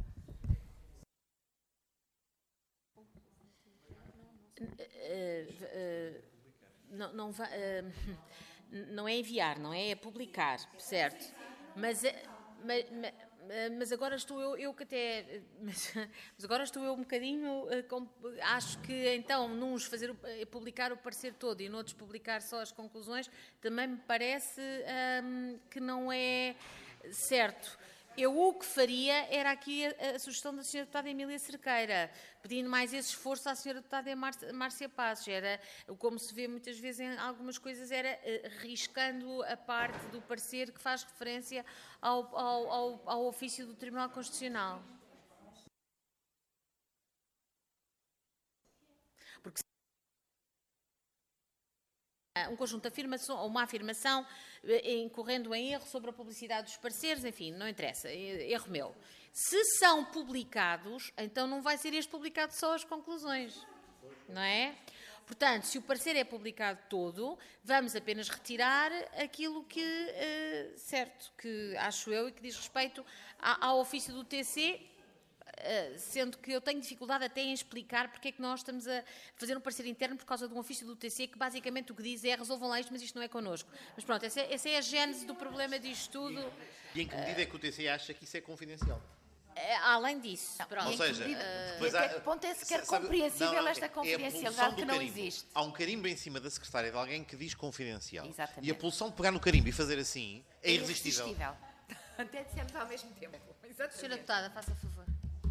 Uh, uh, não, não, vai, uh, não é enviar, não é? É publicar, certo? Mas, mas, mas agora estou eu, eu que até, mas, mas agora estou eu um bocadinho, com, acho que então, nuns fazer, publicar o parecer todo e noutros publicar só as conclusões, também me parece um, que não é certo. Eu o que faria era aqui a, a sugestão da senhora deputada Emília Cerqueira, pedindo mais esse esforço à senhora deputada Márcia Passos. Era, como se vê muitas vezes em algumas coisas, era uh, riscando a parte do parecer que faz referência ao, ao, ao, ao ofício do Tribunal Constitucional. Porque um conjunto de afirmações, ou uma afirmação incorrendo em erro sobre a publicidade dos pareceres, enfim, não interessa, erro meu. Se são publicados, então não vai ser este publicado só as conclusões, não é? Portanto, se o parecer é publicado todo, vamos apenas retirar aquilo que, uh, certo, que acho eu e que diz respeito a, ao ofício do T C, Uh, sendo que eu tenho dificuldade até em explicar porque é que nós estamos a fazer um parecer interno por causa de um ofício do T C que basicamente o que diz é resolvam lá isto, mas isto não é connosco. Mas pronto, essa é, essa é a gênese do problema disto tudo. E em que medida uh, é que o T C acha que isso é confidencial? Uh, além disso, pronto. Ou seja, uh, até que ponto é sequer sabe, compreensível não, esta confidencialidade é que não carimbo. Existe? Há um carimbo em cima da secretária de alguém que diz confidencial. Exatamente. E a pulsão de pegar no carimbo e fazer assim é, é irresistível. irresistível. Até dissemos ao mesmo tempo. Exatamente. Senhora Deputada, faça favor.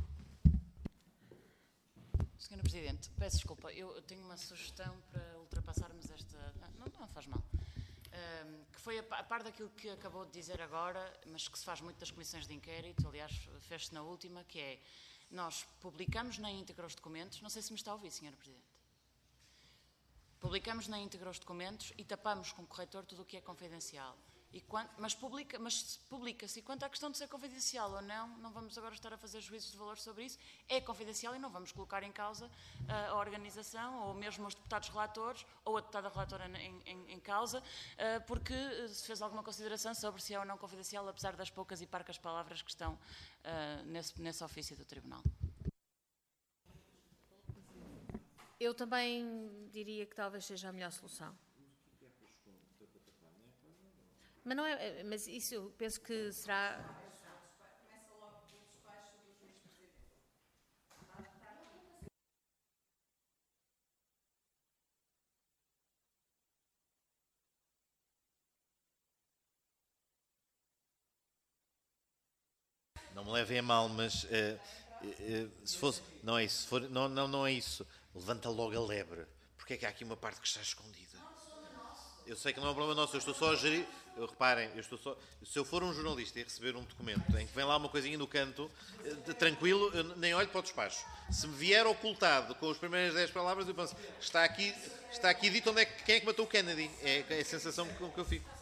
senhora Presidente, peço desculpa, eu tenho uma sugestão para ultrapassarmos esta... Não, não faz mal. Um, que foi a, a par daquilo que acabou de dizer agora, mas que se faz muito das comissões de inquérito, aliás, fez-se na última, que é, nós publicamos na íntegra os documentos, não sei se me está a ouvir, senhora Presidente. Publicamos na íntegra os documentos e tapamos com o corretor tudo o que é confidencial. E quando, mas publica, mas publica-se. E quanto à questão de ser confidencial ou não, não vamos agora estar a fazer juízos de valor sobre isso. É confidencial e não vamos colocar em causa uh, a organização, ou mesmo os deputados relatores, ou a deputada relatora em, em, em causa, uh, porque se fez alguma consideração sobre se é ou não confidencial, apesar das poucas e parcas palavras que estão uh, nesse, nesse ofício do Tribunal. Eu também diria que talvez seja a melhor solução. Mas, não é, mas isso eu penso que será... Não me levem a mal, mas uh, uh, se fosse... Não é isso. Se for, não, não, não é isso. Levanta logo a lebre. Porque é que há aqui uma parte que está escondida? Eu sei que não é um problema nosso, eu estou só a gerir... Eu, reparem, eu estou só, se eu for um jornalista e receber um documento em que vem lá uma coisinha no canto, eh, tranquilo, eu nem olho para o despacho. Se me vier ocultado com as primeiras dez palavras, eu penso, está aqui, está aqui dito onde é que, quem é que matou o Kennedy. É, é a sensação com que eu fico.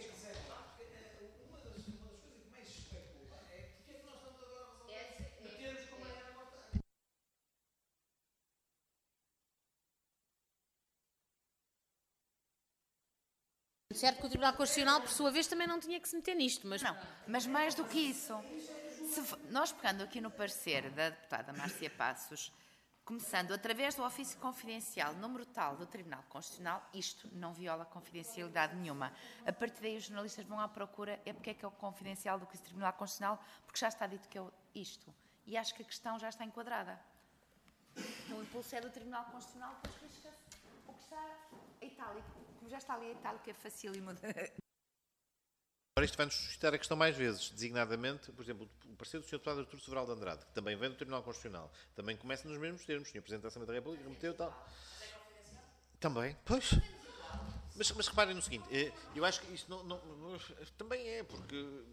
Certo que o Tribunal Constitucional, por sua vez, também não tinha que se meter nisto, mas... Não, mas mais do que isso, se nós pegando aqui no parecer da deputada Márcia Passos, começando através do ofício confidencial, número tal do Tribunal Constitucional, isto não viola confidencialidade nenhuma. A partir daí os jornalistas vão à procura, é porque é que é o confidencial do que o Tribunal Constitucional, porque já está dito que é isto. E acho que a questão já está enquadrada. Então, o impulso é do Tribunal Constitucional, depois risca-se o que está itálico. Como já está ali a itálica, é facílimo de... Agora isto vai-nos suscitar a questão mais vezes, designadamente, por exemplo, o parecer do senhor deputado Artur Sobral de Andrade, que também vem do Tribunal Constitucional, também começa nos mesmos termos, o senhor Presidente da Assembleia da República remeteu tal. Também, pois. Mas, mas reparem no seguinte, eu acho que isto não, não, não também é, porque...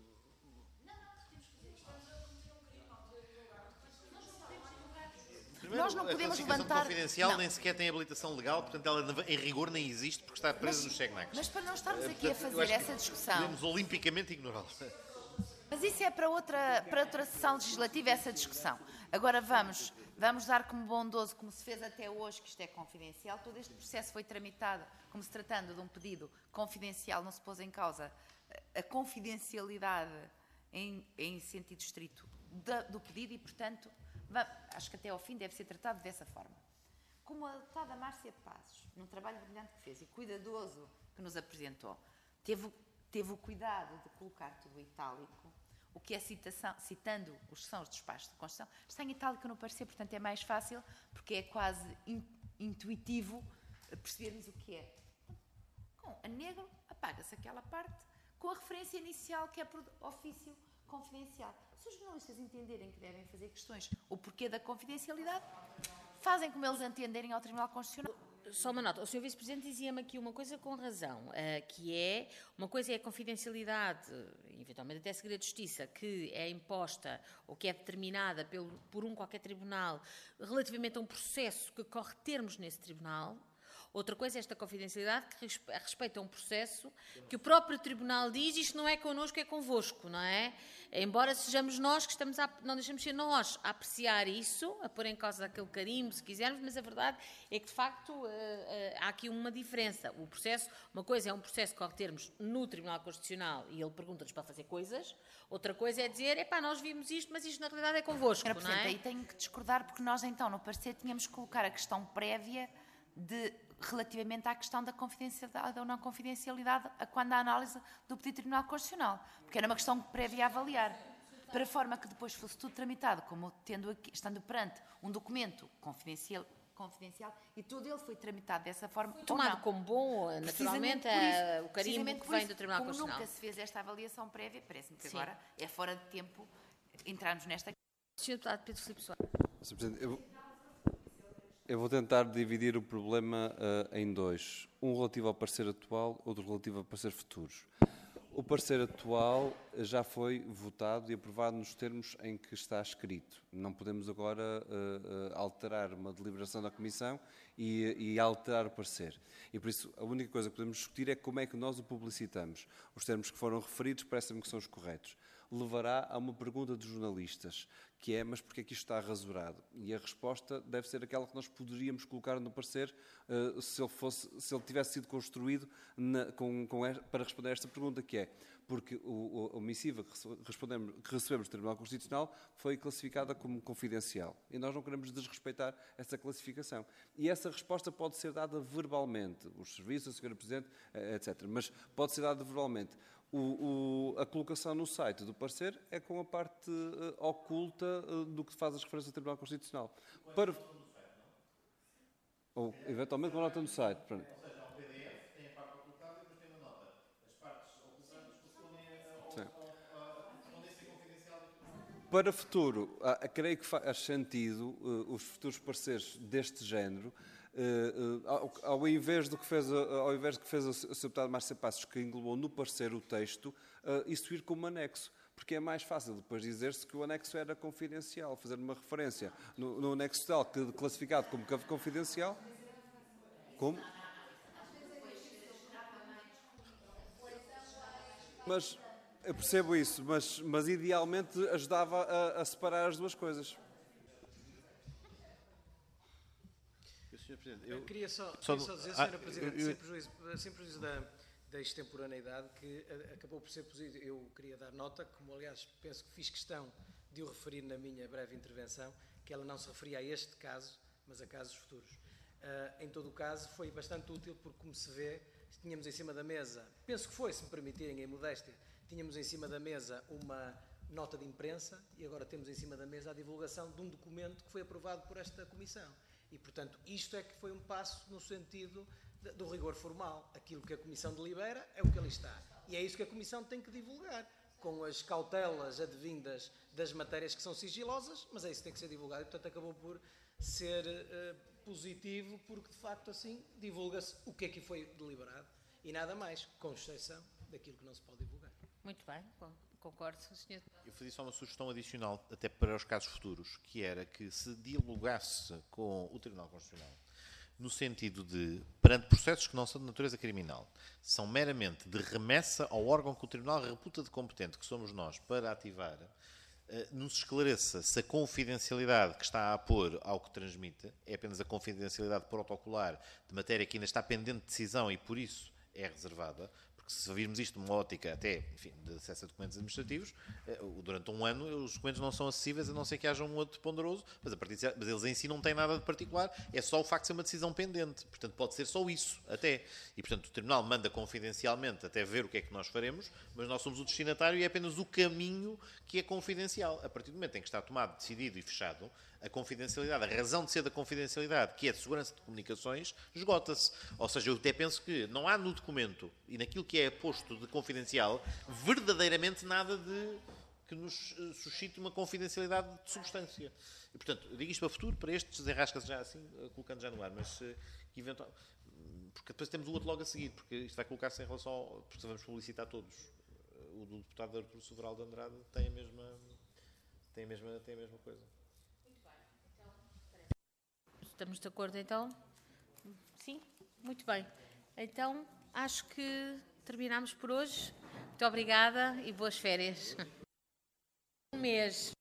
Primeiro, nós não podemos a levantar... confidencial não. nem sequer tem habilitação legal, portanto ela em rigor nem existe porque está presa nos checkmarks. Mas para não estarmos aqui portanto, a fazer essa discussão... Podemos olimpicamente ignorá-la. Mas isso é para outra, para outra sessão legislativa, essa discussão. Agora vamos, vamos dar como bondoso, como se fez até hoje, que isto é confidencial, todo este processo foi tramitado como se tratando de um pedido confidencial, não se pôs em causa a confidencialidade em, em sentido estrito da, do pedido e, portanto... Acho que até ao fim deve ser tratado dessa forma. Como a deputada Márcia Passos, num trabalho brilhante que fez e cuidadoso que nos apresentou, teve, teve o cuidado de colocar tudo itálico, o que é citação, citando os que são os despachos de Constituição, está em itálico no parecer, portanto é mais fácil, porque é quase in, intuitivo percebermos o que é. Com a negro, apaga-se aquela parte, com a referência inicial que é por ofício confidencial. Se os jornalistas entenderem que devem fazer questões o porquê da confidencialidade, fazem como eles entenderem ao Tribunal Constitucional. Só uma nota, o senhor Vice-Presidente dizia-me aqui uma coisa com razão, uh, que é, uma coisa é a confidencialidade, eventualmente até segredo de justiça, que é imposta ou que é determinada pelo, por um qualquer tribunal relativamente a um processo que corre termos nesse tribunal. Outra coisa é esta confidencialidade que respeita um processo que o próprio Tribunal diz, isto não é connosco, é convosco, não é? Embora sejamos nós que estamos, a, não deixamos ser nós a apreciar isso, a pôr em causa aquele carimbo, se quisermos, mas a verdade é que, de facto, uh, uh, há aqui uma diferença. O processo, uma coisa é um processo que corre termos no Tribunal Constitucional e ele pergunta-nos para fazer coisas, outra coisa é dizer, epá, nós vimos isto, mas isto na realidade é convosco, Senhora não é? Presidente, aí tenho que discordar, porque nós, então, no parecer, tínhamos que colocar a questão prévia de, relativamente à questão da confidencialidade ou não confidencialidade a quando a análise do pedido do Tribunal Constitucional, porque era uma questão prévia a avaliar, para a forma que depois fosse tudo tramitado, como tendo aqui, estando perante um documento confidencial, confidencial e todo ele foi tramitado dessa forma. Tomado como bom, naturalmente, isso, o carimbo que vem do Tribunal como Constitucional. Nunca se fez esta avaliação prévia, parece-me que Sim. agora é fora de tempo entrarmos nesta questão. senhor Deputado Pedro Filipe Soares. senhor Presidente, eu... Eu vou tentar dividir o problema uh, em dois. Um relativo ao parecer atual, outro relativo ao parecer futuros. O parecer atual já foi votado e aprovado nos termos em que está escrito. Não podemos agora uh, uh, alterar uma deliberação da Comissão e, e alterar o parecer. E por isso a única coisa que podemos discutir é como é que nós o publicitamos. Os termos que foram referidos parecem-me que são os corretos. Levará a uma pergunta dos jornalistas, que é, mas porquê é que isto está rasurado? E a resposta deve ser aquela que nós poderíamos colocar no parecer uh, se, ele fosse, se ele tivesse sido construído na, com, com esta, para responder a esta pergunta, que é, porque o, a missiva que, respondemos, que recebemos do Tribunal Constitucional foi classificada como confidencial. E nós não queremos desrespeitar essa classificação. E essa resposta pode ser dada verbalmente, os serviços, a senhora Presidente, etcétera. Mas pode ser dada verbalmente. O, o, a colocação no site do parecer é com a parte uh, oculta uh, do que faz as referências ao Tribunal Constitucional. Para... Ou, eventualmente, uma nota no site. Pronto. Ou seja, há um P D F, tem a parte ocultada e depois tem uma nota. As partes ocultadas correspondem à correspondência confidencial. Para futuro, uh, creio que faz sentido uh, os futuros pareceres deste género. Uh, uh, ao, ao invés do que fez, uh, ao invés do que fez o senhor Deputado Márcio Passos, que englobou no parecer o texto, uh, isso ir como anexo, porque é mais fácil depois dizer-se que o anexo era confidencial, fazer uma referência no, no anexo tal, que classificado como confidencial. Como? Mas eu percebo isso, mas, mas idealmente ajudava a, a separar as duas coisas. Eu, eu queria só, só, queria só dizer, senhora ah, Presidente, eu, eu, sem prejuízo, sem prejuízo da, da extemporaneidade, que acabou por ser positivo. Eu queria dar nota, como aliás penso que fiz questão de o referir na minha breve intervenção, que ela não se referia a este caso, mas a casos futuros. Uh, em todo o caso, foi bastante útil, porque, como se vê, tínhamos em cima da mesa, penso que foi, se me permitirem, em modéstia, tínhamos em cima da mesa uma nota de imprensa e agora temos em cima da mesa a divulgação de um documento que foi aprovado por esta Comissão. E, portanto, isto é que foi um passo no sentido de, do rigor formal. Aquilo que a Comissão delibera é o que ali está. E é isso que a Comissão tem que divulgar, com as cautelas advindas das matérias que são sigilosas, mas é isso que tem que ser divulgado. E, portanto, acabou por ser uh, positivo, porque, de facto, assim, divulga-se o que é que foi deliberado e nada mais, com exceção daquilo que não se pode divulgar. Muito bem, bom. Concordo, senhor. Eu fazia só uma sugestão adicional, até para os casos futuros, que era que se dialogasse com o Tribunal Constitucional, no sentido de, perante processos que não são de natureza criminal, são meramente de remessa ao órgão que o Tribunal reputa de competente, que somos nós, para ativar, nos esclareça se a confidencialidade que está a pôr ao que transmite é apenas a confidencialidade protocolar de matéria que ainda está pendente de decisão e, por isso, é reservada. Se virmos isto numa ótica até, enfim, de acesso a documentos administrativos, durante um ano os documentos não são acessíveis, a não ser que haja um outro ponderoso, mas, a partir de, mas eles em si não têm nada de particular, é só o facto de ser uma decisão pendente. Portanto, pode ser só isso, até. E, portanto, o Tribunal manda confidencialmente até ver o que é que nós faremos, mas nós somos o destinatário e é apenas o caminho que é confidencial. A partir do momento em que está tomado, decidido e fechado, a confidencialidade, a razão de ser da confidencialidade, que é de segurança de comunicações, esgota-se. Ou seja, eu até penso que não há no documento e naquilo que é posto de confidencial verdadeiramente nada de que nos uh, suscite uma confidencialidade de substância. E, portanto, eu digo isto para o futuro, para estes, desenrasca-se já assim, uh, colocando já no ar, mas uh, eventual, porque depois temos o outro logo a seguir, porque isto vai colocar-se em relação ao, porque vamos publicitar todos. Uh, o do deputado Artur Sobral de Andrade tem a mesma, tem a mesma, tem a mesma coisa. Muito bem. Então, estamos de acordo, então? Sim? Muito bem. Então, acho que terminamos por hoje. Muito obrigada e boas férias. Um mês.